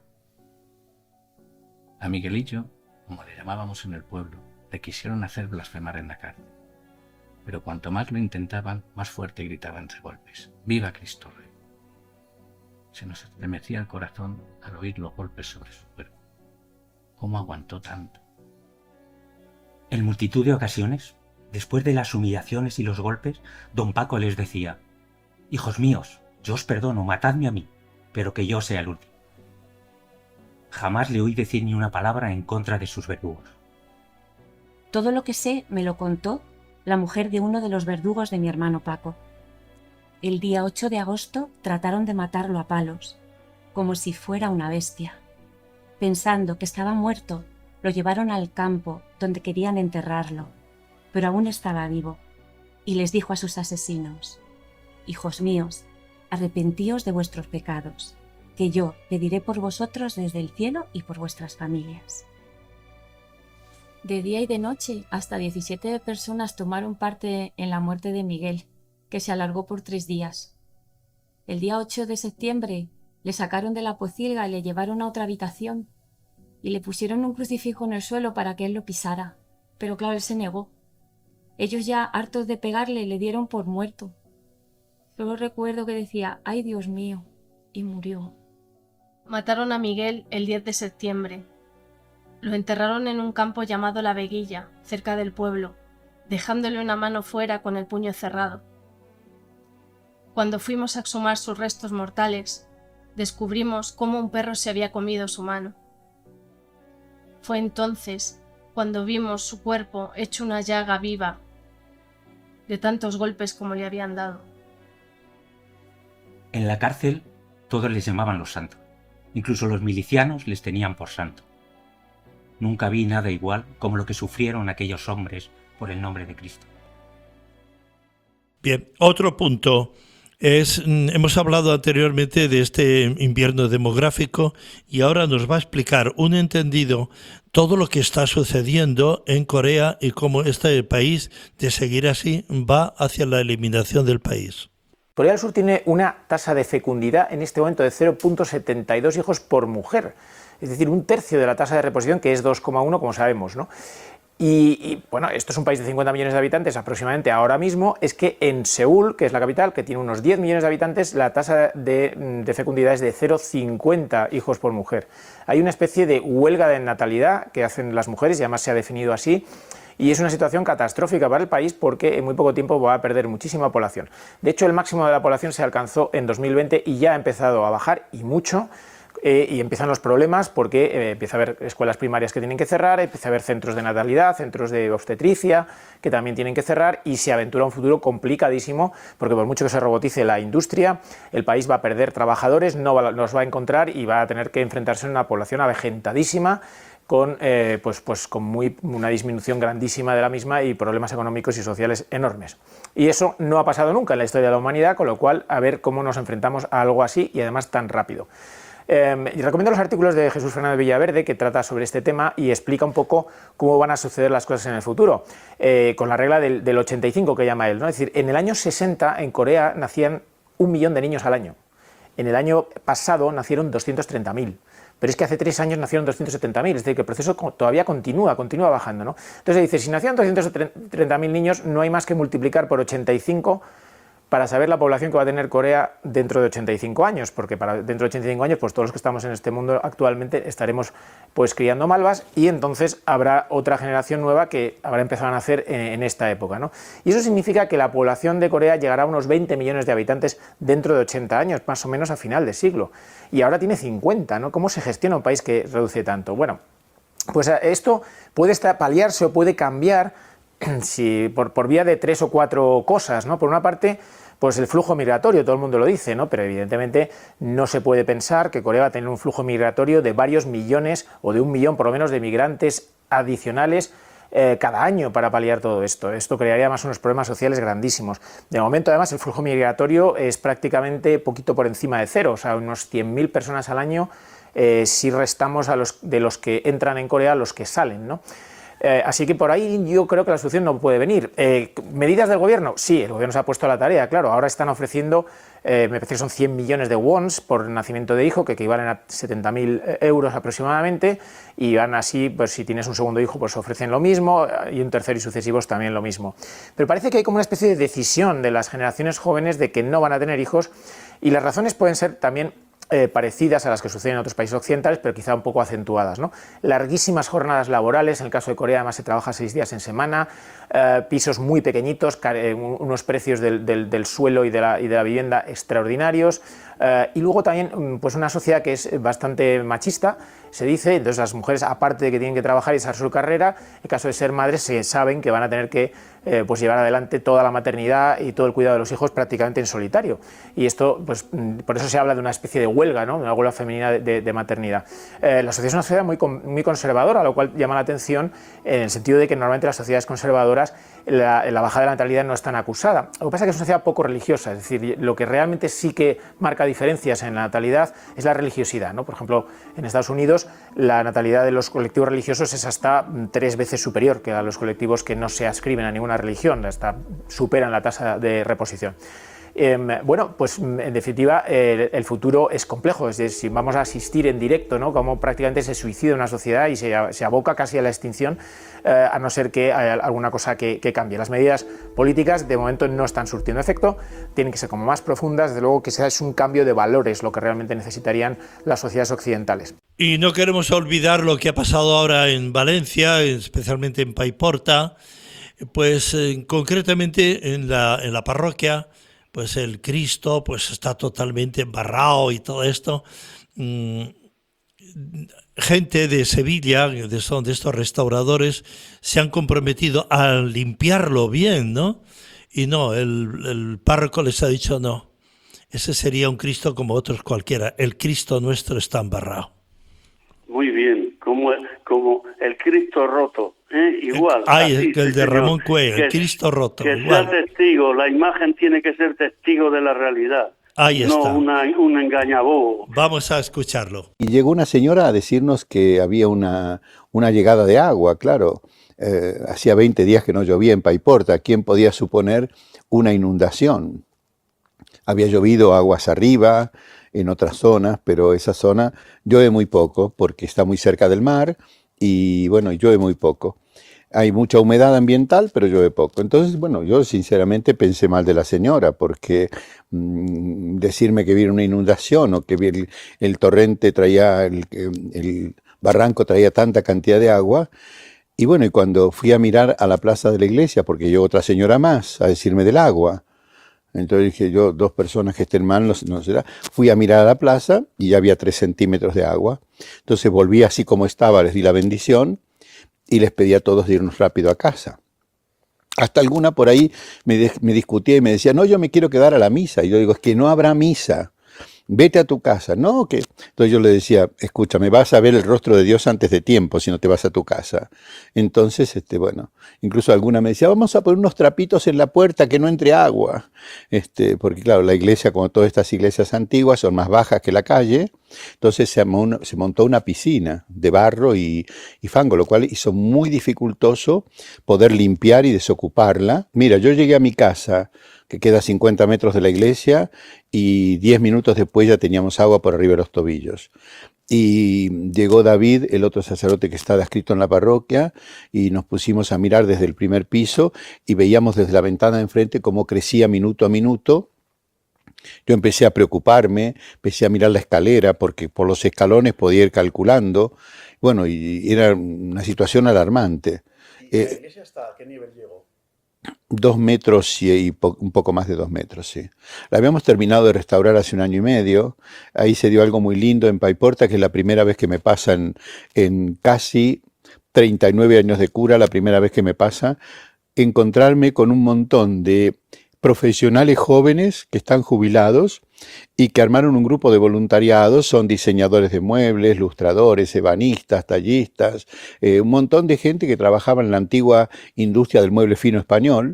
A Miguelillo, como le llamábamos en el pueblo, le quisieron hacer blasfemar en la cárcel. Pero cuanto más lo intentaban, más fuerte gritaban de golpes. ¡Viva Cristo Rey! Se nos estremecía el corazón al oír los golpes sobre su cuerpo. ¿Cómo aguantó tanto? En multitud de ocasiones, después de las humillaciones y los golpes, don Paco les decía: «Hijos míos, yo os perdono, matadme a mí, pero que yo sea el último». Jamás le oí decir ni una palabra en contra de sus verdugos. Todo lo que sé me lo contó la mujer de uno de los verdugos de mi hermano Paco. El día ocho de agosto trataron de matarlo a palos, como si fuera una bestia. Pensando que estaba muerto, lo llevaron al campo donde querían enterrarlo, pero aún estaba vivo, y les dijo a sus asesinos: «Hijos míos, arrepentíos de vuestros pecados, que yo pediré por vosotros desde el cielo y por vuestras familias». De día y de noche, hasta diecisiete personas tomaron parte en la muerte de Miguel, que se alargó por tres días. El día ocho de septiembre le sacaron de la pocilga y le llevaron a otra habitación y le pusieron un crucifijo en el suelo para que él lo pisara, pero claro, él se negó. Ellos ya, hartos de pegarle, le dieron por muerto. Solo recuerdo que decía: «¡Ay, Dios mío!» y murió. Mataron a Miguel el diez de septiembre. Lo enterraron en un campo llamado La Veguilla, cerca del pueblo, dejándole una mano fuera con el puño cerrado. Cuando fuimos a exhumar sus restos mortales, descubrimos cómo un perro se había comido su mano. Fue entonces cuando vimos su cuerpo hecho una llaga viva de tantos golpes como le habían dado. En la cárcel todos les llamaban los santos. Incluso los milicianos les tenían por santo. Nunca vi nada igual como lo que sufrieron aquellos hombres por el nombre de Cristo. Bien, otro punto es, hemos hablado anteriormente de este invierno demográfico y ahora nos va a explicar un entendido todo lo que está sucediendo en Corea y cómo este país, de seguir así, va hacia la eliminación del país. Corea del Sur tiene una tasa de fecundidad en este momento de cero punto setenta y dos hijos por mujer, es decir, un tercio de la tasa de reposición, que es dos coma uno, como sabemos, ¿no? Y, y bueno, esto es un país de cincuenta millones de habitantes aproximadamente ahora mismo. Es que en Seúl, que es la capital, que tiene unos diez millones de habitantes, la tasa de, de fecundidad es de cero coma cincuenta hijos por mujer. Hay una especie de huelga de natalidad que hacen las mujeres, y además se ha definido así, y es una situación catastrófica para el país porque en muy poco tiempo va a perder muchísima población. De hecho, el máximo de la población se alcanzó en dos mil veinte y ya ha empezado a bajar, y mucho. Eh, y empiezan los problemas porque eh, empieza a haber escuelas primarias que tienen que cerrar, empieza a haber centros de natalidad, centros de obstetricia que también tienen que cerrar, y se aventura un futuro complicadísimo porque por mucho que se robotice la industria, el país va a perder trabajadores, no va, los va a encontrar y va a tener que enfrentarse a una población avejentadísima con, eh, pues, pues, con muy, una disminución grandísima de la misma y problemas económicos y sociales enormes. Y eso no ha pasado nunca en la historia de la humanidad, con lo cual a ver cómo nos enfrentamos a algo así y además tan rápido. Eh, y recomiendo los artículos de Jesús Fernández Villaverde, que trata sobre este tema y explica un poco cómo van a suceder las cosas en el futuro, eh, con la regla del, del ochenta y cinco que llama él, ¿no? Es decir, en el año sesenta en Corea nacían un millón de niños al año. En el año pasado nacieron doscientos treinta mil. pero es que hace tres años nacieron doscientos setenta mil, es decir, que el proceso todavía continúa, continúa bajando, ¿no? Entonces se dice, si nacieron doscientos treinta mil niños, no hay más que multiplicar por ochenta y cinco para saber la población que va a tener Corea dentro de ochenta y cinco años, porque para dentro de ochenta y cinco años, pues todos los que estamos en este mundo actualmente estaremos pues criando malvas y entonces habrá otra generación nueva que habrá empezado a nacer en, en esta época, ¿no? Y eso significa que la población de Corea llegará a unos veinte millones de habitantes dentro de ochenta años, más o menos a final de siglo, y ahora tiene cincuenta, ¿no? ¿Cómo se gestiona un país que reduce tanto? Bueno, pues esto puede estar, paliarse o puede cambiar si, por, por vía de tres o cuatro cosas, ¿no? Por una parte, pues el flujo migratorio, todo el mundo lo dice, ¿no? Pero evidentemente no se puede pensar que Corea va a tener un flujo migratorio de varios millones o de un millón por lo menos de migrantes adicionales eh, cada año para paliar todo esto. Esto crearía además unos problemas sociales grandísimos. De momento además el flujo migratorio es prácticamente poquito por encima de cero, o sea, unos cien mil personas al año eh, si restamos a los, de los que entran en Corea a los que salen, ¿no? Eh, así que por ahí yo creo que la solución no puede venir. Eh, ¿Medidas del gobierno? Sí, el gobierno se ha puesto a la tarea, claro. Ahora están ofreciendo, eh, me parece que son cien millones de wons por nacimiento de hijo, que equivalen a setenta mil euros aproximadamente, y van así, pues si tienes un segundo hijo, pues ofrecen lo mismo, y un tercero y sucesivos también lo mismo. Pero parece que hay como una especie de decisión de las generaciones jóvenes de que no van a tener hijos, y las razones pueden ser también Eh, parecidas a las que suceden en otros países occidentales, pero quizá un poco acentuadas, ¿no? Larguísimas jornadas laborales, en el caso de Corea además se trabaja seis días en semana, eh, pisos muy pequeñitos, eh, unos precios del, del, del suelo y de, la, y de la vivienda extraordinarios, eh, y luego también pues una sociedad que es bastante machista, se dice, entonces las mujeres aparte de que tienen que trabajar y hacer su carrera, en caso de ser madres se saben que van a tener que eh, pues llevar adelante toda la maternidad y todo el cuidado de los hijos prácticamente en solitario, y esto pues por eso se habla de una especie de huelga, ¿no? Una huelga femenina de, de, de maternidad. Eh, la sociedad es una sociedad muy, muy conservadora, lo cual llama la atención en el sentido de que normalmente las sociedades conservadoras la, la bajada de la natalidad no es tan acusada. Lo que pasa es que es una sociedad poco religiosa, es decir, lo que realmente sí que marca diferencias en la natalidad es la religiosidad, ¿no? Por ejemplo, en Estados Unidos la natalidad de los colectivos religiosos es hasta tres veces superior que a los colectivos que no se adscriben a ninguna religión, hasta superan la tasa de reposición. Eh, bueno, pues en definitiva eh, el futuro es complejo, es decir, si vamos a asistir en directo, ¿no? Cómo prácticamente se suicida una sociedad y se, se aboca casi a la extinción, eh, a no ser que haya alguna cosa que, que cambie. Las medidas políticas de momento no están surtiendo efecto, tienen que ser como más profundas, desde luego que sea es un cambio de valores lo que realmente necesitarían las sociedades occidentales. Y no queremos olvidar lo que ha pasado ahora en Valencia, especialmente en Paiporta, pues eh, concretamente en la, en la parroquia, pues el Cristo pues está totalmente embarrado y todo esto. Mm, gente de Sevilla, de, son, de estos restauradores, se han comprometido a limpiarlo bien, ¿no? Y no, el, el párroco les ha dicho no, ese sería un Cristo como otros cualquiera, el Cristo nuestro está embarrado. Muy bien, como, como el Cristo roto. ¿Eh? Igual. Ay, así, el sí, de Ramón señor. Cue, el que, Cristo roto. Que igual. sea testigo, la imagen tiene que ser testigo de la realidad. Ahí no está. Una, un engañabobo. Vamos a escucharlo. Y llegó una señora a decirnos que había una, una llegada de agua, claro. Eh, hacía veinte días que no llovía en Paiporta. ¿Quién podía suponer una inundación? Había llovido aguas arriba, en otras zonas, pero esa zona llueve muy poco porque está muy cerca del mar. Y bueno, llueve muy poco. Hay mucha humedad ambiental, pero llueve poco. Entonces, bueno, yo sinceramente pensé mal de la señora, porque mmm, decirme que viene una inundación o que el, el torrente traía, el, el barranco traía tanta cantidad de agua. Y bueno, y cuando fui a mirar a la plaza de la iglesia, porque llegó otra señora más a decirme del agua, entonces dije yo, dos personas que estén mal, no, no será. Fui a mirar a la plaza y ya había tres centímetros de agua. Entonces volví así como estaba, les di la bendición y les pedí a todos de irnos rápido a casa. Hasta alguna por ahí me, me discutía y me decía, no, yo me quiero quedar a la misa. Y yo digo, es que no habrá misa. Vete a tu casa. No, que entonces yo le decía, escúchame, vas a ver el rostro de Dios antes de tiempo si no te vas a tu casa. Entonces, este, bueno, incluso alguna me decía, vamos a poner unos trapitos en la puerta que no entre agua. Este, porque claro, la iglesia, como todas estas iglesias antiguas, son más bajas que la calle. Entonces se, una, se montó una piscina de barro y, y fango, lo cual hizo muy dificultoso poder limpiar y desocuparla. Mira, yo llegué a mi casa que queda a cincuenta metros de la iglesia, y diez minutos después ya teníamos agua por arriba de los tobillos. Y llegó David, el otro sacerdote que está adscrito en la parroquia, y nos pusimos a mirar desde el primer piso y veíamos desde la ventana de enfrente cómo crecía minuto a minuto. Yo empecé a preocuparme, empecé a mirar la escalera porque por los escalones podía ir calculando. Bueno, y era una situación alarmante. ¿Y la Eh, iglesia hasta qué nivel llegó? Dos metros y, y po- un poco más de dos metros, sí. La habíamos terminado de restaurar hace un año y medio. Ahí se dio algo muy lindo en Paiporta, que es la primera vez que me pasa en, en casi treinta y nueve años de cura, la primera vez que me pasa, encontrarme con un montón de profesionales jóvenes que están jubilados y que armaron un grupo de voluntariados. Son diseñadores de muebles, lustradores, ebanistas, tallistas, eh, un montón de gente que trabajaba en la antigua industria del mueble fino español,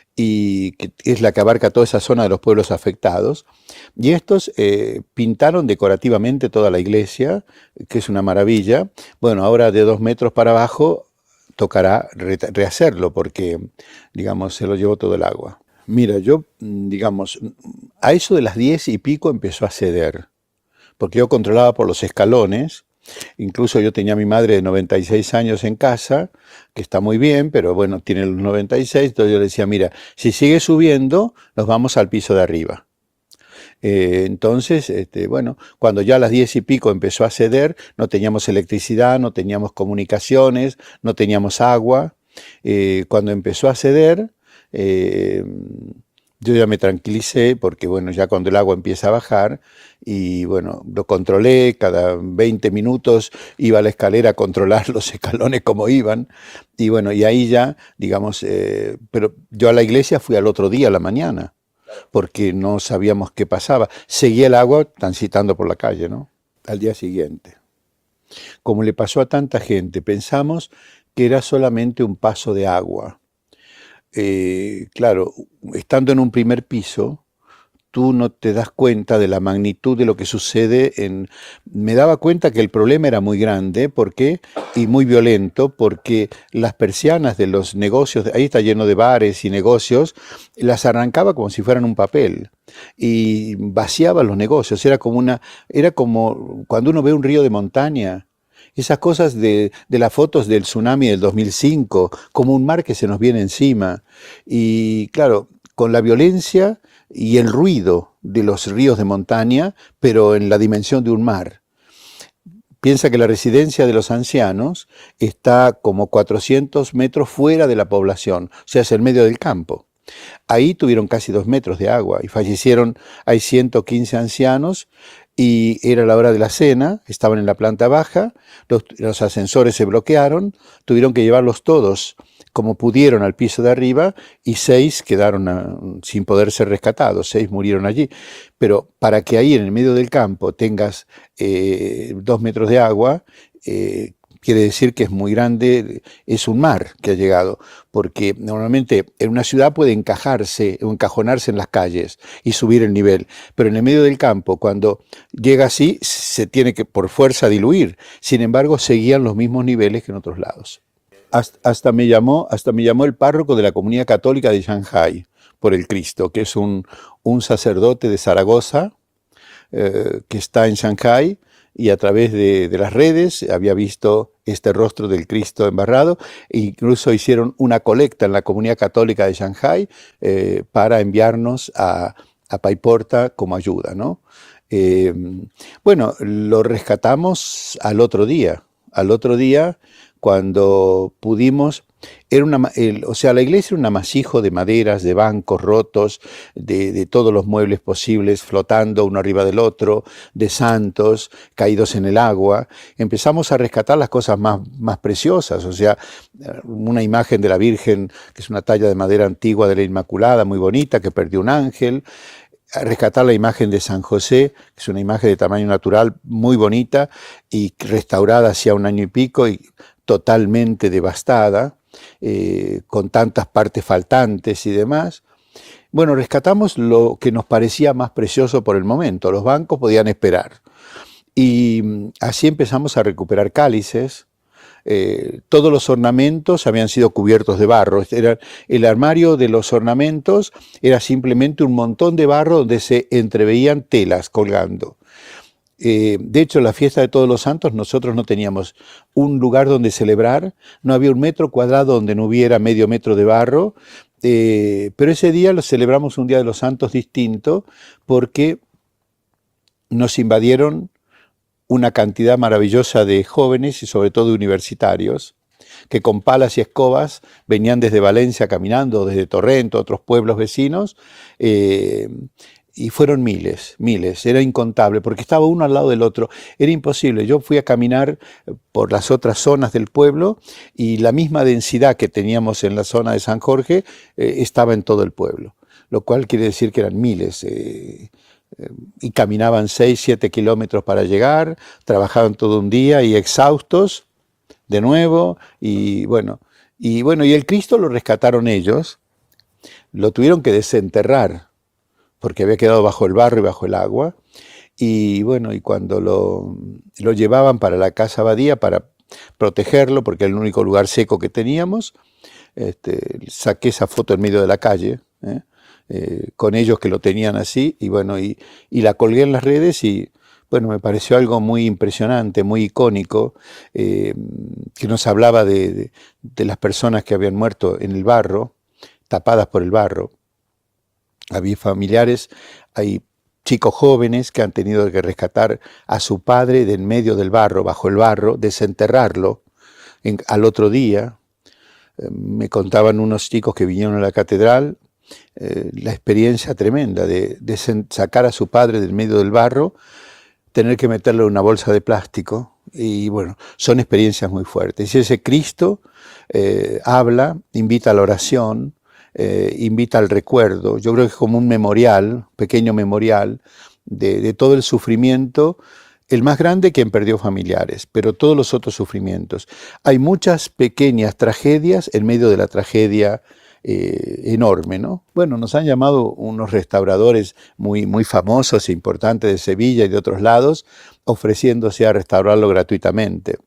y que es la que abarca toda esa zona de los pueblos afectados. Y estos eh, pintaron decorativamente toda la iglesia, que es una maravilla. Bueno, ahora de dos metros para abajo tocará re- rehacerlo porque, digamos, se lo llevó todo el agua. Mira, yo, mm, digamos, a eso de las diez y pico empezó a ceder, porque yo controlaba por los escalones. Incluso yo tenía a mi madre de noventa y seis años en casa, que está muy bien, pero bueno, tiene los noventa y seis, entonces yo le decía, mira, si sigue subiendo, nos vamos al piso de arriba. Eh, entonces, este, bueno, cuando ya a las diez y pico empezó a ceder, no teníamos electricidad, no teníamos comunicaciones, no teníamos agua. Eh, cuando empezó a ceder, eh, yo ya me tranquilicé porque, bueno, ya cuando el agua empieza a bajar, y bueno, lo controlé, cada veinte minutos iba a la escalera a controlar los escalones como iban, y bueno, y ahí ya, digamos, eh, pero yo a la iglesia fui al otro día, a la mañana, porque no sabíamos qué pasaba. Seguía el agua transitando por la calle, ¿no? Al día siguiente. Como le pasó a tanta gente, pensamos que era solamente un paso de agua. Eh, claro, estando en un primer piso, tú no te das cuenta de la magnitud de lo que sucede. En... Me daba cuenta que el problema era muy grande, ¿por qué? Y muy violento, porque las persianas de los negocios, ahí está lleno de bares y negocios, las arrancaba como si fueran un papel y vaciaba los negocios. Era como una, era como cuando uno ve un río de montaña. Esas cosas de, de las fotos del tsunami del dos mil cinco, como un mar que se nos viene encima. Y claro, con la violencia y el ruido de los ríos de montaña, pero en la dimensión de un mar. Piensa que la residencia de los ancianos está como cuatrocientos metros fuera de la población, o sea, es en medio del campo. Ahí tuvieron casi dos metros de agua y fallecieron, hay ciento quince ancianos, y era la hora de la cena, estaban en la planta baja, los, los ascensores se bloquearon, tuvieron que llevarlos todos como pudieron al piso de arriba, y seis quedaron a, sin poder ser rescatados, seis murieron allí. Pero para que ahí en el medio del campo tengas eh, dos metros de agua, eh, quiere decir que es muy grande, es un mar que ha llegado, porque normalmente en una ciudad puede encajarse o encajonarse en las calles y subir el nivel, pero en el medio del campo, cuando llega así, se tiene que por fuerza diluir. Sin embargo, seguían los mismos niveles que en otros lados. Hasta, hasta, me llamó, hasta me llamó el párroco de la Comunidad Católica de Shanghái, por el Cristo, que es un, un sacerdote de Zaragoza, eh, que está en Shanghái, y a través de, de las redes había visto este rostro del Cristo embarrado, e incluso hicieron una colecta en la Comunidad Católica de Shanghái eh, para enviarnos a, a Paiporta como ayuda, ¿no? Eh, bueno, lo rescatamos al otro día, al otro día cuando pudimos. Era una, el, o sea, la iglesia era un amasijo de maderas, de bancos rotos, de, de todos los muebles posibles flotando uno arriba del otro, de santos caídos en el agua. Empezamos a rescatar las cosas más, más preciosas, o sea, una imagen de la Virgen, que es una talla de madera antigua de la Inmaculada, muy bonita, que perdió un ángel. A rescatar la imagen de San José, que es una imagen de tamaño natural muy bonita y restaurada hacía un año y pico y totalmente devastada, eh, con tantas partes faltantes y demás. Bueno, rescatamos lo que nos parecía más precioso por el momento. Los bancos podían esperar. Y así empezamos a recuperar cálices, eh, todos los ornamentos habían sido cubiertos de barro. Era, el armario de los ornamentos era simplemente un montón de barro donde se entreveían telas colgando. Eh, de hecho, la fiesta de Todos los Santos nosotros no teníamos un lugar donde celebrar, no había un metro cuadrado donde no hubiera medio metro de barro, eh, pero ese día lo celebramos un Día de los Santos distinto porque nos invadieron una cantidad maravillosa de jóvenes y sobre todo de universitarios que con palas y escobas venían desde Valencia caminando, desde Torrento, otros pueblos vecinos, eh, y fueron miles, miles, era incontable, porque estaba uno al lado del otro, era imposible. Yo fui a caminar por las otras zonas del pueblo y la misma densidad que teníamos en la zona de San Jorge eh, estaba en todo el pueblo, lo cual quiere decir que eran miles, eh, eh, y caminaban seis, siete kilómetros para llegar, trabajaban todo un día y exhaustos de nuevo, y bueno, y bueno, y el Cristo lo rescataron ellos, lo tuvieron que desenterrar, porque había quedado bajo el barro y bajo el agua, y bueno, y cuando lo, lo llevaban para la casa abadía para protegerlo, porque era el único lugar seco que teníamos, este, saqué esa foto en medio de la calle, ¿eh? Eh, con ellos que lo tenían así, y bueno, y, y la colgué en las redes, y bueno, me pareció algo muy impresionante, muy icónico, eh, que nos hablaba de, de, de las personas que habían muerto en el barro, tapadas por el barro. Había familiares, hay chicos jóvenes que han tenido que rescatar a su padre de en medio del barro, bajo el barro, desenterrarlo en, al otro día. Eh, me contaban unos chicos que vinieron a la catedral, eh, la experiencia tremenda de, de sacar a su padre del medio del barro, tener que meterlo en una bolsa de plástico, y bueno, son experiencias muy fuertes. Y ese Cristo eh, habla, invita a la oración, Eh, invita al recuerdo. Yo creo que es como un memorial, pequeño memorial, de, de todo el sufrimiento, el más grande quien perdió familiares, pero todos los otros sufrimientos. Hay muchas pequeñas tragedias en medio de la tragedia eh, enorme, ¿no? Bueno, nos han llamado unos restauradores muy, muy famosos e importantes de Sevilla y de otros lados, ofreciéndose a restaurarlo gratuitamente.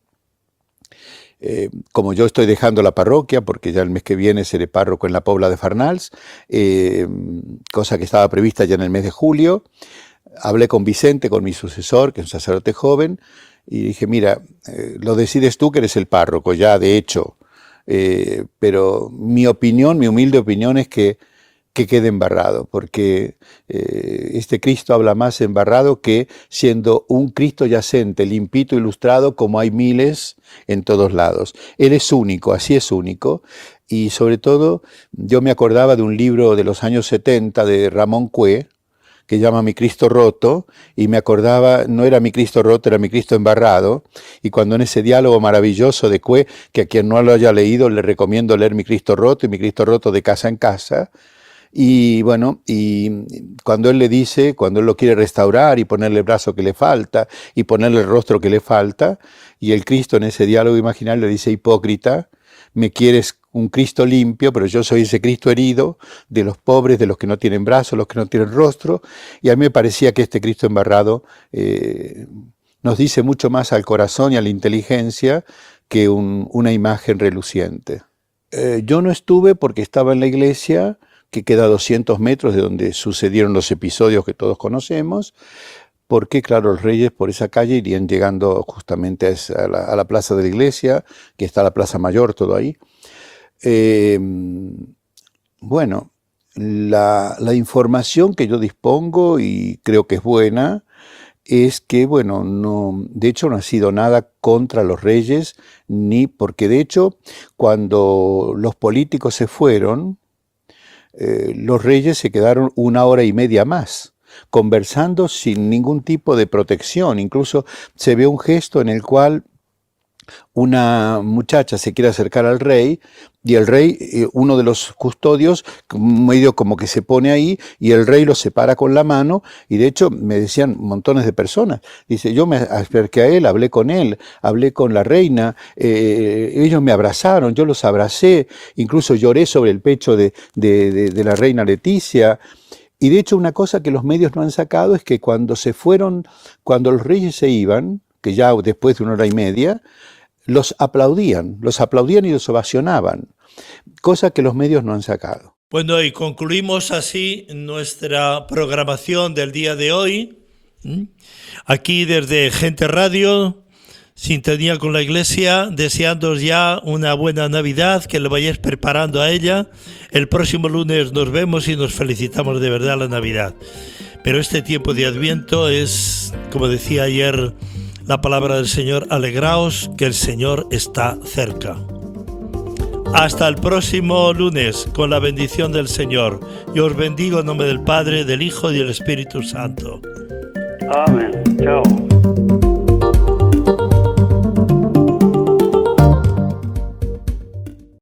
Eh, como yo estoy dejando la parroquia, porque ya el mes que viene seré párroco en la Pobla de Farnals, eh, cosa que estaba prevista ya en el mes de julio, hablé con Vicente, con mi sucesor, que es un sacerdote joven, y dije, mira, eh, lo decides tú que eres el párroco, ya de hecho, eh, pero mi opinión, mi humilde opinión es que que quede embarrado, porque eh, este Cristo habla más embarrado que siendo un Cristo yacente, limpito, ilustrado, como hay miles en todos lados. Él es único, así es único, y sobre todo yo me acordaba de un libro de los años setenta de Ramón Cue, que llama Mi Cristo Roto, y me acordaba, no era mi Cristo roto, era mi Cristo embarrado, y cuando en ese diálogo maravilloso de Cue, que a quien no lo haya leído le recomiendo leer Mi Cristo Roto y Mi Cristo Roto de casa en casa. Y bueno, y cuando él le dice, cuando él lo quiere restaurar y ponerle el brazo que le falta y ponerle el rostro que le falta, y el Cristo en ese diálogo imaginario le dice, hipócrita, me quieres un Cristo limpio, pero yo soy ese Cristo herido de los pobres, de los que no tienen brazos, los que no tienen rostro, y a mí me parecía que este Cristo embarrado eh, nos dice mucho más al corazón y a la inteligencia que un, una imagen reluciente. Eh, yo no estuve porque estaba en la iglesia, que queda a doscientos metros de donde sucedieron los episodios que todos conocemos, porque claro, los reyes por esa calle irían llegando justamente a, esa, a, la, a la plaza de la iglesia, que está la Plaza Mayor, todo ahí. Eh, bueno, la, la información que yo dispongo, y creo que es buena, es que, bueno, no, de hecho no ha sido nada contra los reyes, ni porque de hecho cuando los políticos se fueron, Eh, los reyes se quedaron una hora y media más, conversando sin ningún tipo de protección. Incluso se ve un gesto en el cual una muchacha se quiere acercar al rey y el rey, eh, uno de los custodios, medio como que se pone ahí y el rey lo separa con la mano, y de hecho me decían montones de personas, dice, yo me acerqué a él, hablé con él, hablé con la reina, eh, ellos me abrazaron, yo los abracé, incluso lloré sobre el pecho de, de, de, de la reina Leticia. Y de hecho una cosa que los medios no han sacado es que cuando se fueron, cuando los reyes se iban, que ya después de una hora y media, los aplaudían, los aplaudían y los ovacionaban, cosa que los medios no han sacado. Bueno, y concluimos así nuestra programación del día de hoy. Aquí desde Gente Radio, Sintonía con la Iglesia, deseándoos ya una buena Navidad, que lo vayáis preparando a ella. El próximo lunes nos vemos y nos felicitamos de verdad la Navidad. Pero este tiempo de Adviento es, como decía ayer la palabra del Señor, alegraos que el Señor está cerca. Hasta el próximo lunes, con la bendición del Señor. Yo os bendigo en nombre del Padre, del Hijo y del Espíritu Santo. Amén. Chao.